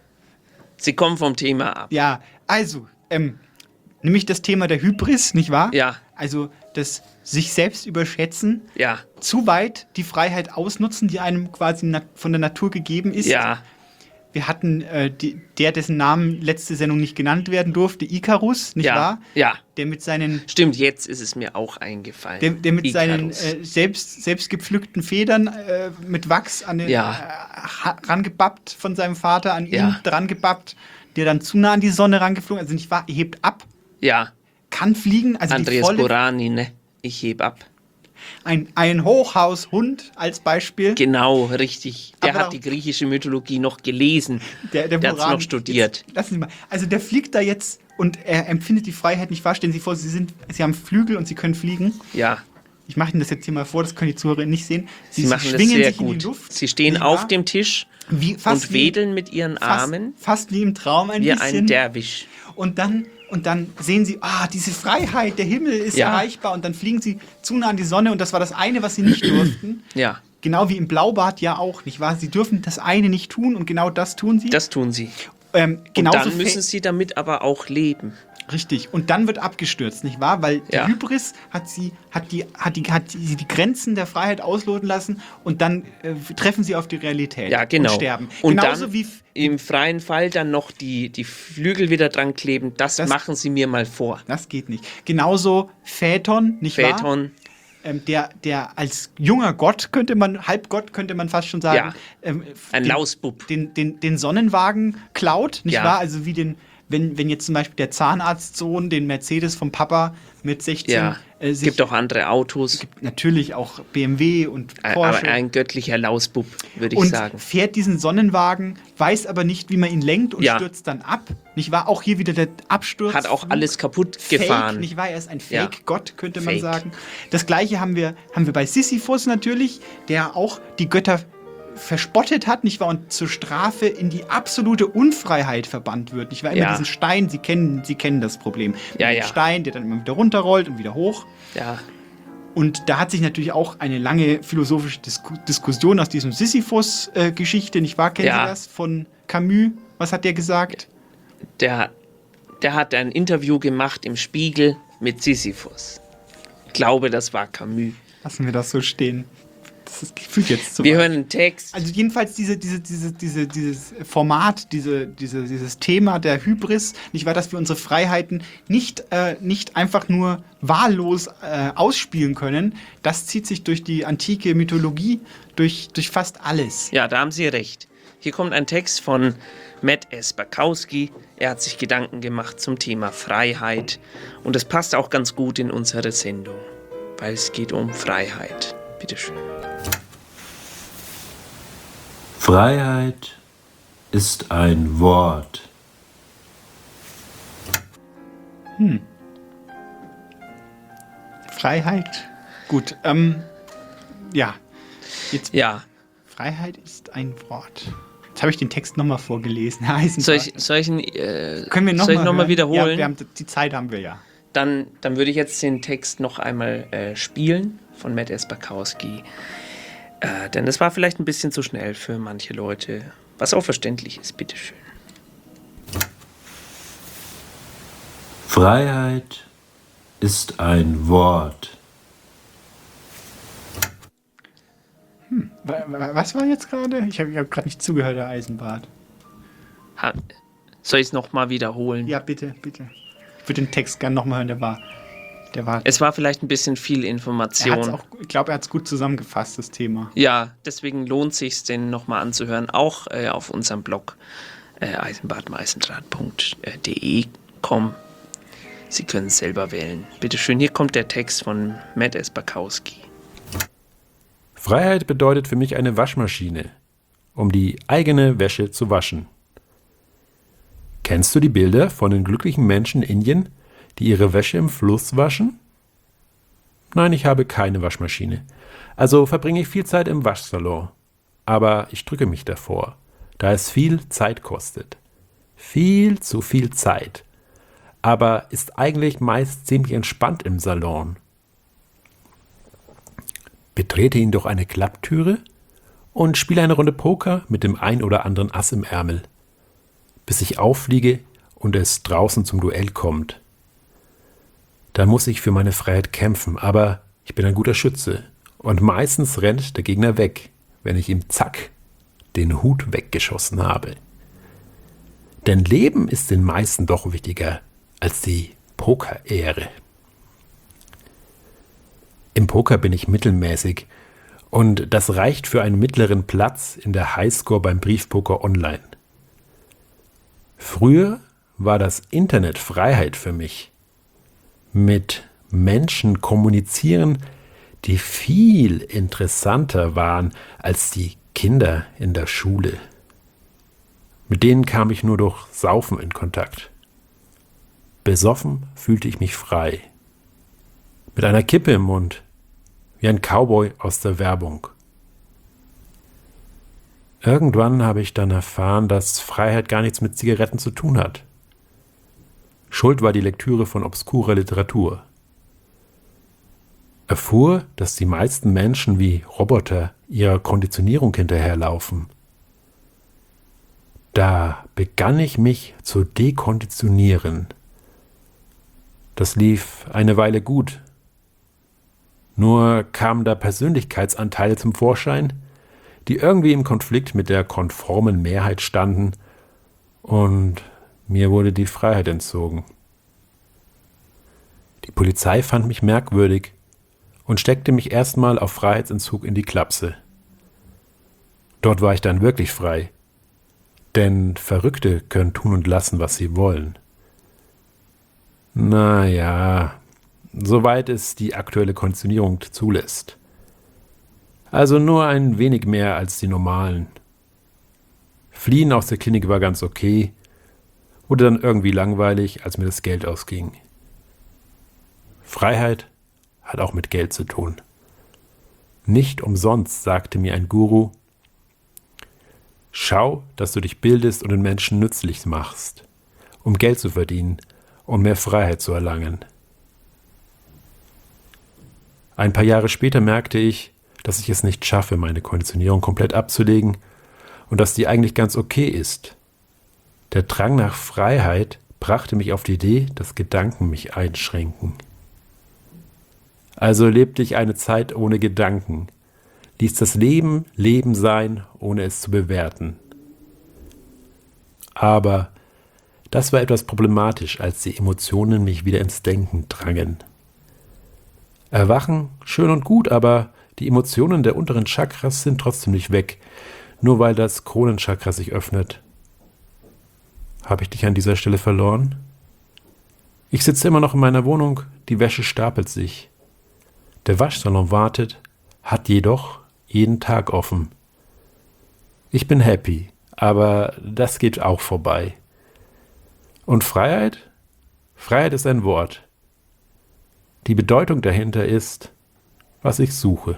Speaker 9: Sie kommen vom Thema ab.
Speaker 10: Ja, also, ähm, nämlich das Thema der Hybris, nicht wahr?
Speaker 9: Ja.
Speaker 10: Also das sich selbst überschätzen,
Speaker 9: Ja.
Speaker 10: zu weit die Freiheit ausnutzen, die einem quasi na- von der Natur gegeben ist.
Speaker 9: Ja.
Speaker 10: Wir hatten äh, die, der, dessen Namen letzte Sendung nicht genannt werden durfte, Ikarus, nicht
Speaker 9: Ja.
Speaker 10: wahr?
Speaker 9: Ja.
Speaker 10: Der mit seinen,
Speaker 9: Stimmt, jetzt ist es mir auch eingefallen.
Speaker 10: der, der mit seinen
Speaker 9: Ikarus.
Speaker 10: äh, selbst, selbst gepflückten Federn äh, mit Wachs an den,
Speaker 9: Ja.
Speaker 10: äh, ha- rangebappt von seinem Vater, an ihn
Speaker 9: Ja.
Speaker 10: dran gebappt, der dann zu nah an die Sonne rangeflogen, also nicht wahr, er hebt ab,
Speaker 9: Ja.
Speaker 10: kann fliegen, also die
Speaker 9: Andreas
Speaker 10: volle,
Speaker 9: Borani, ne? Ich heb ab.
Speaker 10: ein, ein Hochhaushund als Beispiel.
Speaker 9: Genau, richtig. Der
Speaker 10: Aber
Speaker 9: hat
Speaker 10: auch-
Speaker 9: die griechische Mythologie noch gelesen.
Speaker 10: Der, der,
Speaker 9: Der hat's
Speaker 10: Boran-
Speaker 9: noch studiert.
Speaker 10: Jetzt, lassen Sie mal. Also der fliegt da jetzt und er empfindet die Freiheit nicht wahr. Stellen Sie vor, Sie, sind, Sie haben Flügel und Sie können fliegen.
Speaker 9: Ja.
Speaker 10: Ich mache Ihnen das jetzt hier mal vor, das können die Zuhörer nicht sehen.
Speaker 9: Sie, machen das sehr gut. Sie stehen
Speaker 10: Nicht
Speaker 9: auf
Speaker 10: wahr?
Speaker 9: dem Tisch
Speaker 10: Wie- fast
Speaker 9: und
Speaker 10: wie-
Speaker 9: wedeln mit ihren
Speaker 10: fast,
Speaker 9: Armen
Speaker 10: Fast wie im Traum ein
Speaker 9: wie
Speaker 10: bisschen.
Speaker 9: ein Derwisch.
Speaker 10: Und dann, und dann sehen Sie, ah, diese Freiheit, der Himmel ist
Speaker 9: Ja.
Speaker 10: erreichbar. Und dann fliegen Sie zu nah an die Sonne und das war das eine, was Sie nicht durften.
Speaker 9: Ja,
Speaker 10: Genau wie im Blaubad ja auch, nicht wahr? Sie dürfen das eine nicht tun und genau das tun Sie.
Speaker 9: das tun sie.
Speaker 10: ähm,
Speaker 9: Und
Speaker 10: genauso
Speaker 9: dann
Speaker 10: fä-
Speaker 9: müssen sie damit aber auch leben.
Speaker 10: Richtig. Und dann wird abgestürzt, nicht wahr? Weil die
Speaker 9: Ja.
Speaker 10: Hybris hat sie, hat die, hat die, hat sie die Grenzen der Freiheit ausloten lassen und dann äh, treffen sie auf die Realität
Speaker 9: Ja, genau.
Speaker 10: und sterben.
Speaker 9: Und
Speaker 10: Genauso
Speaker 9: dann
Speaker 10: wie
Speaker 9: im freien Fall dann noch die, die Flügel wieder dran kleben, das,
Speaker 10: Das-
Speaker 9: machen sie mir mal vor.
Speaker 10: das geht nicht. Genauso Phaeton, nicht wahr?
Speaker 9: Phaeton,
Speaker 10: Ähm, der, der als junger Gott könnte man, Halbgott könnte man fast schon sagen,
Speaker 9: Ja.
Speaker 10: ähm,
Speaker 9: ein
Speaker 10: den,
Speaker 9: Lausbub.
Speaker 10: den, den, den Sonnenwagen klaut, nicht
Speaker 9: Ja.
Speaker 10: wahr? Also wie den, wenn, wenn jetzt zum Beispiel der Zahnarztsohn den Mercedes vom Papa mit sechzehn
Speaker 9: Ja,
Speaker 10: äh,
Speaker 9: es
Speaker 10: sich,
Speaker 9: gibt auch andere Autos.
Speaker 10: gibt natürlich auch B M W und
Speaker 9: Ein-
Speaker 10: Porsche.
Speaker 9: Aber ein göttlicher Lausbub, würde ich
Speaker 10: und
Speaker 9: sagen.
Speaker 10: fährt diesen Sonnenwagen, weiß aber nicht, wie man ihn lenkt und
Speaker 9: Ja.
Speaker 10: stürzt dann ab. Nicht wahr? Auch hier wieder der Absturz.
Speaker 9: Hat auch alles kaputt
Speaker 10: Fake,
Speaker 9: gefahren.
Speaker 10: nicht wahr? Er ist ein
Speaker 9: Ja.
Speaker 10: Fake-Gott, könnte man
Speaker 9: Fake.
Speaker 10: sagen. Das gleiche haben wir, haben wir bei Sisyphus natürlich, der auch die Götter verspottet hat, nicht wahr, und zur Strafe in die absolute Unfreiheit verbannt wird. Nicht wahr? Immer
Speaker 9: Ja.
Speaker 10: diesen Stein, Sie kennen, Sie kennen das Problem.
Speaker 9: Ja,
Speaker 10: Den
Speaker 9: ja.
Speaker 10: Stein, der dann immer wieder runterrollt und wieder hoch.
Speaker 9: Ja.
Speaker 10: Und da hat sich natürlich auch eine lange philosophische Disku- Diskussion aus diesem Sisyphus-Geschichte, nicht wahr? Kennen
Speaker 9: Ja.
Speaker 10: Sie das von Camus? Was hat der gesagt?
Speaker 9: Der, der hat ein Interview gemacht im Spiegel mit Sisyphus. Ich glaube, das war Camus.
Speaker 10: Lassen wir das so stehen. Das ist, fühlt jetzt zu
Speaker 9: Wir
Speaker 10: weit.
Speaker 9: hören einen Text.
Speaker 10: Also jedenfalls diese, diese, diese, diese, dieses Format, diese, diese, dieses Thema der Hybris, nicht wahr, dass wir unsere Freiheiten nicht, äh, nicht einfach nur wahllos äh, ausspielen können, das zieht sich durch die antike Mythologie, durch, durch fast alles.
Speaker 9: Ja, da haben Sie recht. Hier kommt ein Text von Matt S. Bakowski. Er hat sich Gedanken gemacht zum Thema Freiheit. Und das passt auch ganz gut in unsere Sendung, weil es geht um Freiheit. Bitteschön.
Speaker 18: Freiheit ist ein Wort.
Speaker 10: Hm. Freiheit. Gut, ähm, ja. Jetzt,
Speaker 9: ja.
Speaker 10: Freiheit ist ein Wort. Jetzt habe ich den Text nochmal vorgelesen, Herr Eisenbart.
Speaker 9: Soll ich, soll ich, ihn, äh,
Speaker 10: Können wir noch
Speaker 9: soll ich
Speaker 10: mal
Speaker 9: noch mal
Speaker 10: hören?
Speaker 9: wiederholen?
Speaker 10: Ja, wir haben, die Zeit haben wir ja.
Speaker 9: Dann, dann würde ich jetzt den Text noch einmal äh, spielen von Matt S. Bakowski. Äh, denn das war vielleicht ein bisschen zu schnell für manche Leute, was auch verständlich ist. Bitteschön.
Speaker 18: Freiheit ist ein Wort.
Speaker 10: Hm. wa- wa- Was war jetzt gerade? Ich habe hab gerade nicht zugehört, Herr Eisenbart.
Speaker 9: Ha, soll ich es nochmal wiederholen?
Speaker 10: Ja, bitte, bitte. Ich würde den Text gerne nochmal hören, der war... Der war
Speaker 9: Es war vielleicht ein bisschen viel
Speaker 10: er
Speaker 9: Information.
Speaker 10: hat's auch, ich glaube, er hat es gut zusammengefasst, das Thema.
Speaker 9: Ja, deswegen lohnt sich den nochmal anzuhören, auch äh, auf unserem Blog äh, eisenbadmeisendraht punkt de kommen. Sie können es selber wählen. Bitteschön, hier kommt der Text von Matt S. Bakowski.
Speaker 19: Freiheit bedeutet für mich eine Waschmaschine, um die eigene Wäsche zu waschen. Kennst du die Bilder von den glücklichen Menschen in Indien, die ihre Wäsche im Fluss waschen? Nein, ich habe keine Waschmaschine. Also verbringe ich viel Zeit im Waschsalon. Aber ich drücke mich davor, da es viel Zeit kostet. Viel zu viel Zeit. Aber ist eigentlich meist ziemlich entspannt im Salon. Betrete ihn durch eine Klapptüre und spiele eine Runde Poker mit dem ein oder anderen Ass im Ärmel, bis ich auffliege und es draußen zum Duell kommt. Dann muss ich für meine Freiheit kämpfen, aber ich bin ein guter Schütze und meistens rennt der Gegner weg, wenn ich ihm zack den Hut weggeschossen habe. Denn Leben ist den meisten doch wichtiger als die Pokerehre. Im Poker bin ich mittelmäßig und das reicht für einen mittleren Platz in der Highscore beim Briefpoker online. Früher war das Internet Freiheit für mich. Mit Menschen kommunizieren, die viel interessanter waren als die Kinder in der Schule. Mit denen kam ich nur durch Saufen in Kontakt. Besoffen fühlte ich mich frei. Mit einer Kippe im Mund, wie ein Cowboy aus der Werbung. Irgendwann habe ich dann erfahren, dass Freiheit gar nichts mit Zigaretten zu tun hat. Schuld war die Lektüre von obskurer Literatur. Erfuhr, dass die meisten Menschen wie Roboter ihrer Konditionierung hinterherlaufen. Da begann ich mich zu dekonditionieren. Das lief eine Weile gut. Nur kamen da Persönlichkeitsanteile zum Vorschein, die irgendwie im Konflikt mit der konformen Mehrheit standen, und mir wurde die Freiheit entzogen. Die Polizei fand mich merkwürdig und steckte mich erstmal auf Freiheitsentzug in die Klapse. Dort war ich dann wirklich frei, denn Verrückte können tun und lassen, was sie wollen. Naja, soweit es die aktuelle Konditionierung zulässt. Also nur ein wenig mehr als die normalen. Fliehen aus der Klinik war ganz okay, wurde dann irgendwie langweilig, als mir das Geld ausging. Freiheit hat auch mit Geld zu tun. Nicht umsonst sagte mir ein Guru, Schau, dass du dich bildest und den Menschen nützlich machst, um Geld zu verdienen und mehr Freiheit zu erlangen. Ein paar Jahre später merkte ich, dass ich es nicht schaffe, meine Konditionierung komplett abzulegen und dass die eigentlich ganz okay ist. Der Drang nach Freiheit brachte mich auf die Idee, dass Gedanken mich einschränken. Also lebte ich eine Zeit ohne Gedanken, ließ das Leben Leben sein, ohne es zu bewerten. Aber das war etwas problematisch, als die Emotionen mich wieder ins Denken drangen. Erwachen, schön und gut, aber die Emotionen der unteren Chakras sind trotzdem nicht weg, nur weil das Kronenchakra sich öffnet. Habe ich dich an dieser Stelle verloren? Ich sitze immer noch in meiner Wohnung, die Wäsche stapelt sich. Der Waschsalon wartet, hat jedoch jeden Tag offen. Ich bin happy, aber das geht auch vorbei. Und Freiheit? Freiheit ist ein Wort. Die Bedeutung dahinter ist, was ich suche.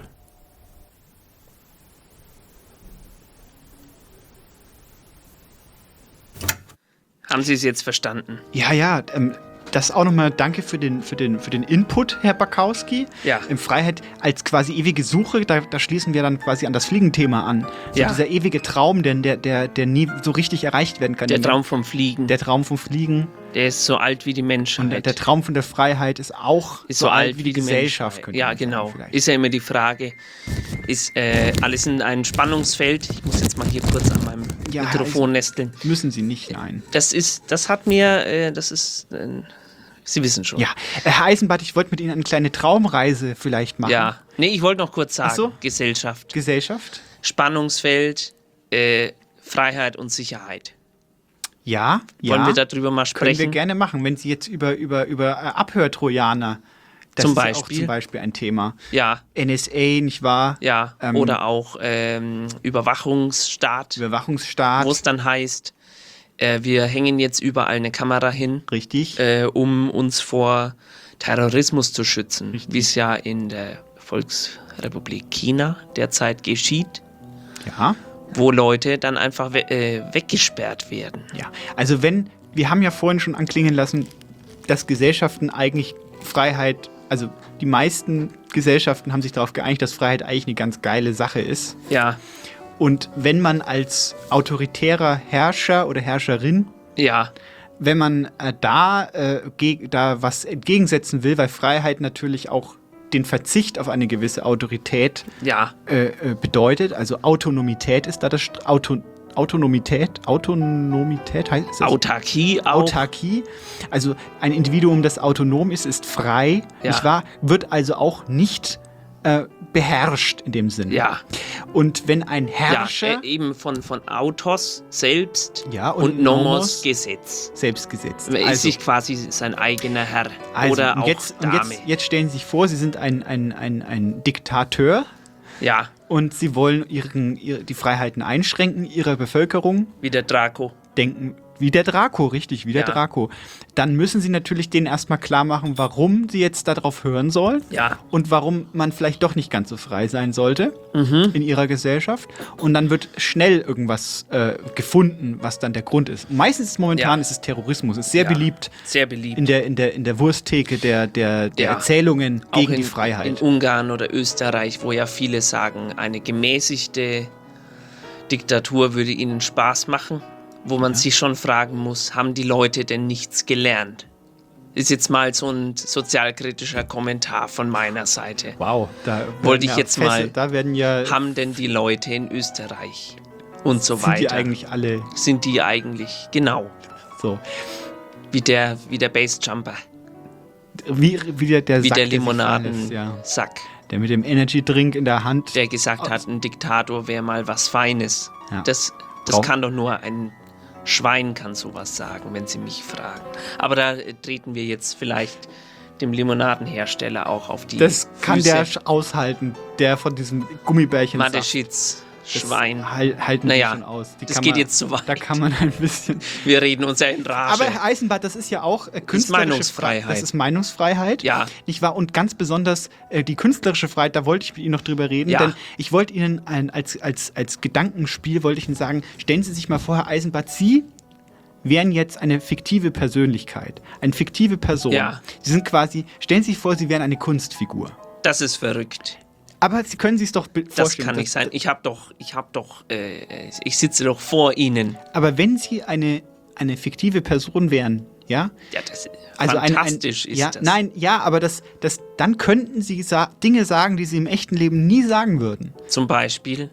Speaker 9: Haben Sie es jetzt verstanden?
Speaker 10: Ja, ja, ähm, das auch nochmal danke für den, für, den, für den Input, Herr Bakowski.
Speaker 9: Ja.
Speaker 10: In Freiheit als quasi ewige Suche, da, da schließen wir dann quasi an das Fliegenthema an. So
Speaker 9: Ja.
Speaker 10: dieser ewige Traum, denn der, der, der nie so richtig erreicht werden kann.
Speaker 9: Der
Speaker 10: Den-
Speaker 9: Traum vom Fliegen.
Speaker 10: Der Traum vom Fliegen.
Speaker 9: Der ist so alt wie die Menschheit.
Speaker 10: Und der, der Traum von der Freiheit ist auch
Speaker 9: ist so, alt wie die
Speaker 10: Gesellschaft.
Speaker 9: Menschheit.
Speaker 10: könnte
Speaker 9: Ja,
Speaker 10: man sagen,
Speaker 9: genau.
Speaker 10: vielleicht.
Speaker 9: Ist ja immer die Frage, ist äh, alles in einem Spannungsfeld? Ich muss jetzt mal hier kurz an meinem
Speaker 10: Ja,
Speaker 9: Mikrofon nesteln.
Speaker 10: Müssen Sie nicht, nein.
Speaker 9: Das ist, das hat mir, äh, das ist, äh, Sie wissen schon.
Speaker 10: Ja, äh, Herr Eisenbart, ich wollte mit Ihnen eine kleine Traumreise vielleicht machen.
Speaker 9: Ja. Nee, ich wollte noch kurz sagen,
Speaker 10: Ach so?
Speaker 9: Gesellschaft.
Speaker 10: Gesellschaft?
Speaker 9: Spannungsfeld, äh, Freiheit und Sicherheit.
Speaker 10: Ja, ja.
Speaker 9: Wollen wir darüber mal
Speaker 10: Können wir
Speaker 9: sprechen?
Speaker 10: gerne machen, wenn Sie jetzt über, über, über äh, Abhörtrojaner, das
Speaker 9: Zum
Speaker 10: ist ja auch
Speaker 9: Beispiel?
Speaker 10: zum Beispiel ein Thema.
Speaker 9: Ja.
Speaker 10: N S A, nicht wahr?
Speaker 9: Ja,
Speaker 10: Ähm,
Speaker 9: oder auch ähm, Überwachungsstaat.
Speaker 10: Überwachungsstaat.
Speaker 9: Wo es dann heißt, äh, wir hängen jetzt überall eine Kamera hin.
Speaker 10: Richtig.
Speaker 9: Äh, um uns vor Terrorismus zu schützen, wie es ja in der Volksrepublik China derzeit geschieht.
Speaker 10: Ja.
Speaker 9: Wo Leute dann einfach we äh, weggesperrt werden.
Speaker 10: Ja, also wenn, wir haben ja vorhin schon anklingen lassen, dass Gesellschaften eigentlich Freiheit, also die meisten Gesellschaften haben sich darauf geeinigt, dass Freiheit eigentlich eine ganz geile Sache ist.
Speaker 9: Ja.
Speaker 10: Und wenn man als autoritärer Herrscher oder Herrscherin,
Speaker 9: ja,
Speaker 10: wenn man äh, da, äh, geg- da was entgegensetzen will, weil Freiheit natürlich auch den Verzicht auf eine gewisse Autorität
Speaker 9: ja.
Speaker 10: äh, äh, bedeutet, also Autonomität ist da das St- Auto Autonomität, Autonomität heißt das?
Speaker 9: Autarkie auch.
Speaker 10: Autarkie, also ein Individuum, das autonom ist, ist frei,
Speaker 9: Ja.
Speaker 10: nicht wahr? Wird also auch nicht äh, beherrscht in dem Sinne.
Speaker 9: Ja.
Speaker 10: Und wenn ein Herrscher
Speaker 9: Ja, äh, eben von, von Autos selbst
Speaker 10: Ja,
Speaker 9: und,
Speaker 10: und
Speaker 9: Nomos,
Speaker 10: Nomos
Speaker 9: Gesetz.
Speaker 10: selbstgesetzt.
Speaker 9: Er ist
Speaker 10: Also-
Speaker 9: sich quasi sein eigener Herr.
Speaker 10: Also,
Speaker 9: oder
Speaker 10: und
Speaker 9: auch
Speaker 10: jetzt, und
Speaker 9: Dame.
Speaker 10: jetzt, jetzt stellen Sie sich vor, Sie sind ein, ein, ein, ein Diktator.
Speaker 9: Ja.
Speaker 10: Und Sie wollen ihren, ihre, die Freiheiten einschränken Ihrer Bevölkerung.
Speaker 9: Wie der Draco.
Speaker 10: Denken, wie der Draco, richtig, wie der
Speaker 9: Ja.
Speaker 10: Draco. Dann müssen Sie natürlich denen erstmal klar machen, warum Sie jetzt darauf hören sollen.
Speaker 9: Ja.
Speaker 10: Und warum man vielleicht doch nicht ganz so frei sein sollte
Speaker 9: Mhm.
Speaker 10: in Ihrer Gesellschaft. Und dann wird schnell irgendwas äh, gefunden, was dann der Grund ist. Und meistens ist momentan
Speaker 9: Ja.
Speaker 10: ist es Terrorismus. Ist sehr
Speaker 9: Ja.
Speaker 10: beliebt.
Speaker 9: Sehr beliebt.
Speaker 10: In der, in der, in der Wursttheke der, der, der
Speaker 9: Ja.
Speaker 10: Erzählungen
Speaker 9: Auch
Speaker 10: gegen
Speaker 9: in,
Speaker 10: die Freiheit.
Speaker 9: in Ungarn oder Österreich, wo ja viele sagen, eine gemäßigte Diktatur würde ihnen Spaß machen, wo man sich schon fragen muss, haben die Leute denn nichts gelernt? Ist jetzt mal so ein sozialkritischer Kommentar von meiner Seite.
Speaker 10: Wow, da werden
Speaker 9: wollte ich
Speaker 10: ja
Speaker 9: jetzt
Speaker 10: Fässer-
Speaker 9: mal.
Speaker 10: da werden ja-
Speaker 9: haben denn die Leute in Österreich und so
Speaker 10: Sind
Speaker 9: weiter?
Speaker 10: die eigentlich alle-
Speaker 9: Sind die eigentlich genau?
Speaker 10: So.
Speaker 9: Wie der, wie der Bassjumper.
Speaker 10: Wie, wie der, der
Speaker 9: Wie
Speaker 10: Sack,
Speaker 9: der
Speaker 10: sich
Speaker 9: Limonadensack.
Speaker 10: verlässt, ja. Der mit dem Energy-Drink in der Hand.
Speaker 9: Der gesagt hat, ein Diktator wäre mal was Feines.
Speaker 10: Ja.
Speaker 9: Das, das
Speaker 10: Brauch-
Speaker 9: kann doch nur ein Schwein kann sowas sagen, wenn Sie mich fragen. Aber da äh, treten wir jetzt vielleicht dem Limonadenhersteller auch auf die
Speaker 10: Das kann
Speaker 9: Füße.
Speaker 10: der sch- aushalten, der von diesem Gummibärchen.
Speaker 9: Mateschitz. Schwein.
Speaker 10: Halt, halten
Speaker 9: naja,
Speaker 10: Sie schon aus. Die
Speaker 9: das
Speaker 10: kann
Speaker 9: geht
Speaker 10: man,
Speaker 9: jetzt zu weit.
Speaker 10: Da kann man ein bisschen...
Speaker 9: Wir reden uns ja in Rage.
Speaker 10: Aber Herr Eisenbart, das ist ja auch äh, künstlerische
Speaker 9: Meinungsfreiheit.
Speaker 10: Freiheit. Das ist Meinungsfreiheit.
Speaker 9: Ja.
Speaker 10: Nicht wahr? Und ganz besonders äh, die künstlerische Freiheit, da wollte ich mit Ihnen noch drüber reden.
Speaker 9: Ja.
Speaker 10: Denn ich wollte Ihnen ein, als, als, als Gedankenspiel, wollte ich Ihnen sagen, stellen Sie sich mal vor, Herr Eisenbart, Sie wären jetzt eine fiktive Persönlichkeit. Eine fiktive Person.
Speaker 9: Ja.
Speaker 10: Sie sind quasi, stellen Sie sich vor, Sie wären eine Kunstfigur.
Speaker 9: Das ist verrückt.
Speaker 10: Aber Sie können sich doch be-
Speaker 9: Das
Speaker 10: vorstellen.
Speaker 9: kann nicht sein. Ich habe doch, ich habe doch, äh, ich sitze doch vor Ihnen.
Speaker 10: Aber wenn Sie eine, eine fiktive Person wären, ja?
Speaker 9: Ja, das
Speaker 10: Also ein-
Speaker 9: fantastisch
Speaker 10: ein,
Speaker 9: ist
Speaker 10: ja,
Speaker 9: das.
Speaker 10: Nein, ja, aber das, das, dann könnten Sie sa- Dinge sagen, die Sie im echten Leben nie sagen würden.
Speaker 9: Zum Beispiel?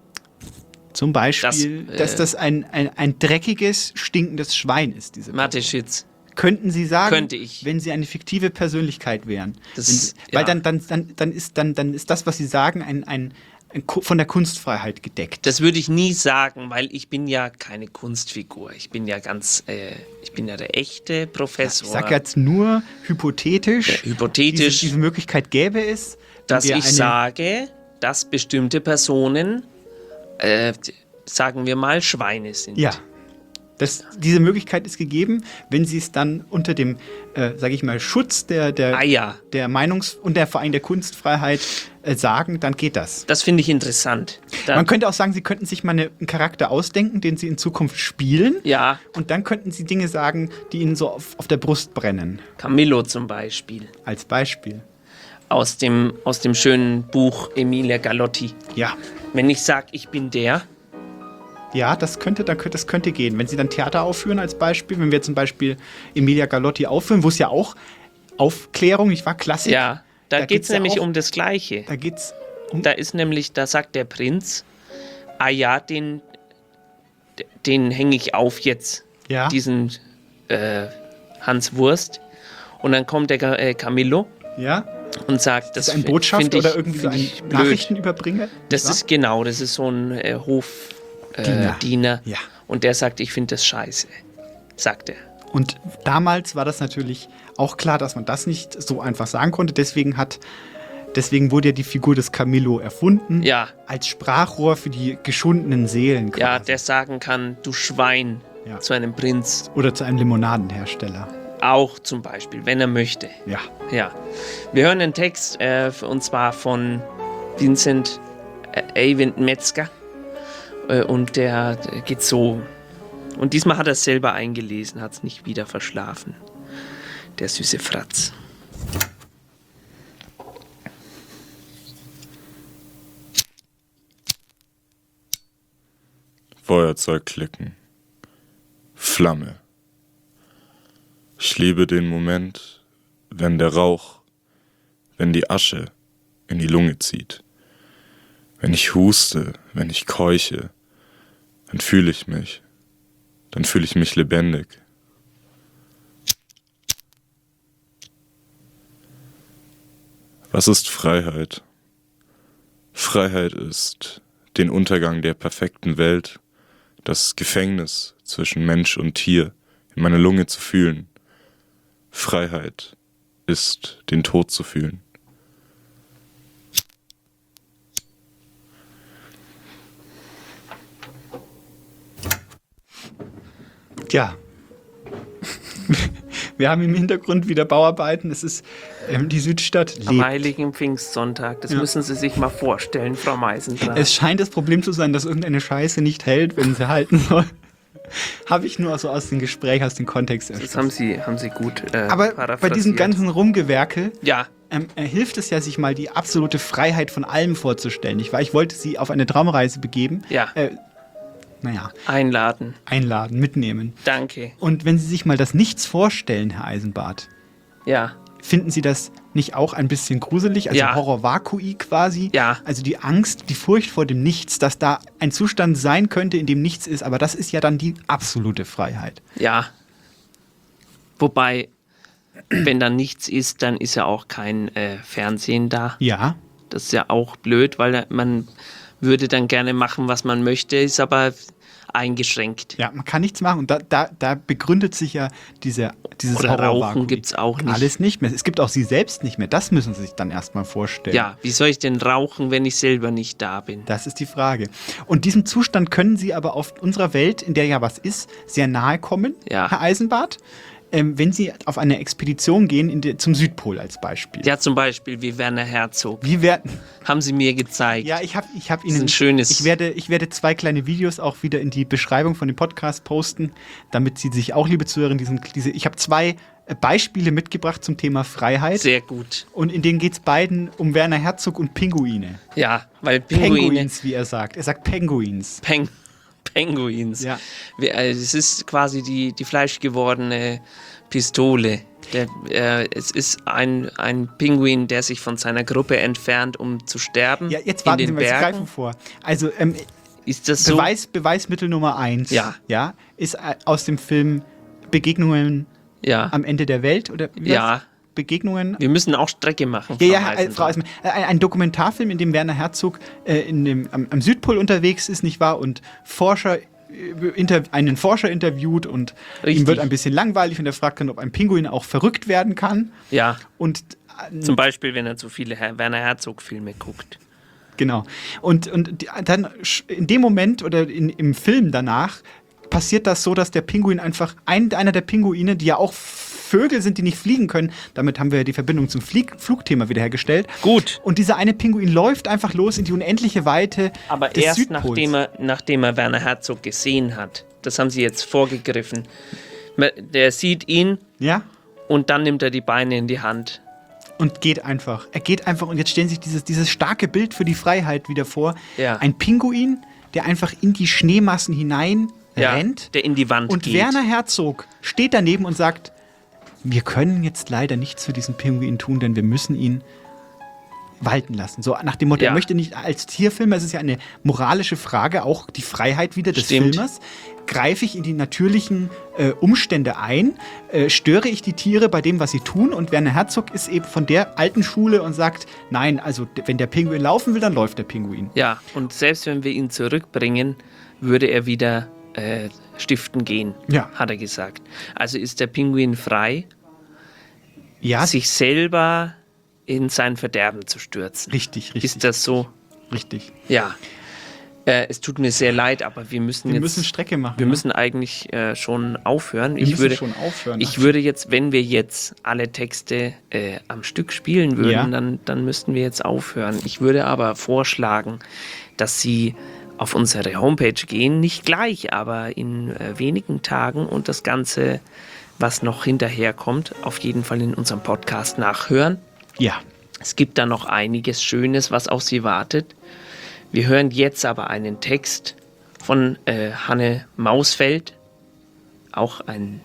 Speaker 10: Zum Beispiel,
Speaker 9: Das, äh,
Speaker 10: dass das ein, ein, ein dreckiges, stinkendes Schwein ist, diese Person.
Speaker 9: Mateschitz.
Speaker 10: Könnten Sie sagen,
Speaker 9: Könnte ich.
Speaker 10: wenn Sie eine fiktive Persönlichkeit wären.
Speaker 9: Das-
Speaker 10: wenn Sie, weil
Speaker 9: ja.
Speaker 10: dann, dann, dann, dann, ist, dann, dann ist das, was Sie sagen, ein, ein, ein, Ku- von der Kunstfreiheit gedeckt.
Speaker 9: Das würde ich nie sagen, weil ich bin ja keine Kunstfigur. Ich bin ja ganz, äh, ich bin ja der echte Professor.
Speaker 10: Ich sage jetzt nur hypothetisch,
Speaker 9: Ja, hypothetisch.
Speaker 10: Diese, diese Möglichkeit gäbe es. wenn
Speaker 9: dass
Speaker 10: wir
Speaker 9: ich
Speaker 10: eine-
Speaker 9: sage, dass bestimmte Personen, äh, sagen wir mal, Schweine sind.
Speaker 10: Ja. Das, diese Möglichkeit ist gegeben, wenn Sie es dann unter dem, äh, sage ich mal, Schutz der, der,
Speaker 9: Ah, ja.
Speaker 10: der Meinungs- und der Verein der Kunstfreiheit äh, sagen, dann geht das.
Speaker 9: Das finde ich interessant. Dann,
Speaker 10: Man könnte auch sagen, Sie könnten sich mal eine, einen Charakter ausdenken, den Sie in Zukunft spielen.
Speaker 9: Ja.
Speaker 10: Und dann könnten Sie Dinge sagen, die Ihnen so auf, auf der Brust brennen.
Speaker 9: Camillo zum Beispiel.
Speaker 10: Als Beispiel.
Speaker 9: Aus dem, aus dem schönen Buch Emilia Galotti.
Speaker 10: Ja.
Speaker 9: Wenn ich sage, ich bin der,
Speaker 10: Ja, das könnte, dann könnte, das könnte gehen. Wenn Sie dann Theater aufführen als Beispiel, wenn wir zum Beispiel Emilia Galotti aufführen, wo es ja auch Aufklärung, nicht wahr? Klassik.
Speaker 9: ja, da,
Speaker 10: Da
Speaker 9: geht es
Speaker 10: geht's ja
Speaker 9: nämlich
Speaker 10: auch-
Speaker 9: um das Gleiche.
Speaker 10: Da geht's
Speaker 9: Da ist nämlich, da sagt der Prinz, ah ja, den, den hänge ich auf jetzt.
Speaker 10: Ja.
Speaker 9: Diesen äh, Hans Wurst. Und dann kommt der Ca- äh, Camillo
Speaker 10: Ja.
Speaker 9: und sagt, das
Speaker 10: Das ist ein
Speaker 9: fi-
Speaker 10: Botschafter
Speaker 9: find ich,
Speaker 10: oder irgendwie so
Speaker 9: find
Speaker 10: ein
Speaker 9: ich blöd.
Speaker 10: Nachrichtenüberbringer?
Speaker 9: Das
Speaker 10: nicht
Speaker 9: ist genau, das ist so ein äh, Hofdiener. Äh,
Speaker 10: Diener.
Speaker 9: Diener.
Speaker 10: Ja.
Speaker 9: Und der sagt, ich finde das scheiße. Sagt er.
Speaker 10: Und damals war das natürlich auch klar, dass man das nicht so einfach sagen konnte. Deswegen hat, deswegen wurde ja die Figur des Camillo erfunden.
Speaker 9: Ja.
Speaker 10: Als Sprachrohr für die geschundenen Seelen quasi.
Speaker 9: Ja, der sagen kann, du Schwein,
Speaker 10: Ja.
Speaker 9: zu einem Prinz.
Speaker 10: Oder zu einem Limonadenhersteller.
Speaker 9: Auch zum Beispiel, wenn er möchte.
Speaker 10: Ja.
Speaker 9: Ja. Wir hören einen Text, äh, und zwar von Vincent äh, Eyvind Metzger. Äh, und der, der geht so. Und diesmal hat er es selber eingelesen, hat es nicht wieder verschlafen. Der süße Fratz.
Speaker 20: Feuerzeug klicken. Flamme. Ich liebe den Moment, wenn der Rauch, wenn die Asche in die Lunge zieht. Wenn ich huste, wenn ich keuche, dann fühle ich mich. Dann fühle ich mich lebendig. Was ist Freiheit? Freiheit ist den Untergang der perfekten Welt, das Gefängnis zwischen Mensch und Tier in meiner Lunge zu fühlen. Freiheit ist den Tod zu fühlen.
Speaker 10: Tja. Wir haben im Hintergrund wieder Bauarbeiten. Es ist ähm, die Südstadt lebt.
Speaker 9: Am heiligen Pfingstsonntag, das
Speaker 10: Ja.
Speaker 9: müssen Sie sich mal vorstellen, Frau Meisendrath.
Speaker 10: Es scheint das Problem zu sein, dass irgendeine Scheiße nicht hält, wenn sie halten soll. Habe ich nur so aus dem Gespräch, aus dem Kontext
Speaker 9: Das haben Sie, haben Sie gut äh,
Speaker 10: Aber bei
Speaker 9: paraphrasiert.
Speaker 10: diesem ganzen Rumgewerkel
Speaker 9: Ja.
Speaker 10: ähm, äh, hilft es ja, sich mal die absolute Freiheit von allem vorzustellen. Ich, war, ich wollte Sie auf eine Traumreise begeben.
Speaker 9: Ja.
Speaker 10: Äh, naja.
Speaker 9: Einladen.
Speaker 10: Einladen, mitnehmen.
Speaker 9: Danke.
Speaker 10: Und wenn Sie sich mal das Nichts vorstellen, Herr Eisenbart,
Speaker 9: Ja.
Speaker 10: finden Sie das nicht auch ein bisschen gruselig? Also
Speaker 9: Ja.
Speaker 10: Horror-Vakui quasi?
Speaker 9: Ja.
Speaker 10: Also die Angst, die Furcht vor dem Nichts, dass da ein Zustand sein könnte, in dem nichts ist. Aber das ist ja dann die absolute Freiheit.
Speaker 9: Ja. Wobei, wenn da nichts ist, dann ist ja auch kein äh, Fernsehen da.
Speaker 10: Ja.
Speaker 9: Das ist ja auch blöd, weil man würde dann gerne machen, was man möchte, ist aber eingeschränkt.
Speaker 10: Ja, man kann nichts machen. Und da, da, da begründet sich ja diese, dieses
Speaker 9: Oder
Speaker 10: Horrorvakuum.
Speaker 9: Rauchen gibt es auch nicht.
Speaker 10: Alles nicht mehr. Es gibt auch sie selbst nicht mehr. Das müssen Sie sich dann erstmal vorstellen.
Speaker 9: Ja, wie soll ich denn rauchen, wenn ich selber nicht da bin?
Speaker 10: Das ist die Frage. Und diesem Zustand können Sie aber auf unserer Welt, in der ja was ist, sehr nahe kommen,
Speaker 9: ja.
Speaker 10: Herr Eisenbart. Ähm, wenn Sie auf eine Expedition gehen, in die, zum Südpol als Beispiel.
Speaker 9: Ja, zum Beispiel wie Werner Herzog.
Speaker 10: Wie wer
Speaker 9: Haben Sie mir gezeigt.
Speaker 10: Ja, ich habe ich hab
Speaker 9: Das ist
Speaker 10: Ihnen...
Speaker 9: ein schönes...
Speaker 10: Ich werde, ich werde zwei kleine Videos auch wieder in die Beschreibung von dem Podcast posten, damit Sie sich auch, liebe Zuhörer, diesen, diese... Ich habe zwei Beispiele mitgebracht zum Thema Freiheit.
Speaker 9: Sehr gut.
Speaker 10: Und in denen geht es beiden um Werner Herzog und Pinguine.
Speaker 9: Ja, weil Pinguine...
Speaker 10: Penguins, wie er sagt. Er sagt Penguins.
Speaker 9: Peng Penguins.
Speaker 10: Ja.
Speaker 9: Es ist quasi die, die fleischgewordene Pistole. Der, äh, es ist ein, ein Pinguin, der sich von seiner Gruppe entfernt, um zu sterben.
Speaker 10: Ja, jetzt warten
Speaker 9: in
Speaker 10: Sie
Speaker 9: den
Speaker 10: mal, jetzt
Speaker 9: Bergen.
Speaker 10: greifen vor. Also, ähm,
Speaker 9: ist das so?
Speaker 10: Beweis, Beweismittel Nummer eins.
Speaker 9: Ja.
Speaker 10: Ja, ist äh, aus dem Film Begegnungen
Speaker 9: ja.
Speaker 10: am Ende der Welt. Oder wie
Speaker 9: Ja.
Speaker 10: heißt? Begegnungen.
Speaker 9: Wir müssen auch Strecke machen.
Speaker 10: Ja,
Speaker 9: Frau
Speaker 10: ja, äh,
Speaker 9: Eisenbart.
Speaker 10: Frau Eisenbart. Äh, ein, ein Dokumentarfilm, in dem Werner Herzog äh, in dem, am, am Südpol unterwegs ist, nicht wahr? Und Forscher, äh, inter, einen Forscher interviewt und
Speaker 9: Richtig.
Speaker 10: ihm wird ein bisschen langweilig und er fragt dann, ob ein Pinguin auch verrückt werden kann.
Speaker 9: Ja.
Speaker 10: Und äh,
Speaker 9: Zum Beispiel, wenn er zu viele Her- Werner Herzog-Filme guckt.
Speaker 10: Genau. Und, und die- dann sch- in dem Moment oder in, im Film danach passiert das so, dass der Pinguin einfach, ein, einer der Pinguine, die ja auch Vögel sind, die nicht fliegen können, damit haben wir die Verbindung zum Flieg Flugthema wiederhergestellt.
Speaker 9: Gut.
Speaker 10: Und dieser eine Pinguin läuft einfach los in die unendliche Weite
Speaker 9: Aber
Speaker 10: des
Speaker 9: erst
Speaker 10: Südpols.
Speaker 9: nachdem er, nachdem er Werner Herzog gesehen hat. Das haben sie jetzt vorgegriffen. Der sieht ihn
Speaker 10: ja?
Speaker 9: und dann nimmt er die Beine in die Hand.
Speaker 10: Und geht einfach. Er geht einfach und jetzt stellen Sie sich dieses, dieses starke Bild für die Freiheit wieder vor.
Speaker 9: Ja.
Speaker 10: Ein Pinguin, der einfach in die Schneemassen hinein
Speaker 9: Ja,
Speaker 10: rennt.
Speaker 9: der in die Wand
Speaker 10: Und
Speaker 9: geht.
Speaker 10: Werner Herzog steht daneben und sagt, wir können jetzt leider nichts für diesen Pinguin tun, denn wir müssen ihn walten lassen. So nach dem Motto,
Speaker 9: Ja.
Speaker 10: er möchte nicht, als Tierfilmer, es ist ja eine moralische Frage, auch die Freiheit wieder des
Speaker 9: Stimmt.
Speaker 10: Filmers. Greife ich in die natürlichen äh, Umstände ein? Äh, störe ich die Tiere bei dem, was sie tun? Und Werner Herzog ist eben von der alten Schule und sagt, nein, also d- wenn der Pinguin laufen will, dann läuft der Pinguin.
Speaker 9: Ja, und selbst wenn wir ihn zurückbringen, würde er wieder äh, stiften gehen,
Speaker 10: Ja.
Speaker 9: hat er gesagt. Also ist der Pinguin frei,
Speaker 10: Ja.
Speaker 9: sich selber in sein Verderben zu stürzen.
Speaker 10: Richtig, richtig.
Speaker 9: Ist das so?
Speaker 10: Richtig.
Speaker 9: Ja. Äh, es tut mir sehr leid, aber wir müssen
Speaker 10: Wir
Speaker 9: jetzt...
Speaker 10: müssen Strecke machen.
Speaker 9: Wir
Speaker 10: ne?
Speaker 9: müssen eigentlich äh, schon aufhören.
Speaker 10: Wir
Speaker 9: ich
Speaker 10: müssen
Speaker 9: würde,
Speaker 10: schon aufhören.
Speaker 9: Ich würde jetzt, wenn wir jetzt alle Texte äh, am Stück spielen würden,
Speaker 10: Ja.
Speaker 9: dann, dann müssten wir jetzt aufhören. Ich würde aber vorschlagen, dass Sie auf unsere Homepage gehen, nicht gleich, aber in äh, wenigen Tagen und das Ganze, was noch hinterherkommt, auf jeden Fall in unserem Podcast nachhören.
Speaker 10: Ja.
Speaker 9: Es gibt da noch einiges Schönes, was auf Sie wartet. Wir hören jetzt aber einen Text von äh, Hanne Mausfeld, auch ein,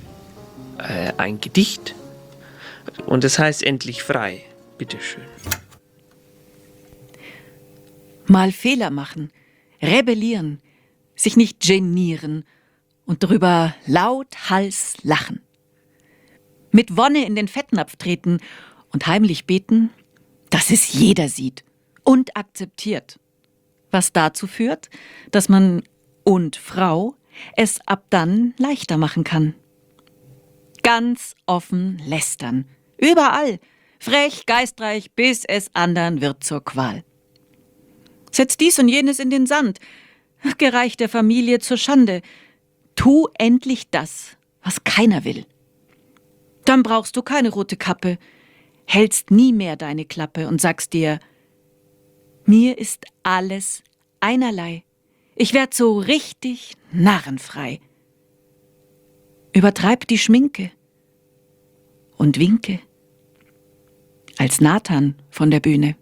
Speaker 9: äh, ein Gedicht. Und es heißt Endlich frei. Bitteschön.
Speaker 13: Mal Fehler machen, rebellieren, sich nicht genieren und drüber lauthals lachen. Mit Wonne in den Fettnapf treten und heimlich beten, dass es jeder sieht und akzeptiert. Was dazu führt, dass man und Frau es ab dann leichter machen kann. Ganz offen lästern, überall, frech, geistreich, bis es andern wird zur Qual. Setz dies und jenes in den Sand, gereicht der Familie zur Schande. Tu endlich das, was keiner will. Dann brauchst du keine rote Kappe, hältst nie mehr deine Klappe und sagst dir, mir ist alles einerlei. Ich werd so richtig narrenfrei. Übertreib die Schminke und winke als Nathan von der Bühne.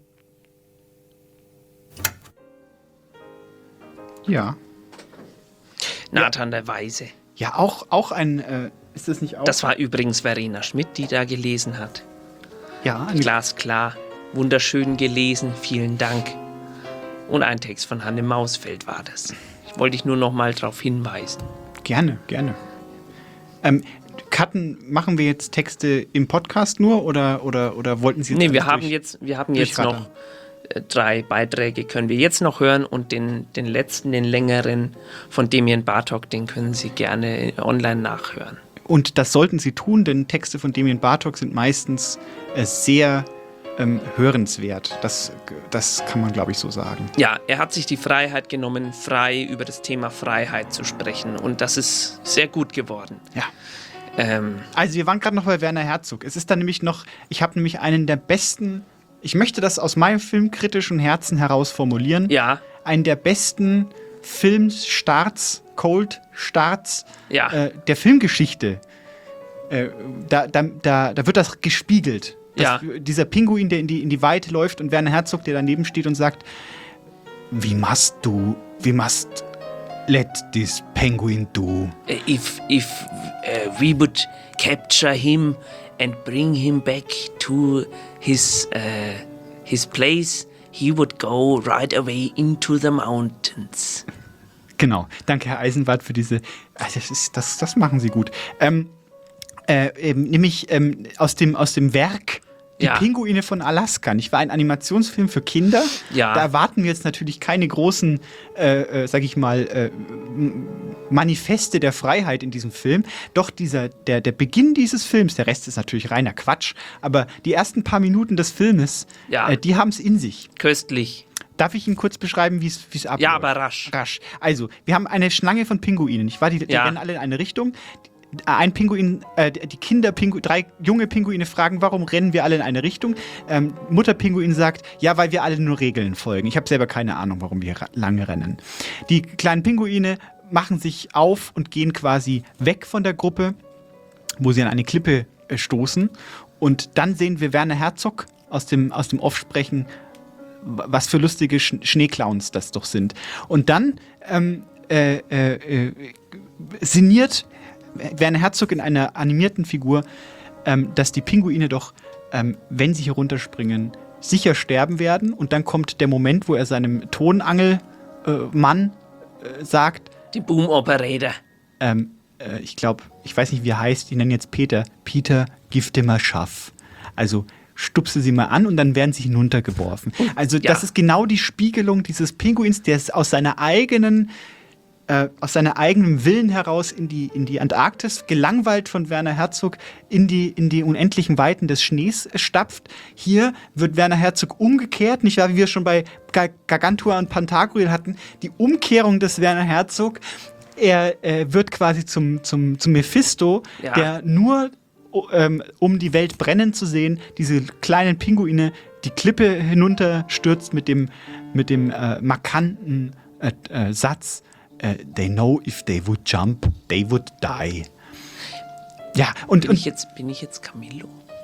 Speaker 10: Ja.
Speaker 9: Nathan der Weise.
Speaker 10: Ja, auch, auch ein, äh, ist das nicht auch?
Speaker 9: Das war übrigens Verena Schmidt, die da gelesen hat.
Speaker 10: Ja, ein
Speaker 9: Glasklar, wunderschön gelesen, vielen Dank. Und ein Text von Hanne Mausfeld war das. Ich wollte dich nur noch mal darauf hinweisen.
Speaker 10: Gerne, gerne. Ähm, Cutten, machen wir jetzt Texte im Podcast nur oder, oder, oder wollten Sie jetzt
Speaker 9: Nee,
Speaker 10: alles
Speaker 9: wir haben
Speaker 10: durch-
Speaker 9: jetzt, wir haben jetzt noch
Speaker 10: durchrattern?
Speaker 9: äh, drei Beiträge können wir jetzt noch hören und den, den letzten, den längeren von Demian Bartok, den können Sie gerne online nachhören.
Speaker 10: Und das sollten Sie tun, denn Texte von Demian Bartok sind meistens äh, sehr ähm, hörenswert. Das, das kann man, glaube ich, so sagen.
Speaker 9: Ja, er hat sich die Freiheit genommen, frei über das Thema Freiheit zu sprechen. Und das ist sehr gut geworden.
Speaker 10: Ja.
Speaker 9: Ähm,
Speaker 10: also wir waren gerade noch bei Werner Herzog. Es ist dann nämlich noch, ich habe nämlich einen der besten, ich möchte das aus meinem filmkritischen Herzen heraus formulieren.
Speaker 9: Ja.
Speaker 10: Einen der besten Filmstarts, Cold-Starts
Speaker 9: ja.
Speaker 10: äh, der Filmgeschichte. Äh, da, da, da, da wird das gespiegelt. Das,
Speaker 9: ja.
Speaker 10: Dieser Pinguin, der in die, in die Weite läuft und Werner Herzog, der daneben steht und sagt, wie machst du, wie machst let this penguin do?
Speaker 9: If, if uh, we would capture him and bring him back to his, uh, his place, he would go right away into the mountains.
Speaker 10: Genau. Danke, Herr Eisenbart, für diese. Also das, ist, das, das machen Sie gut. Ähm, äh, eben, nämlich ähm, aus, dem, aus dem Werk Die
Speaker 9: ja.
Speaker 10: Pinguine von Alaska. Ich war ein Animationsfilm für Kinder.
Speaker 9: Ja.
Speaker 10: Da erwarten wir jetzt natürlich keine großen, äh, äh, sag ich mal, äh, Manifeste der Freiheit in diesem Film. Doch dieser, der, der Beginn dieses Films, der Rest ist natürlich reiner Quatsch, aber die ersten paar Minuten des Filmes,
Speaker 9: ja.
Speaker 10: äh, die haben es in sich.
Speaker 9: Köstlich.
Speaker 10: Darf ich Ihnen kurz beschreiben, wie es abläuft?
Speaker 9: Ja, aber rasch.
Speaker 10: Rasch. Also, wir haben eine Schlange von Pinguinen. Ich war, die, die
Speaker 9: ja.
Speaker 10: rennen alle in eine Richtung. Ein Pinguin, äh, die Kinder, Pingu, drei junge Pinguine fragen, warum rennen wir alle in eine Richtung? Ähm, Mutter Pinguin sagt, ja, weil wir alle nur Regeln folgen. Ich habe selber keine Ahnung, warum wir lange rennen. Die kleinen Pinguine machen sich auf und gehen quasi weg von der Gruppe, wo sie an eine Klippe äh, stoßen. Und dann sehen wir Werner Herzog aus dem, aus dem Off sprechen, was für lustige Sch- Schneeclowns das doch sind. Und dann ähm, äh, äh, sinniert Werner Herzog in einer animierten Figur, ähm, dass die Pinguine doch, ähm, wenn sie hier runterspringen, sicher sterben werden. Und dann kommt der Moment, wo er seinem Tonangelmann äh, äh, sagt:
Speaker 9: Die Boom Operator.
Speaker 10: Ähm, äh, ich glaube, ich weiß nicht, wie er heißt, ich nenne jetzt Peter. Peter, gib dir mal Schaff. Also stupse sie mal an und dann werden sie hinuntergeworfen. Also ja. das ist genau die Spiegelung dieses Pinguins, der es aus seiner eigenen äh, aus seiner eigenen Willen heraus in die, in die Antarktis, gelangweilt von Werner Herzog, in die, in die unendlichen Weiten des Schnees äh, stapft. Hier wird Werner Herzog umgekehrt, nicht wahr, wie wir schon bei Ga- Gargantua und Pantagruel hatten, die Umkehrung des Werner Herzog. Er äh, wird quasi zum, zum, zum Mephisto,
Speaker 9: ja.
Speaker 10: der nur um die Welt brennen zu sehen, diese kleinen Pinguine die Klippe hinunterstürzt mit dem, mit dem äh, markanten äh, äh, Satz äh, They know if they would jump, they would die. Ja, und,
Speaker 9: bin,
Speaker 10: und
Speaker 9: ich jetzt, bin ich jetzt Camillo?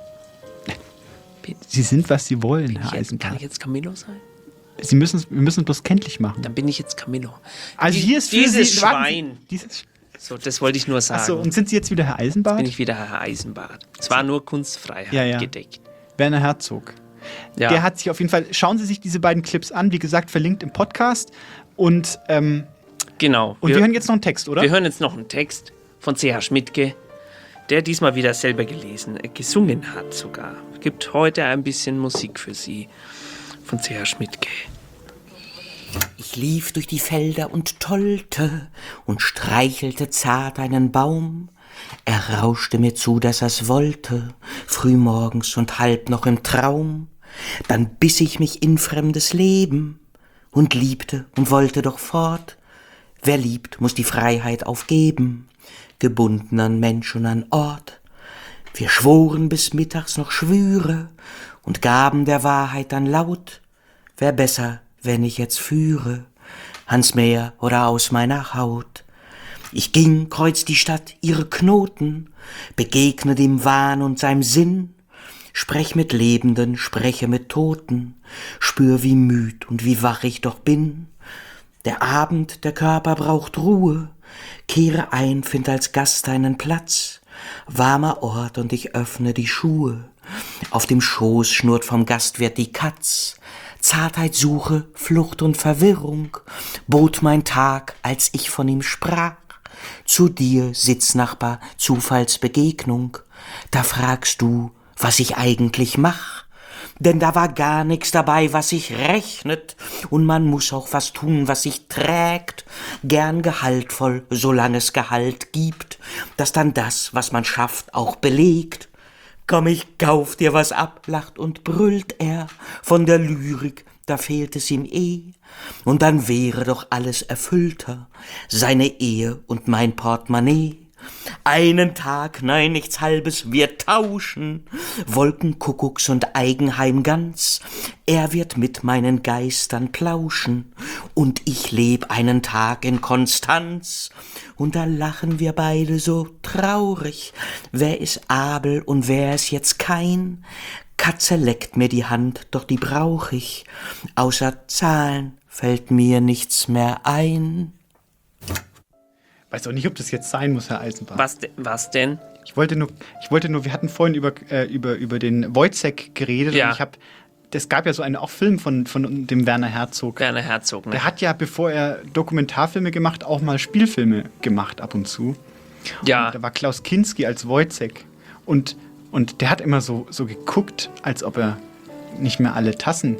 Speaker 9: Bin,
Speaker 10: Sie sind, was Sie wollen,
Speaker 9: bin
Speaker 10: Herr
Speaker 9: ich jetzt,
Speaker 10: Eisenbart.
Speaker 9: Kann ich jetzt Camillo sein?
Speaker 10: Sie müssen, wir müssen es bloß kenntlich machen.
Speaker 9: Dann bin ich jetzt Camillo.
Speaker 10: Also
Speaker 9: Die,
Speaker 10: hier ist für
Speaker 9: dieses
Speaker 10: Sie, warten Sie,
Speaker 9: Schwein.
Speaker 10: Dieses
Speaker 9: So, das wollte ich nur sagen.
Speaker 10: Achso, und sind Sie jetzt wieder Herr Eisenbart?
Speaker 9: Jetzt bin ich wieder Herr Eisenbart. Es war nur Kunstfreiheit
Speaker 10: ja, ja.
Speaker 9: gedeckt.
Speaker 10: Werner Herzog.
Speaker 9: Ja.
Speaker 10: Der hat sich auf jeden Fall, schauen Sie sich diese beiden Clips an, wie gesagt, verlinkt im Podcast. Und, ähm,
Speaker 9: genau.
Speaker 10: Und wir, wir hören jetzt noch einen Text, oder?
Speaker 9: Wir hören jetzt noch einen Text von C H. Schmidtke, der diesmal wieder selber gelesen, äh, gesungen hat sogar. Es gibt heute ein bisschen Musik für Sie von C H. Schmidtke.
Speaker 21: Ich lief durch die Felder und tollte und streichelte zart einen Baum. Er rauschte mir zu, dass er's wollte, frühmorgens und halb noch im Traum. Dann biss ich mich in fremdes Leben und liebte und wollte doch fort. Wer liebt, muss die Freiheit aufgeben, gebunden an Mensch und an Ort. Wir schworen bis mittags noch Schwüre und gaben der Wahrheit dann laut. Wär besser, wenn ich jetzt führe, ans Meer oder aus meiner Haut. Ich ging, kreuz die Stadt, ihre Knoten, begegne dem Wahn und seinem Sinn, sprech mit Lebenden, spreche mit Toten, spür wie müd und wie wach ich doch bin. Der Abend, der Körper braucht Ruhe, kehre ein, find als Gast einen Platz, warmer Ort und ich öffne die Schuhe, auf dem Schoß schnurrt vom Gastwirt die Katz, Zartheit suche, Flucht und Verwirrung, bot mein Tag, als ich von ihm sprach. Zu dir, Sitznachbar, Zufallsbegegnung, da fragst du, was ich eigentlich mach. Denn da war gar nix dabei, was sich rechnet, und man muss auch was tun, was sich trägt, gern gehaltvoll, solange es Gehalt gibt, das dann das, was man schafft, auch belegt. Komm, ich kauf dir was ab, lacht und brüllt er, von der Lyrik, da fehlt es ihm eh, und dann wäre doch alles erfüllter, seine Ehe und mein Portemonnaie. Einen Tag, nein, nichts Halbes, wir tauschen, Wolkenkuckucks und Eigenheim ganz, er wird mit meinen Geistern plauschen, und ich leb einen Tag in Konstanz, und da lachen wir beide so traurig, wer ist Abel und wer ist jetzt Kain? Katze leckt mir die Hand, doch die brauch ich, außer Zahlen fällt mir nichts mehr ein.
Speaker 10: Weiß auch nicht, ob das jetzt sein muss, Herr Eisenbahn.
Speaker 9: Was, de- was denn?
Speaker 10: Ich wollte nur, ich wollte nur, wir hatten vorhin über, äh, über, über den Wojciech geredet.
Speaker 9: Ja.
Speaker 10: Und ich habe, es gab ja so einen auch Film von, von dem Werner Herzog.
Speaker 9: Werner Herzog, ne?
Speaker 10: Der hat ja, bevor er Dokumentarfilme gemacht, auch mal Spielfilme gemacht ab und zu.
Speaker 9: Ja.
Speaker 10: Und da war Klaus Kinski als Wojciech. Und, und der hat immer so, so geguckt, als ob er nicht mehr alle Tassen.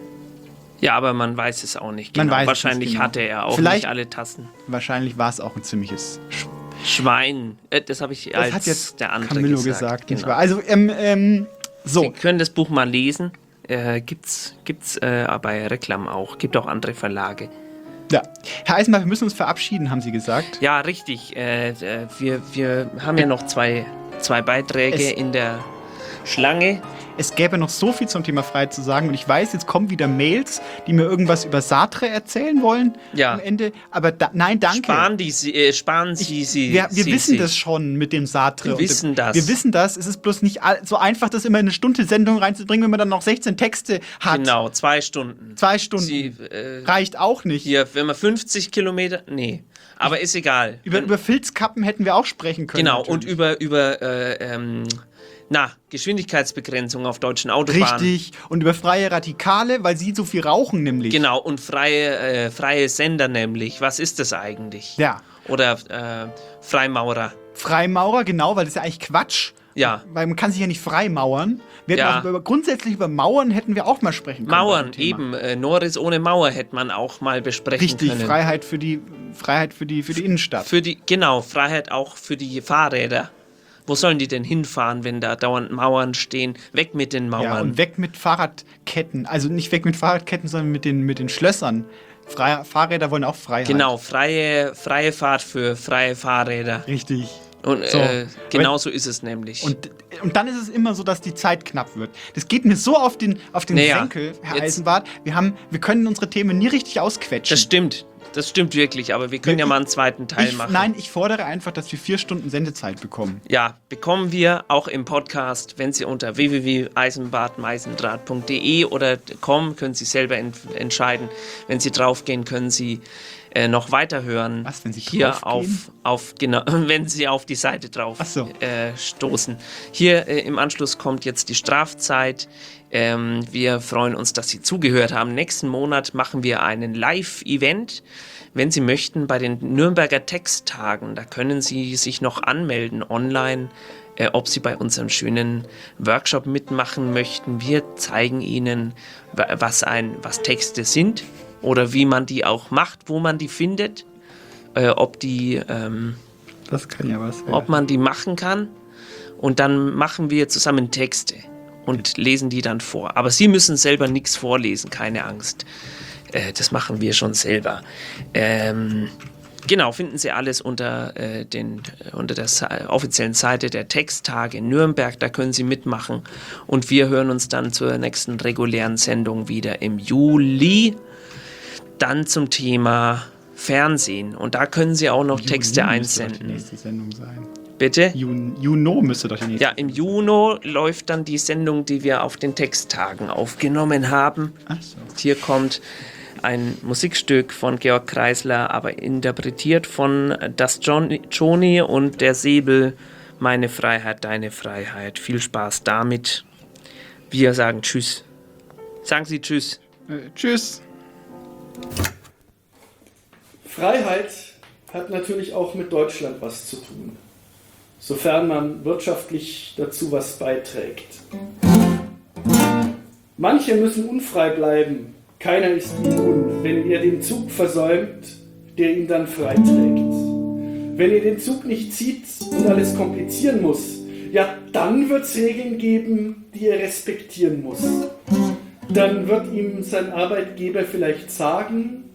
Speaker 9: Ja, aber man weiß es auch nicht
Speaker 10: Man
Speaker 9: genau.
Speaker 10: weiß es
Speaker 9: Wahrscheinlich
Speaker 10: nicht genau.
Speaker 9: hatte er auch
Speaker 10: Vielleicht-
Speaker 9: nicht alle Tassen.
Speaker 10: Wahrscheinlich war es auch ein ziemliches Sch
Speaker 9: Schwein. Äh, Das habe ich
Speaker 10: Das
Speaker 9: als
Speaker 10: hat jetzt
Speaker 9: der andere
Speaker 10: Camillo
Speaker 9: gesagt.
Speaker 10: gesagt, nicht
Speaker 9: genau.
Speaker 10: wahr? Also, ähm, ähm, so.
Speaker 9: Sie können das Buch mal lesen. Äh, gibt's gibt's äh, bei Reklam auch. Gibt auch andere Verlage.
Speaker 10: Ja. Herr Eisenbach, wir müssen uns verabschieden, haben Sie gesagt.
Speaker 9: Ja, richtig. Äh, äh, wir, wir haben ja noch zwei, zwei Beiträge
Speaker 10: Es-
Speaker 9: in der Schlange.
Speaker 10: Es gäbe noch so viel zum Thema Freiheit zu sagen und ich weiß, jetzt kommen wieder Mails, die mir irgendwas über Sartre erzählen wollen
Speaker 9: Ja.
Speaker 10: am Ende, aber da, nein, danke.
Speaker 9: Sparen, die, Sie- äh, sparen Sie sie.
Speaker 10: Wir, wir
Speaker 9: sie,
Speaker 10: wissen
Speaker 9: sie.
Speaker 10: das schon mit dem Sartre.
Speaker 9: Wir
Speaker 10: und
Speaker 9: wissen
Speaker 10: dem,
Speaker 9: das.
Speaker 10: Wir wissen das. Es ist bloß nicht all- so einfach, das immer in eine Stunde Sendung reinzubringen, wenn man dann noch sechzehn Texte hat.
Speaker 9: Genau, zwei Stunden.
Speaker 10: Zwei Stunden.
Speaker 9: Sie, äh,
Speaker 10: Reicht auch nicht.
Speaker 9: Hier, wenn man fünfzig Kilometer. Nee, aber ist egal.
Speaker 10: Über, über Filzkappen hätten wir auch sprechen können.
Speaker 9: Genau,
Speaker 10: natürlich.
Speaker 9: und über, über äh, ähm, na, Geschwindigkeitsbegrenzung auf deutschen Autobahnen.
Speaker 10: Richtig. Und über freie Radikale, weil sie so viel rauchen, nämlich.
Speaker 9: Genau, und freie, äh, freie Sender nämlich. Was ist das eigentlich?
Speaker 10: Ja.
Speaker 9: Oder äh, Freimaurer.
Speaker 10: Freimaurer, genau, weil das ist ja eigentlich Quatsch.
Speaker 9: Ja.
Speaker 10: Weil man kann sich ja nicht freimauern. Wir hätten
Speaker 9: Ja.
Speaker 10: auch über, grundsätzlich über Mauern hätten wir auch mal sprechen können.
Speaker 9: Mauern,
Speaker 10: bei dem Thema.
Speaker 9: eben. Äh, Norris ohne Mauer hätte man auch mal besprechen
Speaker 10: Richtig,
Speaker 9: können.
Speaker 10: Freiheit für die Freiheit für die für die Innenstadt.
Speaker 9: Für die, genau, Freiheit auch für die Fahrräder. Wo sollen die denn hinfahren, wenn da dauernd Mauern stehen? Weg mit den Mauern.
Speaker 10: Ja, und weg mit Fahrradketten. Also nicht weg mit Fahrradketten, sondern mit den, mit den Schlössern. Freie, Fahrräder wollen auch Freiheit.
Speaker 9: Genau, freie, freie Fahrt für freie Fahrräder.
Speaker 10: Richtig.
Speaker 9: Und
Speaker 10: So.
Speaker 9: äh, genau so ist es nämlich.
Speaker 10: Und, und dann ist es immer so, dass die Zeit knapp wird. Das geht mir so auf den, auf den
Speaker 9: Naja,
Speaker 10: Senkel, Herr
Speaker 9: jetzt-
Speaker 10: Eisenbart. Wir, haben, wir können unsere Themen nie richtig ausquetschen.
Speaker 9: Das stimmt. Das stimmt wirklich, aber wir können ja mal einen zweiten Teil
Speaker 10: ich,
Speaker 9: machen.
Speaker 10: Nein, ich fordere einfach, dass wir vier Stunden Sendezeit bekommen.
Speaker 9: Ja, bekommen wir auch im Podcast, wenn Sie unter w w w punkt eisenbart-meisendraht punkt d e oder kommen, können Sie selber ent entscheiden. Wenn Sie draufgehen, können Sie äh, noch weiterhören.
Speaker 10: Was, wenn Sie
Speaker 9: hier
Speaker 10: draufgehen?
Speaker 9: auf, auf genau, wenn Sie auf die Seite drauf
Speaker 10: Ach so.
Speaker 9: äh, stoßen. Hier äh, im Anschluss kommt jetzt die Strafzeit. Ähm, wir freuen uns, dass Sie zugehört haben. Nächsten Monat machen wir einen Live-Event. Wenn Sie möchten, bei den Nürnberger Texttagen, da können Sie sich noch anmelden online, äh, ob Sie bei unserem schönen Workshop mitmachen möchten. Wir zeigen Ihnen, wa- was, ein, was Texte sind oder wie man die auch macht, wo man die findet, äh, ob die... Ähm,
Speaker 10: Das kann ja was werden.
Speaker 9: ob man die machen kann. Und dann machen wir zusammen Texte und lesen die dann vor. Aber Sie müssen selber nichts vorlesen, keine Angst. Äh, das machen wir schon selber. Ähm, genau, finden Sie alles unter, äh, den, äh, unter der Sa- offiziellen Seite der Texttage in Nürnberg. Da können Sie mitmachen. Und wir hören uns dann zur nächsten regulären Sendung wieder im Juli. Dann zum Thema Fernsehen. Und da können Sie auch noch
Speaker 10: Juni
Speaker 9: Texte
Speaker 10: müsste doch die
Speaker 9: einsenden.
Speaker 10: nächste Sendung sein.
Speaker 9: Bitte?
Speaker 10: Jun, Juno müsste doch die nächste.
Speaker 9: Ja, im Juni läuft dann die Sendung, die wir auf den Texttagen aufgenommen haben.
Speaker 10: Ach so.
Speaker 9: Hier kommt ein Musikstück von Georg Kreisler, aber interpretiert von Das Johnny, Johnny und der Säbel. Meine Freiheit, deine Freiheit. Viel Spaß damit. Wir sagen Tschüss. Sagen Sie Tschüss.
Speaker 10: Äh, tschüss.
Speaker 2: Freiheit hat natürlich auch mit Deutschland was zu tun, sofern man wirtschaftlich dazu was beiträgt. Manche müssen unfrei bleiben, keiner ist immun, wenn ihr den Zug versäumt, der ihn dann freiträgt. Wenn ihr den Zug nicht zieht und alles komplizieren muss, ja, dann wird es Regeln geben, die er respektieren muss. Dann wird ihm sein Arbeitgeber vielleicht sagen,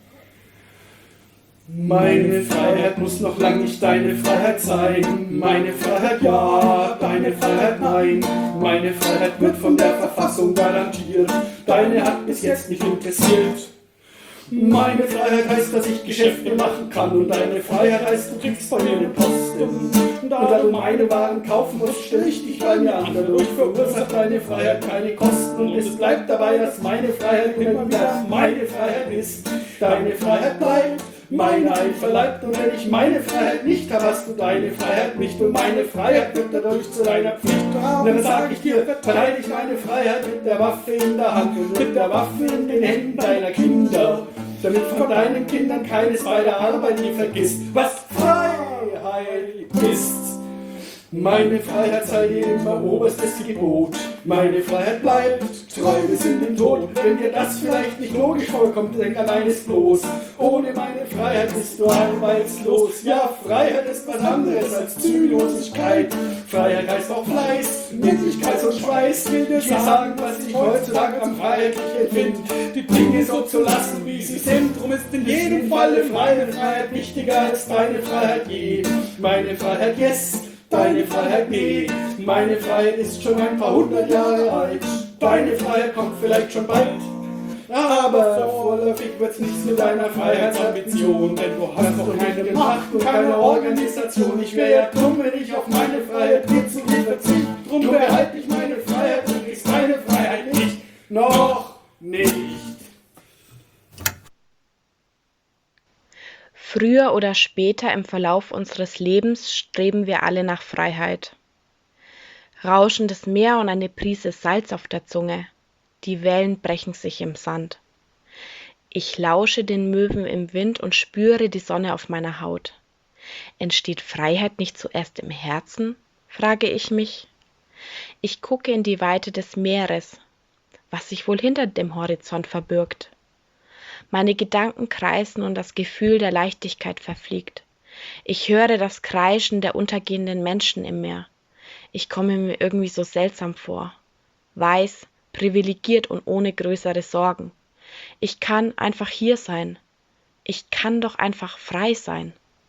Speaker 2: meine Freiheit muss noch lang nicht deine Freiheit sein. Meine Freiheit ja, deine Freiheit nein. Meine Freiheit wird von der Verfassung garantiert. Deine hat bis jetzt nicht interessiert. Meine Freiheit heißt, dass ich Geschäfte machen kann. Und deine Freiheit heißt, du kriegst von mir den Posten. Und da du meine Waren kaufen musst, stelle ich dich bei mir an. Dadurch verursacht deine Freiheit keine Kosten. Und es bleibt dabei, dass meine Freiheit immer wieder meine Freiheit ist. Deine Freiheit bleibt meine einverleibt, und wenn ich meine Freiheit nicht habe, hast du deine Freiheit nicht, und meine Freiheit wird dadurch zu deiner Pflicht. Und dann sage ich dir, verteidige meine Freiheit mit der Waffe in der Hand und mit der Waffe in den Händen deiner Kinder, damit von deinen Kindern keines bei der Arbeit nie vergisst, was Freiheit ist. Meine Freiheit sei dir immer oberstes Gebot. Meine Freiheit bleibt treu bis in den Tod. Wenn dir das vielleicht nicht logisch vorkommt, denk an eines bloß: Ohne meine Freiheit bist du arbeitslos. Ja, Freiheit ist was anderes als Zügellosigkeit. Freiheit heißt auch Fleiß, Müdigkeit und Schweiß. Will dir sagen, was ich heutzutage am freiheitlich empfinde, die Dinge so zu lassen, wie sie sind. Drum ist in jedem Falle meine Freiheit wichtiger als deine Freiheit je. Meine Freiheit yes, deine Freiheit nee, meine Freiheit ist schon ein paar hundert Jahre alt. Deine Freiheit kommt vielleicht schon bald, aber vorläufig wird's nichts mit deiner Freiheitsambition, denn du hast doch keine Macht und keine Organisation. Ich wäre ja dumm, wenn ich auf meine Freiheit dir zu viel verzichte. Drum behalte ich meine Freiheit, du kriegst deine Freiheit nicht, noch nicht.
Speaker 4: Früher oder später im Verlauf unseres Lebens streben wir alle nach Freiheit. Rauschendes Meer und eine Prise Salz auf der Zunge. Die Wellen brechen sich im Sand. Ich lausche den Möwen im Wind und spüre die Sonne auf meiner Haut. Entsteht Freiheit nicht zuerst im Herzen? Frage ich mich. Ich gucke in die Weite des Meeres, was sich wohl hinter dem Horizont verbirgt. Meine Gedanken kreisen und das Gefühl der Leichtigkeit verfliegt. Ich höre das Kreischen der untergehenden Menschen im Meer. Ich komme mir irgendwie so seltsam vor. Weiß, privilegiert und ohne größere Sorgen. Ich kann einfach hier sein. Ich kann doch einfach frei sein.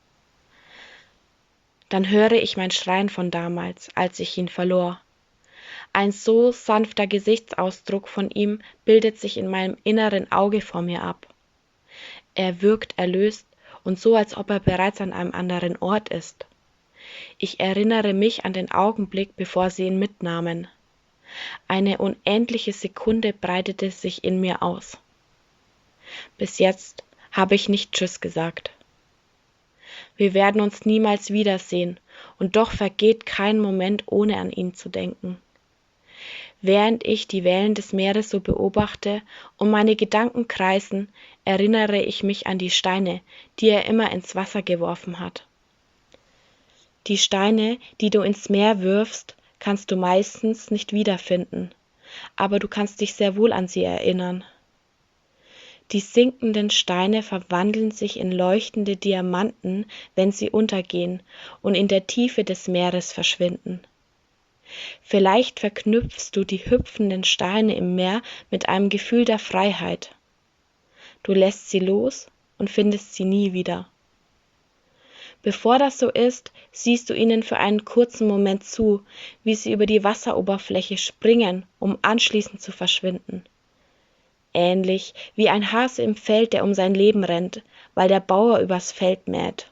Speaker 4: Dann höre ich mein Schreien von damals, als ich ihn verlor. Ein so sanfter Gesichtsausdruck von ihm bildet sich in meinem inneren Auge vor mir ab. Er wirkt erlöst und so, als ob er bereits an einem anderen Ort ist. Ich erinnere mich an den Augenblick, bevor sie ihn mitnahmen. Eine unendliche Sekunde breitete sich in mir aus. Bis jetzt habe ich nicht Tschüss gesagt. Wir werden uns niemals wiedersehen, und doch vergeht kein Moment, ohne an ihn zu denken. Während ich die Wellen des Meeres so beobachte und meine Gedanken kreisen, erinnere ich mich an die Steine, die er immer ins Wasser geworfen hat. Die Steine, die du ins Meer wirfst, kannst du meistens nicht wiederfinden, aber du kannst dich sehr wohl an sie erinnern. Die sinkenden Steine verwandeln sich in leuchtende Diamanten, wenn sie untergehen und in der Tiefe des Meeres verschwinden. Vielleicht verknüpfst du die hüpfenden Steine im Meer mit einem Gefühl der Freiheit. Du lässt sie los und findest sie nie wieder. Bevor das so ist, siehst du ihnen für einen kurzen Moment zu, wie sie über die Wasseroberfläche springen, um anschließend zu verschwinden. Ähnlich wie ein Hase im Feld, der um sein Leben rennt, weil der Bauer übers Feld mäht.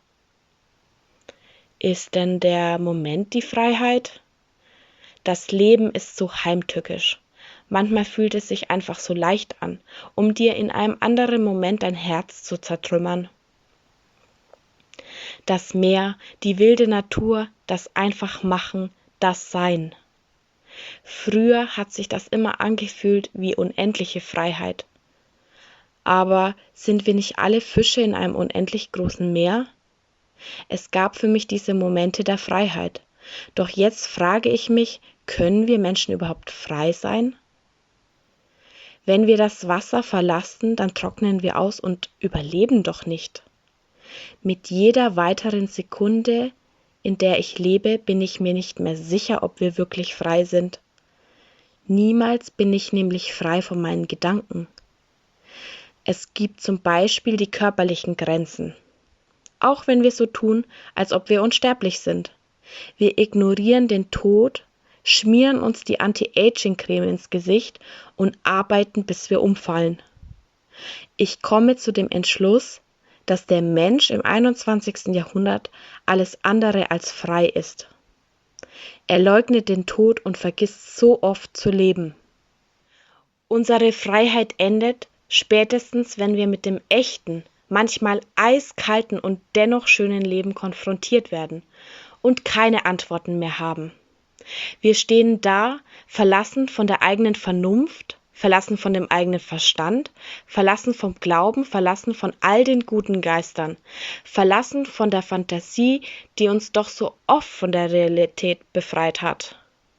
Speaker 4: Ist denn der Moment die Freiheit? Das Leben ist so heimtückisch. Manchmal fühlt es sich einfach so leicht an, um dir in einem anderen Moment dein Herz zu zertrümmern. Das Meer, die wilde Natur, das Einfachmachen, das Sein. Früher hat sich das immer angefühlt wie unendliche Freiheit. Aber sind wir nicht alle Fische in einem unendlich großen Meer? Es gab für mich diese Momente der Freiheit. Doch jetzt frage ich mich, können wir Menschen überhaupt frei sein? Wenn wir das Wasser verlassen, dann trocknen wir aus und überleben doch nicht. Mit jeder weiteren Sekunde, in der ich lebe, bin ich mir nicht mehr sicher, ob wir wirklich frei sind. Niemals bin ich nämlich frei von meinen Gedanken. Es gibt zum Beispiel die körperlichen Grenzen. Auch wenn wir so tun, als ob wir unsterblich sind. Wir ignorieren den Tod, schmieren uns die Anti-Aging-Creme ins Gesicht und arbeiten, bis wir umfallen. Ich komme zu dem Entschluss, dass der Mensch im einundzwanzigsten Jahrhundert alles andere als frei ist. Er leugnet den Tod und vergisst so oft zu leben. Unsere Freiheit endet spätestens, wenn wir mit dem echten, manchmal eiskalten und dennoch schönen Leben konfrontiert werden und keine Antworten mehr haben. Wir stehen da, verlassen von der eigenen Vernunft, verlassen von dem eigenen Verstand, verlassen vom Glauben, verlassen von all den guten Geistern, verlassen von der Fantasie, die uns doch so oft von der Realität befreit hat.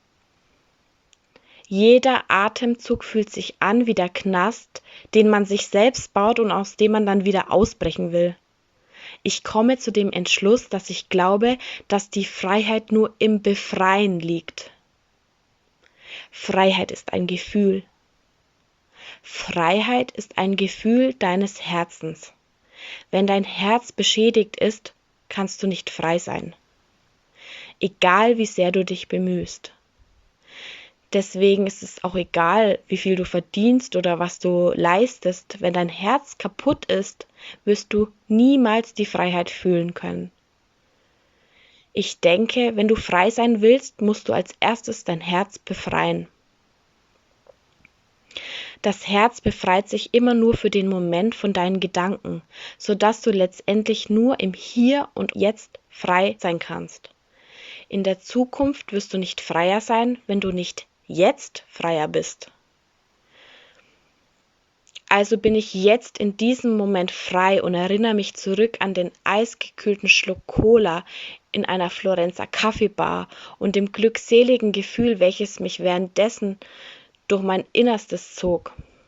Speaker 4: Jeder Atemzug fühlt sich an wie der Knast, den man sich selbst baut und aus dem man dann wieder ausbrechen will. Ich komme zu dem Entschluss, dass ich glaube, dass die Freiheit nur im Befreien liegt. Freiheit ist ein Gefühl. Freiheit ist ein Gefühl deines Herzens. Wenn dein Herz beschädigt ist, kannst du nicht frei sein. Egal wie sehr du dich bemühst. Deswegen ist es auch egal, wie viel du verdienst oder was du leistest. Wenn dein Herz kaputt ist, wirst du niemals die Freiheit fühlen können. Ich denke, wenn du frei sein willst, musst du als erstes dein Herz befreien. Das Herz befreit sich immer nur für den Moment von deinen Gedanken, sodass du letztendlich nur im Hier und Jetzt frei sein kannst. In der Zukunft wirst du nicht freier sein, wenn du nicht jetzt freier bist. Also bin ich jetzt in diesem Moment frei und erinnere mich zurück an den eisgekühlten Schluck Cola in einer Florenzer Kaffeebar und dem glückseligen Gefühl, welches mich währenddessen durch mein Innerstes zog.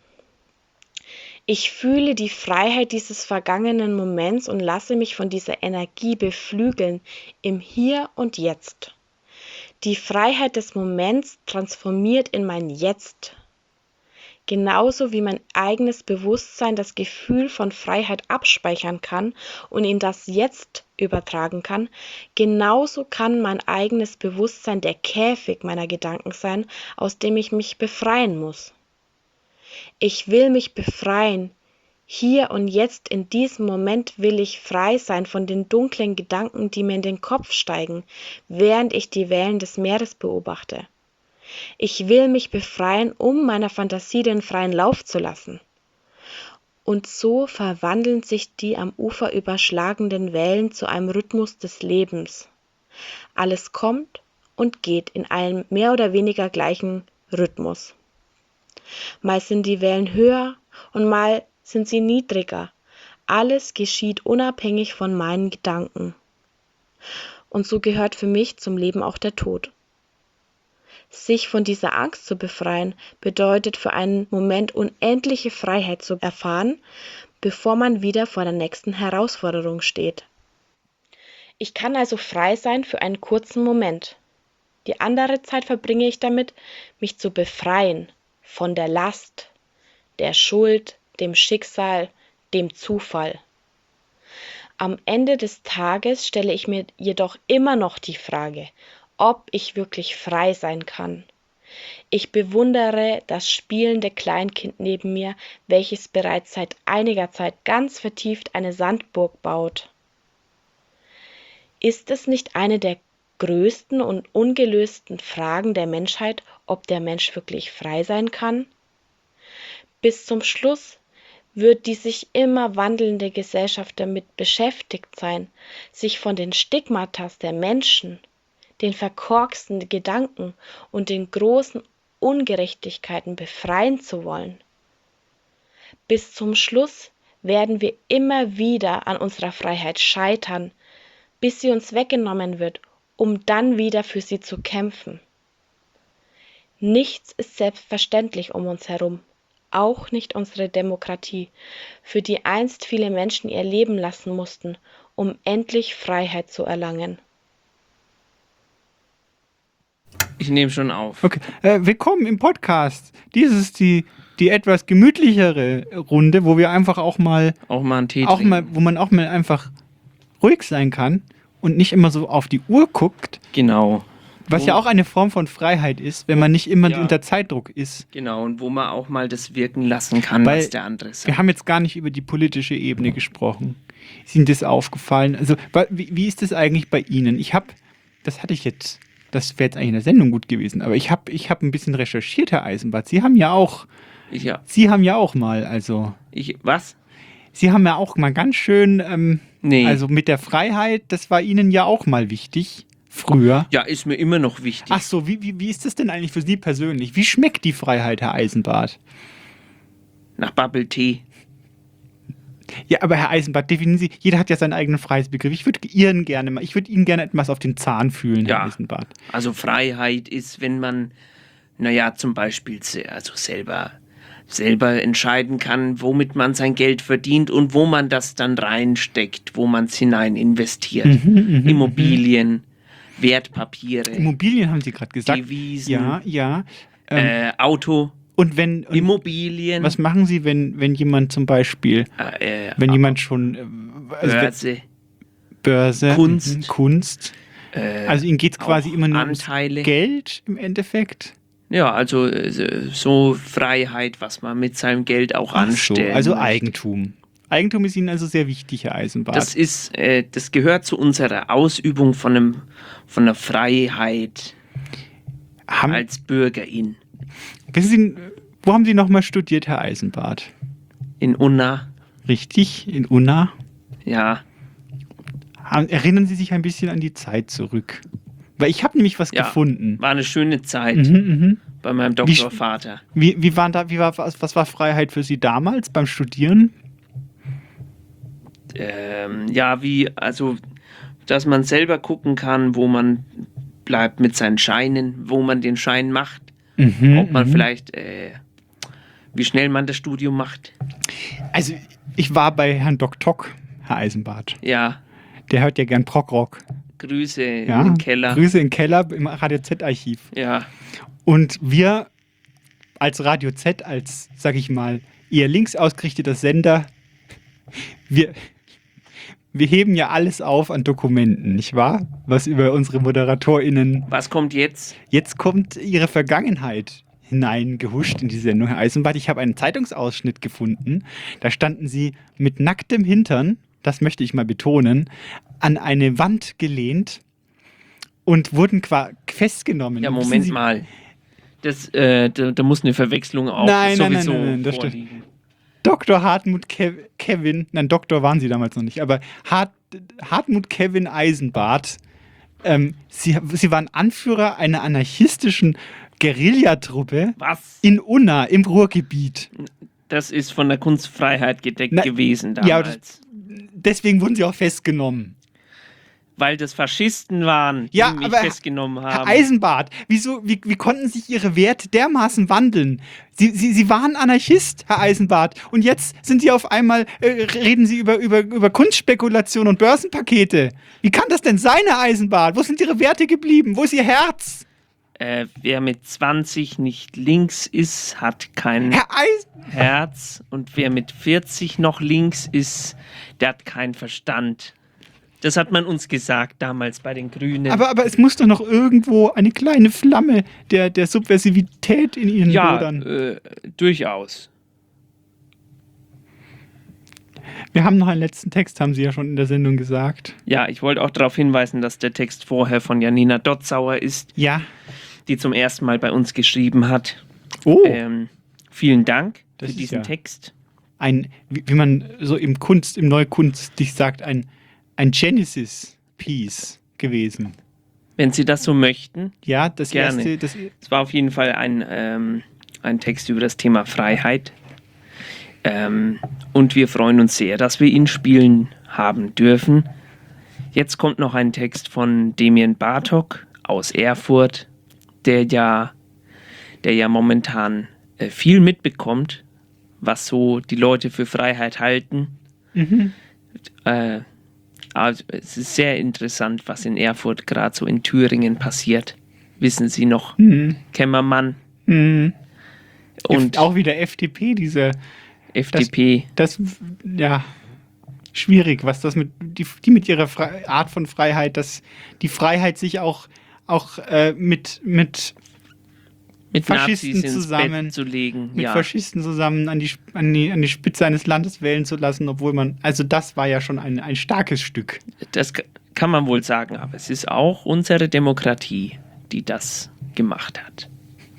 Speaker 4: Ich fühle die Freiheit dieses vergangenen Moments und lasse mich von dieser Energie beflügeln im Hier und Jetzt. Die Freiheit des Moments transformiert in mein Jetzt. Genauso wie mein eigenes Bewusstsein das Gefühl von Freiheit abspeichern kann und in das Jetzt übertragen kann, genauso kann mein eigenes Bewusstsein der Käfig meiner Gedanken sein, aus dem ich mich befreien muss. Ich will mich befreien. Hier und jetzt in diesem Moment will ich frei sein von den dunklen Gedanken, die mir in den Kopf steigen, während ich die Wellen des Meeres beobachte. Ich will mich befreien, um meiner Fantasie den freien Lauf zu lassen. Und so verwandeln sich die am Ufer überschlagenden Wellen zu einem Rhythmus des Lebens. Alles kommt und geht in einem mehr oder weniger gleichen Rhythmus. Mal sind die Wellen höher und mal sind sie niedriger. Alles geschieht unabhängig von meinen Gedanken. Und so gehört für mich zum Leben auch der Tod. Sich von dieser Angst zu befreien, bedeutet für einen Moment unendliche Freiheit zu erfahren, bevor man wieder vor der nächsten Herausforderung steht. Ich kann also frei sein für einen kurzen Moment. Die andere Zeit verbringe ich damit, mich zu befreien von der Last, der Schuld, dem Schicksal, dem Zufall. Am Ende des Tages stelle ich mir jedoch immer noch die Frage, ob ich wirklich frei sein kann. Ich bewundere das spielende Kleinkind neben mir, welches bereits seit einiger Zeit ganz vertieft eine Sandburg baut. Ist es nicht eine der größten und ungelösten Fragen der Menschheit, ob der Mensch wirklich frei sein kann? Bis zum Schluss wird die sich immer wandelnde Gesellschaft damit beschäftigt sein, sich von den Stigmatas der Menschen, den verkorksten Gedanken und den großen Ungerechtigkeiten befreien zu wollen. Bis zum Schluss werden wir immer wieder an unserer Freiheit scheitern, bis sie uns weggenommen wird, um dann wieder für sie zu kämpfen. Nichts ist selbstverständlich um uns herum, auch nicht unsere Demokratie, für die einst viele Menschen ihr Leben lassen mussten, um endlich Freiheit zu erlangen.
Speaker 9: Ich nehme schon auf.
Speaker 10: Okay, äh, willkommen im Podcast. Dies ist die, die etwas gemütlichere Runde, wo wir einfach auch mal,
Speaker 9: auch mal einen Tee
Speaker 10: auch
Speaker 9: trinken.
Speaker 10: mal, wo man auch mal einfach ruhig sein kann und nicht immer so auf die Uhr guckt.
Speaker 9: Genau.
Speaker 10: Was
Speaker 9: Wo-
Speaker 10: ja auch eine Form von Freiheit ist, wenn man nicht immer
Speaker 9: Ja.
Speaker 10: unter Zeitdruck ist.
Speaker 9: Genau, und wo man auch mal das wirken lassen kann,
Speaker 10: Weil
Speaker 9: was der andere sagt.
Speaker 10: Wir haben jetzt gar nicht über die politische Ebene gesprochen. Ist Ihnen das aufgefallen? Also, wa- wie, wie ist das eigentlich bei Ihnen? Ich habe, das hatte ich jetzt, das wäre jetzt eigentlich in der Sendung gut gewesen, aber ich habe ich hab ein bisschen recherchiert, Herr Eisenbart. Sie haben ja auch,
Speaker 9: Ich, ja.
Speaker 10: Sie haben ja auch mal, also,
Speaker 9: Ich, was?
Speaker 10: Sie haben ja auch mal ganz schön, ähm,
Speaker 9: Nee.
Speaker 10: also mit der Freiheit, das war Ihnen ja auch mal wichtig, früher.
Speaker 9: Ja, ist mir immer noch wichtig.
Speaker 10: Ach so, wie, wie, wie ist das denn eigentlich für Sie persönlich? Wie schmeckt die Freiheit, Herr Eisenbart?
Speaker 9: Nach Bubble Tea.
Speaker 10: Ja, aber Herr Eisenbart, definieren Sie, jeder hat ja seinen eigenen Freiheitsbegriff. Ich würde Ihren gerne mal, ich würde Ihnen gerne etwas auf den Zahn fühlen, Herr
Speaker 9: Ja.
Speaker 10: Eisenbart.
Speaker 9: Also Freiheit ist, wenn man, naja, zum Beispiel se- also selber, selber entscheiden kann, womit man sein Geld verdient und wo man das dann reinsteckt, wo man es hinein investiert.
Speaker 10: Mhm, mhm,
Speaker 9: Immobilien, Wertpapiere,
Speaker 10: Immobilien haben Sie gerade gesagt.
Speaker 9: Devisen,
Speaker 10: Ja, ja. Ähm,
Speaker 9: äh, Auto,
Speaker 10: und wenn und
Speaker 9: Immobilien,
Speaker 10: was machen Sie, wenn, wenn jemand zum Beispiel,
Speaker 9: äh, äh,
Speaker 10: wenn jemand schon äh, also wenn-
Speaker 9: Börse,
Speaker 10: Börse,
Speaker 9: Kunst.
Speaker 10: mhm, Kunst.
Speaker 9: äh,
Speaker 10: Also Ihnen geht es quasi
Speaker 9: auch
Speaker 10: immer nur
Speaker 9: Anteile.
Speaker 10: ums Geld im Endeffekt.
Speaker 9: Ja, also äh, so Freiheit, was man mit seinem Geld auch
Speaker 10: Ach so,
Speaker 9: anstellen
Speaker 10: also
Speaker 9: möchte.
Speaker 10: Eigentum. Eigentum ist Ihnen also sehr wichtig, Herr Eisenbart.
Speaker 9: Das ist, äh, das gehört zu unserer Ausübung von einem, von einer Freiheit
Speaker 10: Haben-
Speaker 9: als Bürgerin.
Speaker 10: Wissen Sie, wo haben Sie nochmal studiert, Herr Eisenbart?
Speaker 9: In Unna,
Speaker 10: Richtig, in Unna.
Speaker 9: ja.
Speaker 10: Haben- Erinnern Sie sich ein bisschen an die Zeit zurück? Weil ich habe nämlich was
Speaker 9: Ja,
Speaker 10: gefunden.
Speaker 9: war eine schöne Zeit
Speaker 10: Mhm, mhm.
Speaker 9: bei meinem
Speaker 10: Wie sch-
Speaker 9: Doktorvater.
Speaker 10: Wie, wie waren da, wie war, was, was war Freiheit für Sie damals beim Studieren?
Speaker 9: Ähm, ja, wie, also, dass man selber gucken kann, wo man bleibt mit seinen Scheinen, wo man den Schein macht,
Speaker 10: Mhm,
Speaker 9: ob man
Speaker 10: mhm.
Speaker 9: vielleicht, äh, wie schnell man das Studium macht.
Speaker 10: Also, ich war bei Herrn Doc Tock, Herr Eisenbart.
Speaker 9: Ja,
Speaker 10: Der hört ja gern Prog-Rock.
Speaker 9: Grüße
Speaker 10: Ja,
Speaker 9: im Keller.
Speaker 10: Grüße im Keller im Radio Z-Archiv.
Speaker 9: Ja,
Speaker 10: Und wir als Radio Z, als, sag ich mal, eher links ausgerichteter Sender, wir, wir heben ja alles auf an Dokumenten, nicht wahr? Was über unsere ModeratorInnen.
Speaker 9: was kommt jetzt?
Speaker 10: Jetzt kommt ihre Vergangenheit hineingehuscht in die Sendung, Herr Eisenbart. Ich habe einen Zeitungsausschnitt gefunden. Da standen sie mit nacktem Hintern, das möchte ich mal betonen, an eine Wand gelehnt und wurden qua festgenommen.
Speaker 9: Ja,
Speaker 10: Und wissen
Speaker 9: Moment
Speaker 10: Sie,
Speaker 9: mal. Das, äh, da, da muss eine Verwechslung auch
Speaker 10: Nein, nein, nein,
Speaker 9: sowieso
Speaker 10: nein, nein, das stimmt.
Speaker 9: vorliegen.
Speaker 10: Doktor Hartmut Kev Kevin, nein, Doktor waren sie damals noch nicht, aber Hart Hartmut Kevin Eisenbart, ähm, sie, sie waren Anführer einer anarchistischen Guerillatruppe
Speaker 9: Was?
Speaker 10: in Unna im Ruhrgebiet.
Speaker 9: Das ist von der Kunstfreiheit gedeckt
Speaker 10: Na,
Speaker 9: gewesen
Speaker 10: ja,
Speaker 9: damals.
Speaker 10: das- Deswegen wurden sie auch festgenommen.
Speaker 9: Weil das Faschisten waren, die
Speaker 10: Ja,
Speaker 9: mich
Speaker 10: aber
Speaker 9: festgenommen haben.
Speaker 10: Herr Eisenbart, wieso, wie, wie konnten sich Ihre Werte dermaßen wandeln? Sie, Sie, Sie waren Anarchist, Herr Eisenbart, und jetzt sind Sie auf einmal, äh, reden Sie über, über, über Kunstspekulation und Börsenpakete. Wie kann das denn sein, Herr Eisenbart? Wo sind Ihre Werte geblieben? Wo ist Ihr Herz?
Speaker 9: Äh, wer mit zwanzig nicht links ist, hat kein
Speaker 10: Herr Eisen
Speaker 9: Herz. Und wer mit vierzig noch links ist, der hat keinen Verstand. Das hat man uns gesagt damals bei den Grünen.
Speaker 10: aber, aber es muss doch noch irgendwo eine kleine Flamme der, der Subversivität in Ihnen
Speaker 9: ja,
Speaker 10: lodern.
Speaker 9: äh, durchaus.
Speaker 10: Wir haben noch einen letzten Text, haben Sie ja schon in der Sendung gesagt.
Speaker 9: Ja, ich wollte auch darauf hinweisen, dass der Text vorher von Janina Dotzauer ist.
Speaker 10: Ja.
Speaker 9: Die zum ersten Mal bei uns geschrieben hat.
Speaker 10: Oh.
Speaker 9: Ähm, vielen Dank
Speaker 10: Das
Speaker 9: für
Speaker 10: ist
Speaker 9: diesen
Speaker 10: ja
Speaker 9: Text.
Speaker 10: Ein, wie, wie man so im Kunst, im Neukunstlich sagt, ein, ein Genesis-Piece gewesen.
Speaker 9: Wenn Sie das so möchten.
Speaker 10: Ja, das
Speaker 9: gerne.
Speaker 10: erste, das,
Speaker 9: Es war auf jeden Fall ein, ähm, ein Text über das Thema Freiheit. Ähm, und wir freuen uns sehr, dass wir ihn spielen haben dürfen. Jetzt kommt noch ein Text von Demian Bartok aus Erfurt, der ja, der ja momentan äh, viel mitbekommt was so die Leute für Freiheit halten.
Speaker 10: Mhm.
Speaker 9: Äh, also es ist sehr interessant, was in Erfurt gerade so in Thüringen passiert. Wissen Sie noch?
Speaker 10: Mhm.
Speaker 9: Kämmermann.
Speaker 10: Mhm.
Speaker 9: Und
Speaker 10: F- auch wieder F D P, diese
Speaker 9: F D P.
Speaker 10: Das, das ja, schwierig, was das mit, die, die mit ihrer Fre- Art von Freiheit, dass die Freiheit sich auch, auch äh, mit, mit,
Speaker 9: Mit
Speaker 10: Faschisten
Speaker 9: Nazis ins
Speaker 10: zusammen,
Speaker 9: Bett zu legen.
Speaker 10: mit
Speaker 9: ja.
Speaker 10: Faschisten zusammen an die, an, die, an die Spitze eines Landes wählen zu lassen, obwohl man, also das war ja schon ein, ein starkes Stück.
Speaker 9: Das k- kann man wohl sagen, aber es ist auch unsere Demokratie, die das gemacht hat.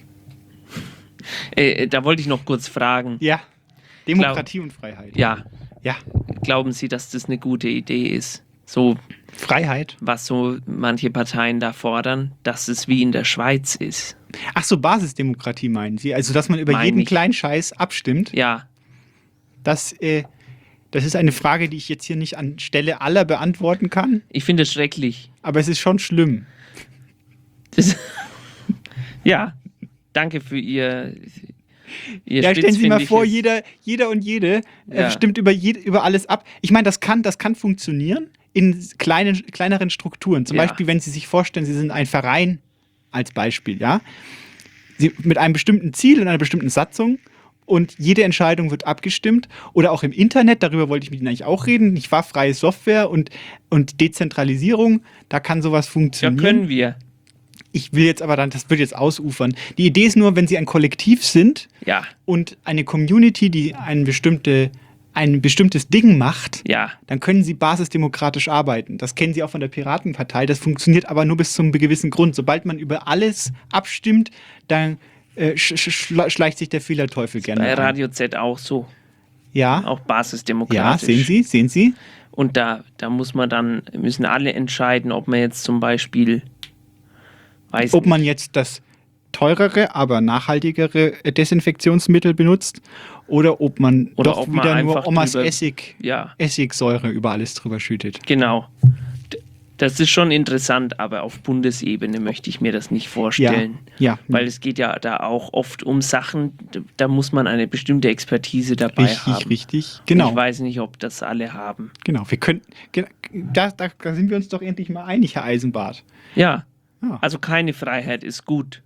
Speaker 9: Äh, da wollte ich noch kurz fragen.
Speaker 10: Ja, Demokratie und Freiheit.
Speaker 9: Ja.
Speaker 10: Ja.
Speaker 9: Glauben Sie, dass das eine gute Idee ist? So
Speaker 10: Freiheit?
Speaker 9: Was so manche Parteien da fordern, dass es wie in der Schweiz ist.
Speaker 10: Ach so, Basisdemokratie meinen Sie? Also, dass man über
Speaker 9: Mein
Speaker 10: jeden
Speaker 9: ich.
Speaker 10: kleinen Scheiß abstimmt?
Speaker 9: Ja.
Speaker 10: Das, äh, das ist eine Frage, die ich jetzt hier nicht anstelle aller beantworten kann.
Speaker 9: Ich finde es schrecklich.
Speaker 10: Aber es ist schon schlimm.
Speaker 9: Das ja, danke für Ihr, Ihr
Speaker 10: Ja, stellen Sie mal vor,
Speaker 9: spitzfindiges-
Speaker 10: jeder, jeder und jede äh,
Speaker 9: Ja.
Speaker 10: stimmt über, je, über alles ab. Ich meine, das kann, das kann funktionieren in kleinen, kleineren Strukturen. Zum
Speaker 9: Ja.
Speaker 10: Beispiel, wenn Sie sich vorstellen, Sie sind ein Verein als Beispiel, ja, Sie, mit einem bestimmten Ziel und einer bestimmten Satzung und jede Entscheidung wird abgestimmt. Oder auch im Internet, darüber wollte ich mit Ihnen eigentlich auch reden. Ich war freie Software und, und Dezentralisierung, da kann sowas
Speaker 9: Ja,
Speaker 10: funktionieren.
Speaker 9: können wir.
Speaker 10: Ich will jetzt aber dann, das wird jetzt ausufern. Die Idee ist nur, wenn Sie ein Kollektiv sind
Speaker 9: Ja.
Speaker 10: und eine Community, die ein, bestimmte, ein bestimmtes Ding macht,
Speaker 9: Ja.
Speaker 10: dann können Sie basisdemokratisch arbeiten. Das kennen Sie auch von der Piratenpartei. Das funktioniert aber nur bis zum gewissen Grund. Sobald man über alles abstimmt, dann äh, sch sch schleicht sich der Fehlerteufel gerne
Speaker 9: Bei
Speaker 10: ein.
Speaker 9: Radio Z auch so.
Speaker 10: Ja.
Speaker 9: Auch basisdemokratisch.
Speaker 10: Ja, sehen Sie, sehen Sie.
Speaker 9: Und da, da muss man dann, müssen alle entscheiden, ob man jetzt zum Beispiel weiß
Speaker 10: Ob man jetzt das teurere, aber nachhaltigere Desinfektionsmittel benutzt oder ob man
Speaker 9: Oder
Speaker 10: doch
Speaker 9: ob man
Speaker 10: wieder nur
Speaker 9: einfach
Speaker 10: Omas
Speaker 9: drüber-
Speaker 10: Essig,
Speaker 9: Ja.
Speaker 10: Essigsäure über alles drüber schüttet.
Speaker 9: Genau. D- Das ist schon interessant, aber auf Bundesebene möchte ich mir das nicht vorstellen.
Speaker 10: Ja, ja.
Speaker 9: Weil es geht ja da auch oft um Sachen, d- da muss man eine bestimmte Expertise dabei
Speaker 10: Richtig,
Speaker 9: haben.
Speaker 10: richtig. Genau.
Speaker 9: Ich weiß nicht, ob das alle haben.
Speaker 10: Genau, wir können, ge- da, da, da sind wir uns doch endlich mal einig, Herr Eisenbart.
Speaker 9: Ja.
Speaker 10: Ja.
Speaker 9: Also keine Freiheit ist gut.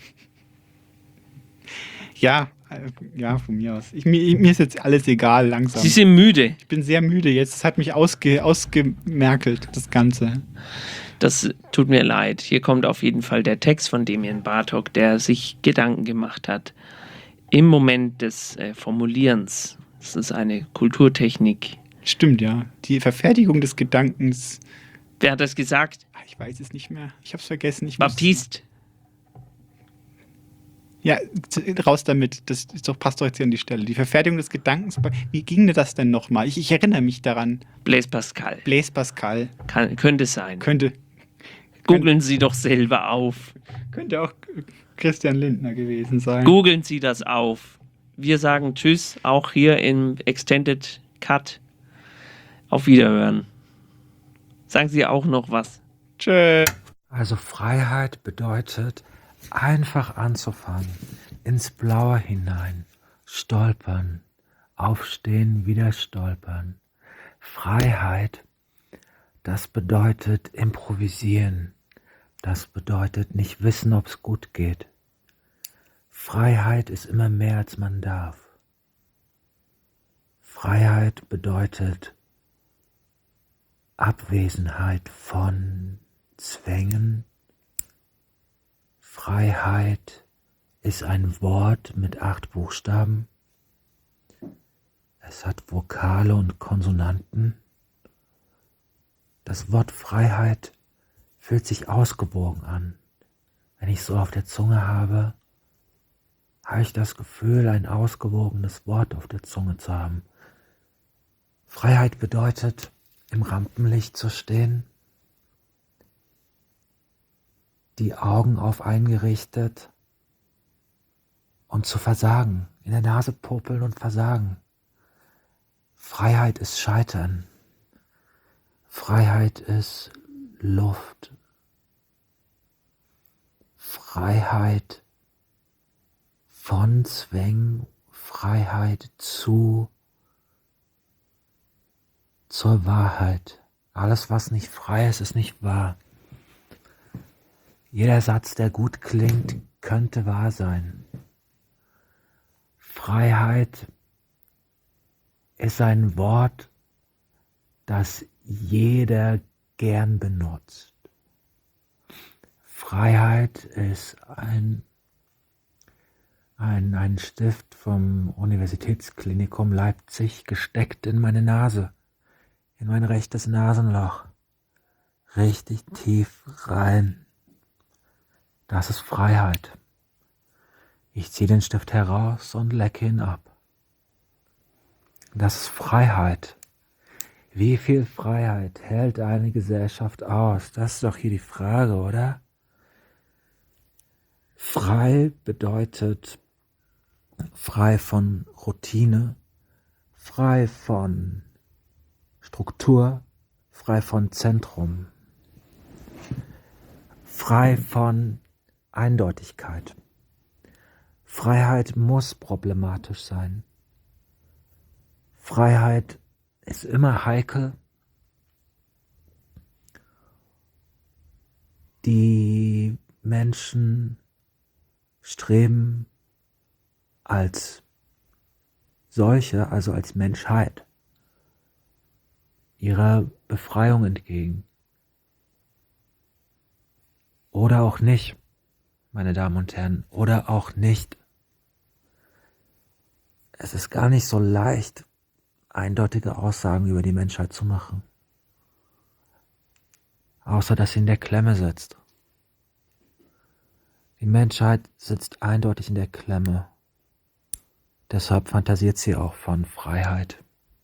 Speaker 10: Ja, äh, ja, von mir aus. Ich, mir, mir ist jetzt alles egal, langsam.
Speaker 9: Sie sind müde.
Speaker 10: Ich bin sehr müde jetzt. Es hat mich ausge, ausgemerkelt, das Ganze.
Speaker 9: Das tut mir leid. Hier kommt auf jeden Fall der Text von Demian Bartok, der sich Gedanken gemacht hat. Im Moment des äh, Formulierens. Das ist eine Kulturtechnik.
Speaker 10: Stimmt, ja. Die Verfertigung des Gedankens.
Speaker 9: Wer hat das gesagt?
Speaker 10: Ich weiß es nicht mehr. Ich hab's vergessen. Ich
Speaker 9: Baptiste.
Speaker 10: Ja, z- raus damit. Das ist doch, passt doch jetzt hier an die Stelle. Die Verfertigung des Gedankens. Wie ging denn das denn nochmal? Ich, ich erinnere mich daran.
Speaker 9: Blaise Pascal.
Speaker 10: Blaise Pascal.
Speaker 9: Kann, könnte sein.
Speaker 10: Könnte.
Speaker 9: Googeln Sie doch selber auf.
Speaker 10: Könnte auch Christian Lindner gewesen sein.
Speaker 9: Googeln Sie das auf. Wir sagen Tschüss, auch hier im Extended Cut. Auf Wiederhören. Sagen Sie auch noch was.
Speaker 10: Tschö.
Speaker 11: Also Freiheit bedeutet, einfach anzufangen, ins Blaue hinein, stolpern, aufstehen, wieder stolpern. Freiheit, das bedeutet improvisieren, das bedeutet nicht wissen, ob es gut geht. Freiheit ist immer mehr, als man darf. Freiheit bedeutet Abwesenheit von Zwängen. Freiheit ist ein Wort mit acht Buchstaben. Es hat Vokale und Konsonanten. Das Wort Freiheit fühlt sich ausgewogen an. Wenn ich so auf der Zunge habe, habe ich das Gefühl, ein ausgewogenes Wort auf der Zunge zu haben. Freiheit bedeutet, im Rampenlicht zu stehen, die Augen auf eingerichtet und zu versagen, in der Nase popeln und versagen. Freiheit ist Scheitern. Freiheit ist Luft. Freiheit von Zwängen, Freiheit zu, zur Wahrheit. Alles, was nicht frei ist, ist nicht wahr. Jeder Satz, der gut klingt, könnte wahr sein. Freiheit ist ein Wort, das jeder gern benutzt. Freiheit ist ein, ein, ein Stift vom Universitätsklinikum Leipzig gesteckt in meine Nase, in mein rechtes Nasenloch, richtig tief rein. Das ist Freiheit. Ich ziehe den Stift heraus und lecke ihn ab. Das ist Freiheit. Wie viel Freiheit hält eine Gesellschaft aus? Das ist doch hier die Frage, oder? Frei bedeutet frei von Routine, frei von Struktur, frei von Zentrum, frei von Eindeutigkeit. Freiheit muss problematisch sein. Freiheit ist immer heikel. Die Menschen streben als solche, also als Menschheit, ihrer Befreiung entgegen. Oder auch nicht, meine Damen und Herren, oder auch nicht. Es ist gar nicht so leicht, eindeutige Aussagen über die Menschheit zu machen. Außer, dass sie in der Klemme sitzt. Die Menschheit sitzt eindeutig in der Klemme. Deshalb fantasiert sie auch von Freiheit.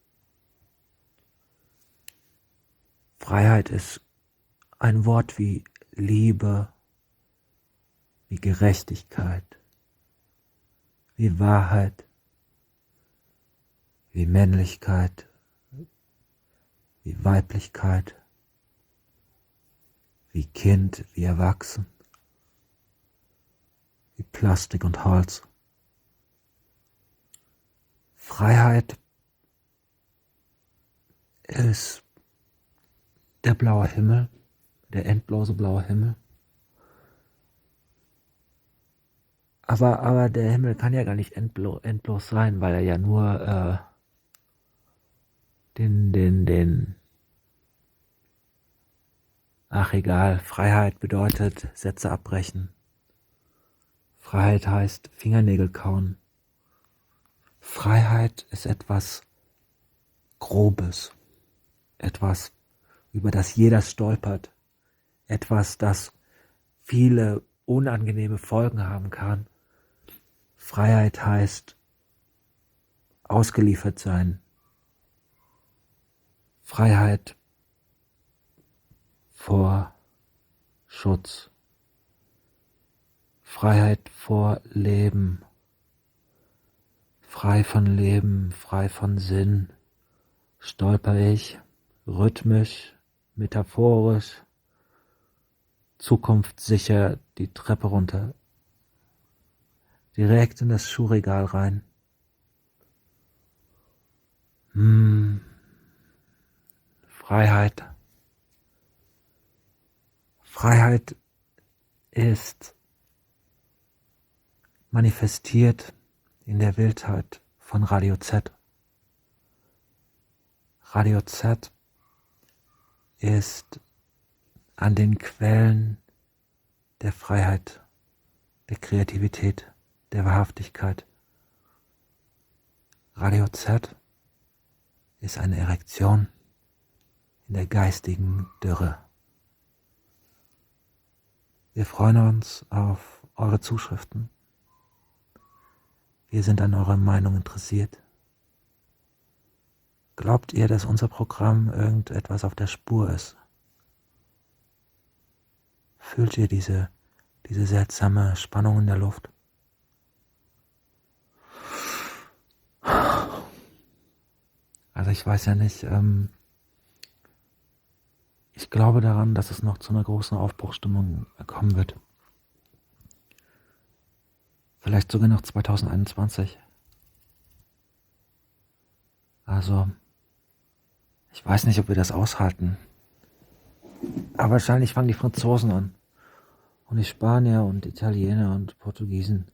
Speaker 11: Freiheit ist ein Wort wie Liebe, wie Gerechtigkeit, wie Wahrheit, wie Männlichkeit, wie Weiblichkeit, wie Kind, wie Erwachsen, wie Plastik und Holz. Freiheit ist der blaue Himmel, der endlose blaue Himmel. Aber, aber der Himmel kann ja gar nicht endlo, endlos sein, weil er ja nur äh, den, den, den, ach egal, Freiheit bedeutet Sätze abbrechen. Freiheit heißt Fingernägel kauen. Freiheit ist etwas Grobes, etwas, über das jeder stolpert, etwas, das viele unangenehme Folgen haben kann. Freiheit heißt ausgeliefert sein. Freiheit vor Schutz. Freiheit vor Leben. Frei von Leben, frei von Sinn, stolper ich, rhythmisch, metaphorisch, zukunftssicher die Treppe runter, direkt in das Schuhregal rein. Hm. Freiheit. Freiheit ist manifestiert in der Wildheit von Radio Z. Radio Z ist an den Quellen der Freiheit, der Kreativität, der Wahrhaftigkeit. Radio Z ist eine Erektion in der geistigen Dürre. Wir freuen uns auf eure Zuschriften. Wir sind an eurer Meinung interessiert. Glaubt ihr, dass unser Programm irgendetwas auf der Spur ist? Fühlt ihr diese, diese seltsame Spannung in der Luft? Also ich weiß ja nicht, ähm, ich glaube daran, dass es noch zu einer großen Aufbruchsstimmung kommen wird. Vielleicht sogar noch zwanzig einundzwanzig.
Speaker 5: Also, ich weiß nicht, ob wir das aushalten. Aber wahrscheinlich fangen die Franzosen an. Und die Spanier und Italiener und Portugiesen.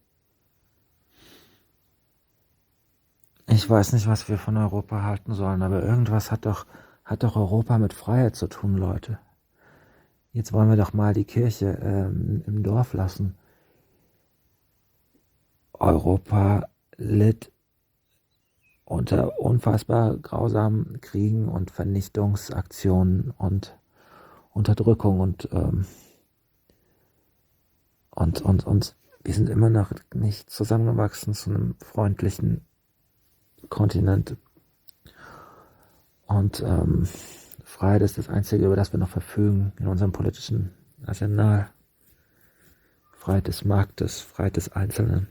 Speaker 5: Ich weiß nicht, was wir von Europa halten sollen, aber irgendwas hat doch, hat doch Europa mit Freiheit zu tun, Leute. Jetzt wollen wir doch mal die Kirche ähm, im Dorf lassen. Europa litt unter unfassbar grausamen Kriegen und Vernichtungsaktionen und Unterdrückung und ähm, und und und wir sind immer noch nicht zusammengewachsen zu einem freundlichen Kontinent. Und ähm, Freiheit ist das Einzige, über das wir noch verfügen in unserem politischen Arsenal. Freiheit des Marktes, Freiheit des Einzelnen,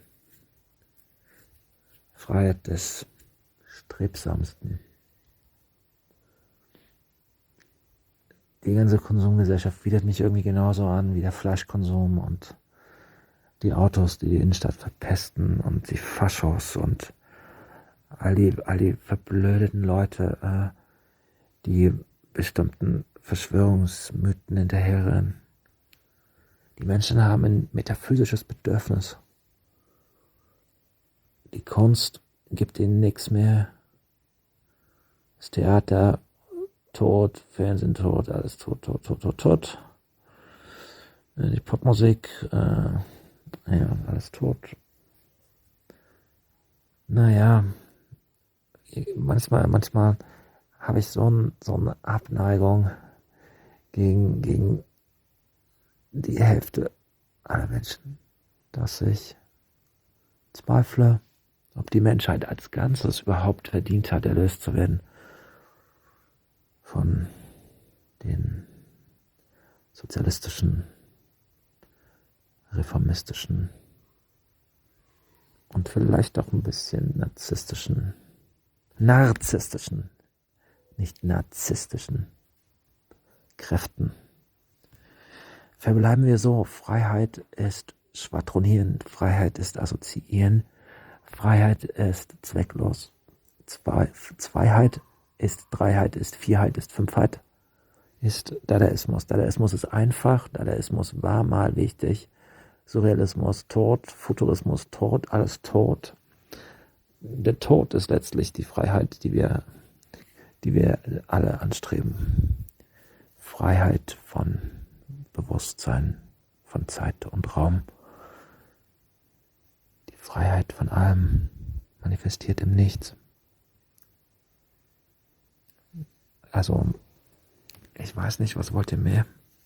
Speaker 5: Freiheit des Strebsamsten. Die ganze Konsumgesellschaft widert mich irgendwie genauso an wie der Fleischkonsum und die Autos, die die Innenstadt verpesten und die Faschos und all die, all die verblödeten Leute, äh, die bestimmten Verschwörungsmythen hinterherrennen. Die Menschen haben ein metaphysisches Bedürfnis. Die Kunst gibt ihnen nichts mehr. Das Theater tot, Fernsehen tot, alles tot, tot, tot, tot, tot. Die Popmusik, äh, ja, alles tot. Naja, manchmal, manchmal habe ich so, ein, so eine Abneigung gegen, gegen die Hälfte aller Menschen, dass ich zweifle, ob die Menschheit als Ganzes überhaupt verdient hat, erlöst zu werden von den sozialistischen, reformistischen und vielleicht auch ein bisschen narzisstischen, narzisstischen, nicht narzisstischen Kräften. Verbleiben wir so, Freiheit ist schwadronieren, Freiheit ist assoziieren, Freiheit ist zwecklos, Zwei, Zweiheit ist Dreiheit, ist Vierheit, ist Fünfheit, ist Dadaismus. Dadaismus ist einfach, Dadaismus war mal wichtig, Surrealismus tot, Futurismus tot, alles tot. Der Tod ist letztlich die Freiheit, die wir, die wir alle anstreben. Freiheit von Bewusstsein, von Zeit und Raum. Die Freiheit von allem manifestiert im Nichts. Also, ich weiß nicht, was wollt ihr mehr?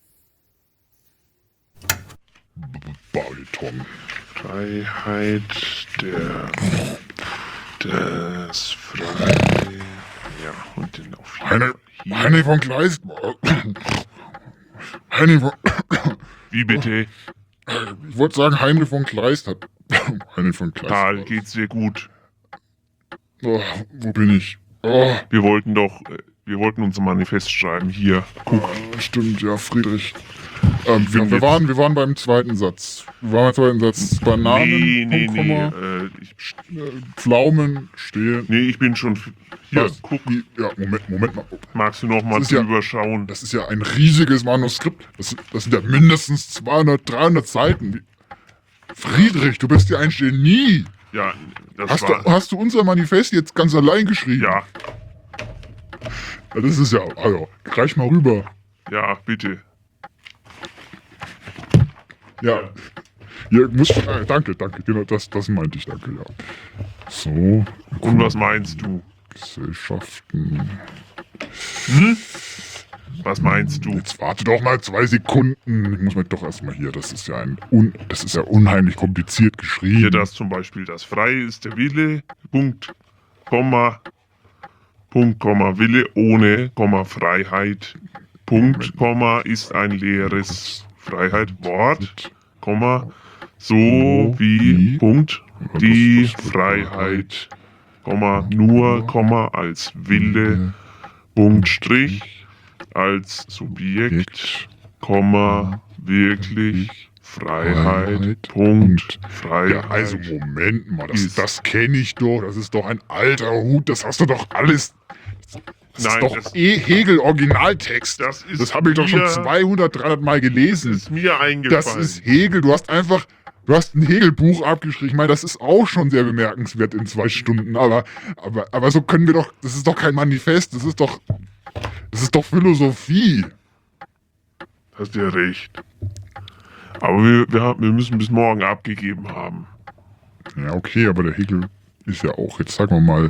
Speaker 1: Bariton.
Speaker 22: Freiheit der des Frei... Ja, und den auf
Speaker 1: Heine, Heine von Kleist. Heine von...
Speaker 22: Wie bitte?
Speaker 1: Ich wollte sagen, Heine von Kleist hat... Heine von Kleist.
Speaker 22: Karl, geht's dir gut?
Speaker 1: Oh, wo bin ich? Oh.
Speaker 22: Wir wollten doch... Wir wollten unser Manifest schreiben. Hier, guck.
Speaker 1: Oh, stimmt, ja, Friedrich. Ähm, wir, wir, waren, wir waren beim zweiten Satz. Wir waren beim zweiten Satz. Bananen,
Speaker 22: nee, nee,
Speaker 1: Punkt,
Speaker 22: nee.
Speaker 1: Komma,
Speaker 22: Äh, ich,
Speaker 1: äh, Pflaumen, stehen.
Speaker 22: Nee, ich bin schon... Hier,
Speaker 1: Was?
Speaker 22: guck.
Speaker 1: Wie, ja, Moment, Moment mal.
Speaker 22: Magst du noch mal drüber
Speaker 1: ja,
Speaker 22: schauen?
Speaker 1: Das ist ja ein riesiges Manuskript. Das, das sind ja mindestens zweihundert, dreihundert Seiten. Wie, Friedrich, du bist ja ein Genie.
Speaker 22: Ja, das
Speaker 1: hast
Speaker 22: war...
Speaker 1: Du, hast du unser Manifest jetzt ganz allein geschrieben?
Speaker 22: Ja.
Speaker 1: Ja, das ist ja, also, reich mal rüber.
Speaker 22: Ja, bitte.
Speaker 1: Ja. Ja, muss, äh, danke, danke, genau, das, das meinte ich, danke, ja. So.
Speaker 22: Und was meinst du?
Speaker 1: Gesellschaften.
Speaker 22: Hm? Was meinst du?
Speaker 1: Jetzt warte doch mal zwei Sekunden. Ich muss mir doch erstmal hier, das ist ja ein, un, das ist ja unheimlich kompliziert geschrieben.
Speaker 22: Hier das zum Beispiel, das Freie ist der Wille, Punkt, Komma, Punkt, Komma, Wille ohne, Komma, Freiheit, Punkt, Komma, ist ein leeres Freiheit, Wort, Komma, so wie, Punkt, die Freiheit, Komma, nur, Komma, als Wille, Punkt, Strich, als Subjekt, Komma, wirklich Freiheit, Punkt, Freiheit.
Speaker 1: Ja, also Moment mal, das, das kenne ich doch. Das ist doch ein alter Hut. Das hast du doch alles. Das
Speaker 22: Nein,
Speaker 1: ist doch
Speaker 22: das-
Speaker 1: eh Hegel Originaltext.
Speaker 22: Das ist
Speaker 1: Das habe ich doch schon
Speaker 22: mir-
Speaker 1: zweihundert, dreihundert Mal gelesen.
Speaker 22: ist mir eingefallen.
Speaker 1: Das ist Hegel. Du hast einfach, du hast ein Hegel-Buch abgeschrieben. Ich meine, das ist auch schon sehr bemerkenswert in zwei Stunden. Aber, aber, aber so können wir doch, das ist doch kein Manifest. Das ist doch, das ist doch Philosophie.
Speaker 22: Hast ja recht. Aber wir, wir, haben, wir müssen bis morgen abgegeben haben.
Speaker 1: Ja, okay, aber der Hegel ist ja auch, jetzt sagen wir mal,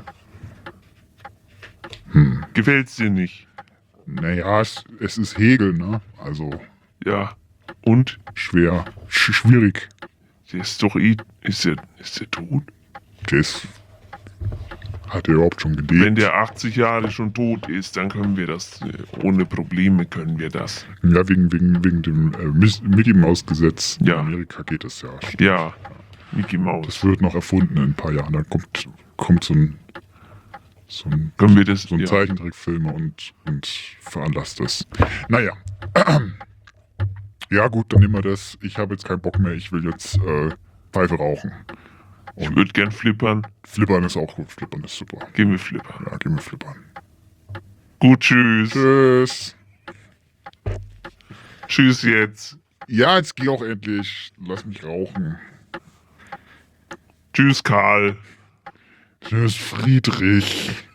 Speaker 1: hm.
Speaker 22: Gefällt's dir nicht?
Speaker 1: Naja, es, es ist Hegel, ne? Also.
Speaker 22: Ja. Und?
Speaker 1: Schwer. Sch schwierig.
Speaker 22: Der ist doch eh. Ist der, ist der tot?
Speaker 1: Der ist. Hat er überhaupt schon gelebt?
Speaker 22: Wenn der achtzig Jahre schon tot ist, dann können wir das. äh, Ohne Probleme können wir das.
Speaker 1: Ja, wegen, wegen, wegen dem äh, Mis- Mickey Maus Gesetz.
Speaker 22: Ja.
Speaker 1: In Amerika geht das ja.
Speaker 22: Ja. Mickey Maus.
Speaker 1: Das wird noch erfunden in ein paar Jahren. Dann kommt, kommt so ein. So ein,
Speaker 22: Können wir das,
Speaker 1: so ein
Speaker 22: ja.
Speaker 1: Zeichentrickfilm und, und veranlasst das. Naja. Ja, gut, dann nehmen wir das. Ich habe jetzt keinen Bock mehr. Ich will jetzt äh, Pfeife rauchen.
Speaker 22: Ich würde gern flippern.
Speaker 1: Flippern ist auch gut. Flippern ist super.
Speaker 22: Gehen wir flippern.
Speaker 1: Ja, gehen wir flippern.
Speaker 22: Gut, tschüss.
Speaker 1: Tschüss.
Speaker 22: Tschüss jetzt.
Speaker 1: Ja, jetzt geh auch endlich. Lass mich rauchen.
Speaker 22: Tschüss, Karl.
Speaker 1: Tschüss, Friedrich.